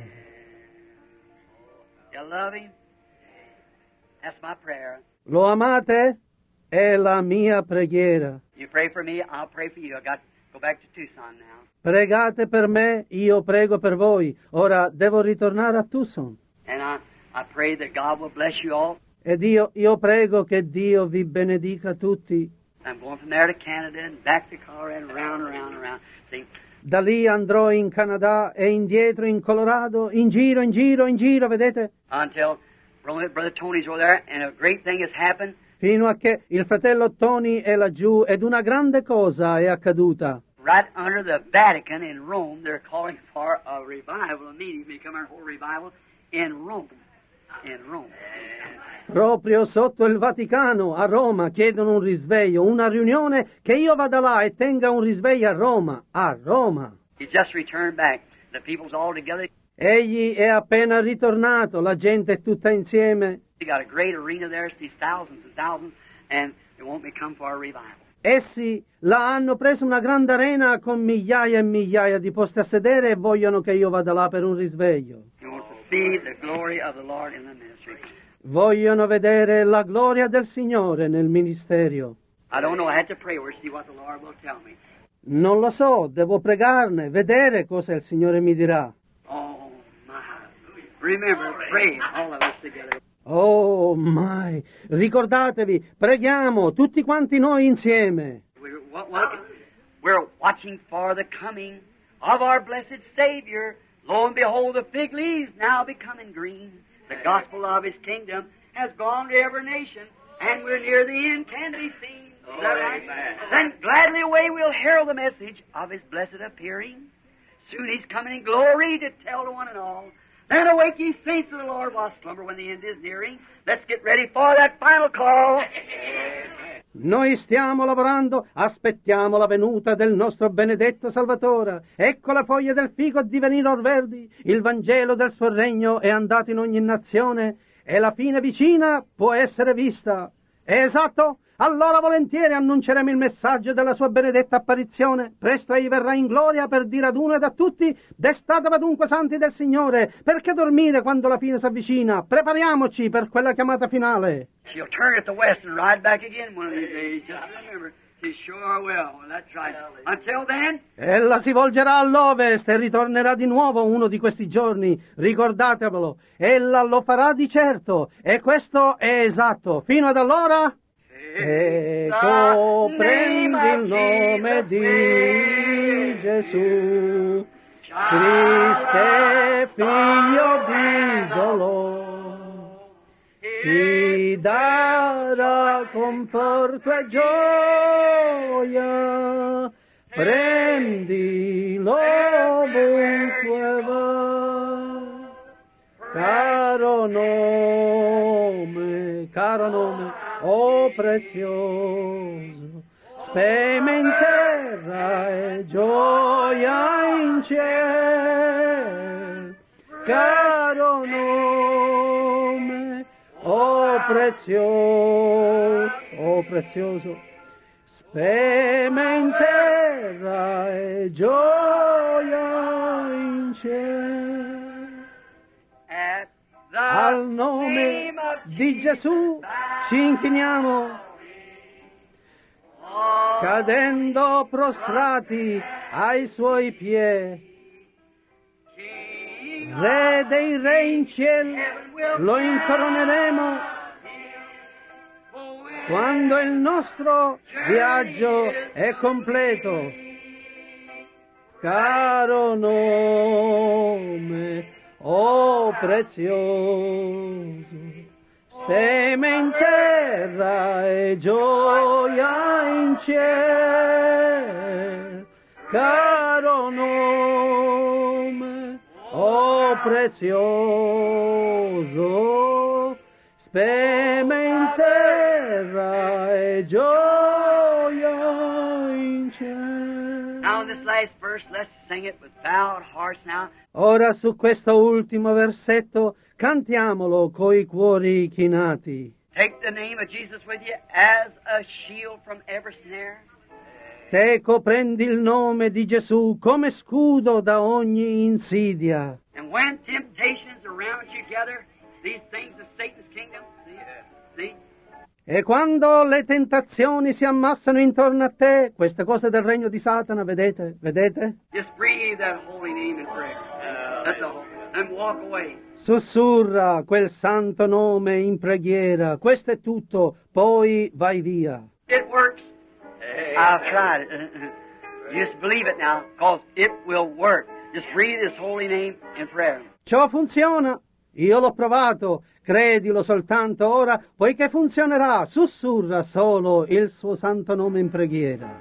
[SPEAKER 2] You love Him? That's my prayer.
[SPEAKER 1] Lo amate? È la mia preghiera.
[SPEAKER 2] You pray for me, I'll pray for you. I got to go back to Tucson now.
[SPEAKER 1] Pregate per me, io prego per voi. Ora devo ritornare a Tucson.
[SPEAKER 2] And I pray that God will bless you all.
[SPEAKER 1] Ed io prego che Dio vi benedica tutti.
[SPEAKER 2] I'm going from there to Canada and back to Colorado and around. See?
[SPEAKER 1] Da lì andrò in Canada e indietro in Colorado, in giro, vedete?
[SPEAKER 2] Until Brother Tony's over there, and a great thing has happened.
[SPEAKER 1] Fino a che il fratello Tony è laggiù ed una grande cosa è accaduta.
[SPEAKER 2] Right under the Vatican in Rome, they're calling for a revival, a meeting, become our whole revival in Rome. In Rome.
[SPEAKER 1] Proprio sotto il Vaticano, a Roma, chiedono un risveglio, una riunione, che io vada là e tenga un risveglio a Roma.
[SPEAKER 2] He just returned back. The people's all together.
[SPEAKER 1] Egli è appena ritornato, la gente è tutta insieme.
[SPEAKER 2] He got a great arena there, sees thousands and thousands, and they won't become for a revival.
[SPEAKER 1] Essi là hanno preso una grande arena con migliaia e migliaia di posti a sedere e vogliono che io vada là per un risveglio.
[SPEAKER 2] He wants to see the glory of the Lord in the ministry.
[SPEAKER 1] Vogliono vedere la gloria del Signore nel ministero.
[SPEAKER 2] I don't know, I had to pray or see what the Lord will tell me.
[SPEAKER 1] Non lo so, devo pregarne, vedere cosa il Signore mi dirà.
[SPEAKER 2] Oh, my. Remember, pray, all of us together.
[SPEAKER 1] Oh, mai! Ricordatevi, preghiamo tutti quanti noi insieme.
[SPEAKER 2] We're watching for the coming of our blessed Savior. Lo and behold, the fig leaves now becoming green. The gospel of His kingdom has gone to every nation, and we're near the end, can be seen. Is that right? Then gladly away we'll herald the message of His blessed appearing. Soon He's coming in glory to tell to one and all. Then awake ye saints of the Lord while slumber when the end is nearing. Let's get ready for that final call.
[SPEAKER 1] Noi stiamo lavorando, aspettiamo la venuta del nostro benedetto Salvatore. Ecco le foglie del fico divenire or verdi, il Vangelo del suo regno è andato in ogni nazione e la fine vicina può essere vista. È esatto? Allora volentieri annunceremo il messaggio della sua benedetta apparizione. Presto egli verrà in gloria per dire ad uno ed a tutti: destatevi dunque santi del Signore, perché dormire quando la fine si avvicina? Prepariamoci per quella chiamata finale.
[SPEAKER 2] She'll turn at the west and ride back again one of these days. Just remember, she sure will. That's right. Until then,
[SPEAKER 1] ella si volgerà all'ovest e ritornerà di nuovo uno di questi giorni. Ricordatevelo, ella lo farà di certo, e questo è esatto. Fino ad allora, ecco, prendi il nome di Gesù, Cristo figlio di Dio, ti darà conforto e gioia, prendilo ovunque va. Caro nome, oh prezioso, speme in terra e gioia in cielo. Caro nome, oh prezioso, speme in terra e gioia in cielo. Al nome di Gesù ci inchiniamo, cadendo prostrati ai suoi piedi. Re dei re in cielo, lo incoroneremo quando il nostro viaggio è completo. Caro nome, oh prezioso, speme in terra e gioia in cielo. Caro nome, oh prezioso, speme in terra e gioia in cielo.
[SPEAKER 2] now in this last verse, let's sing it with bowed hearts now.
[SPEAKER 1] Ora su questo ultimo versetto cantiamolo coi cuori chinati.
[SPEAKER 2] Take the name of Jesus with you as a shield from every snare.
[SPEAKER 1] Teco, prendi il nome di Gesù come scudo da ogni insidia.
[SPEAKER 2] And when temptations around you gather, these things of Satan's kingdom, see?
[SPEAKER 1] E quando le tentazioni si ammassano intorno a te, queste cose del regno di Satana, vedete?
[SPEAKER 2] Just breathe that holy name in prayer. That's all. And walk away.
[SPEAKER 1] Sussurra quel santo nome in preghiera, questo è tutto, poi vai via.
[SPEAKER 2] It works. I've tried it. You just believe it now, because it will work. Just breathe His holy name in prayer.
[SPEAKER 1] Ciò funziona. Io l'ho provato. Credilo soltanto ora, poiché funzionerà. Sussurra solo il suo santo nome in preghiera.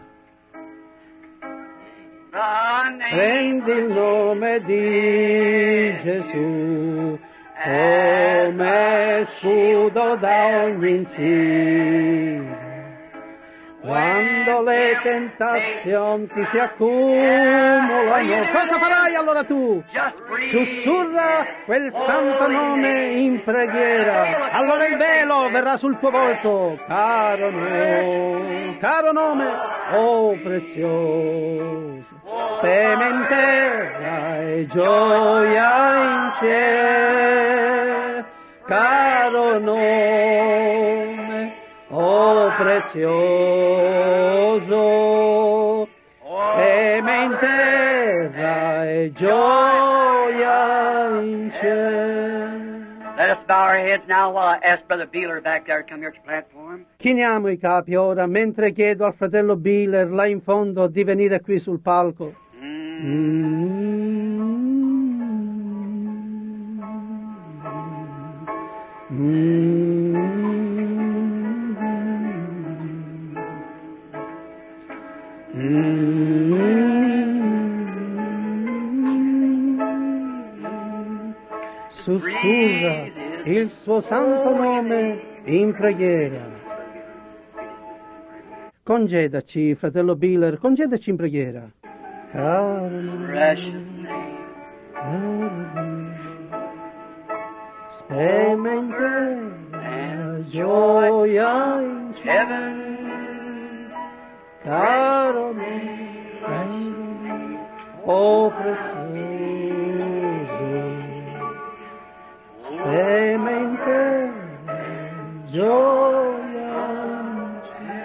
[SPEAKER 1] Prendi il nome di Gesù come scudo da ogni insidia. Quando le tentazioni ti si accumulano, cosa farai allora tu? Sussurra quel santo nome in preghiera. Allora il velo verrà sul tuo volto. Caro nome, oh prezioso. Sperimenterai gioia in cielo. Caro nome, oh prezioso, sperimenterai gioia in cielo.
[SPEAKER 2] Let us bow our heads now while I ask Brother Beeler back there to come here to the platform.
[SPEAKER 1] Chiniamo i capi ora mentre chiedo al fratello Beeler là in fondo di venire qui sul palco. Sussurra il suo santo nome in preghiera. Congedaci, fratello Beeler, congedaci in preghiera.
[SPEAKER 2] Precious name.
[SPEAKER 1] Sperimenterai gioia in
[SPEAKER 2] Heaven.
[SPEAKER 1] caro me, oh prezioso, sperimenterai gioia in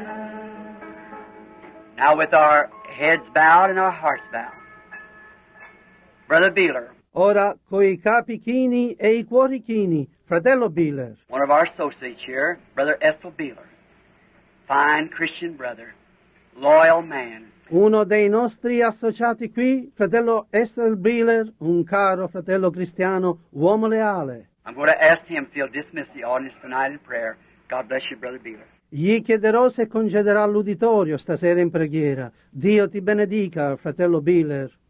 [SPEAKER 2] Now with our heads bowed and our hearts bowed. Brother Beeler,
[SPEAKER 1] Ora, coi capi chini e i cuori chini, fratello Beeler,
[SPEAKER 2] one of our associates here, Brother Ethel Beeler, fine Christian brother, loyal man.
[SPEAKER 1] uno dei nostri associati qui, fratello Esther Beeler, un caro fratello cristiano, uomo leale.
[SPEAKER 2] I'm going to ask him if he'll dismiss the audience tonight in prayer. God bless you, Brother Beeler.
[SPEAKER 1] Gli chiederò se concederà l'uditorio stasera in preghiera. Dio ti benedica, fratello Beeler.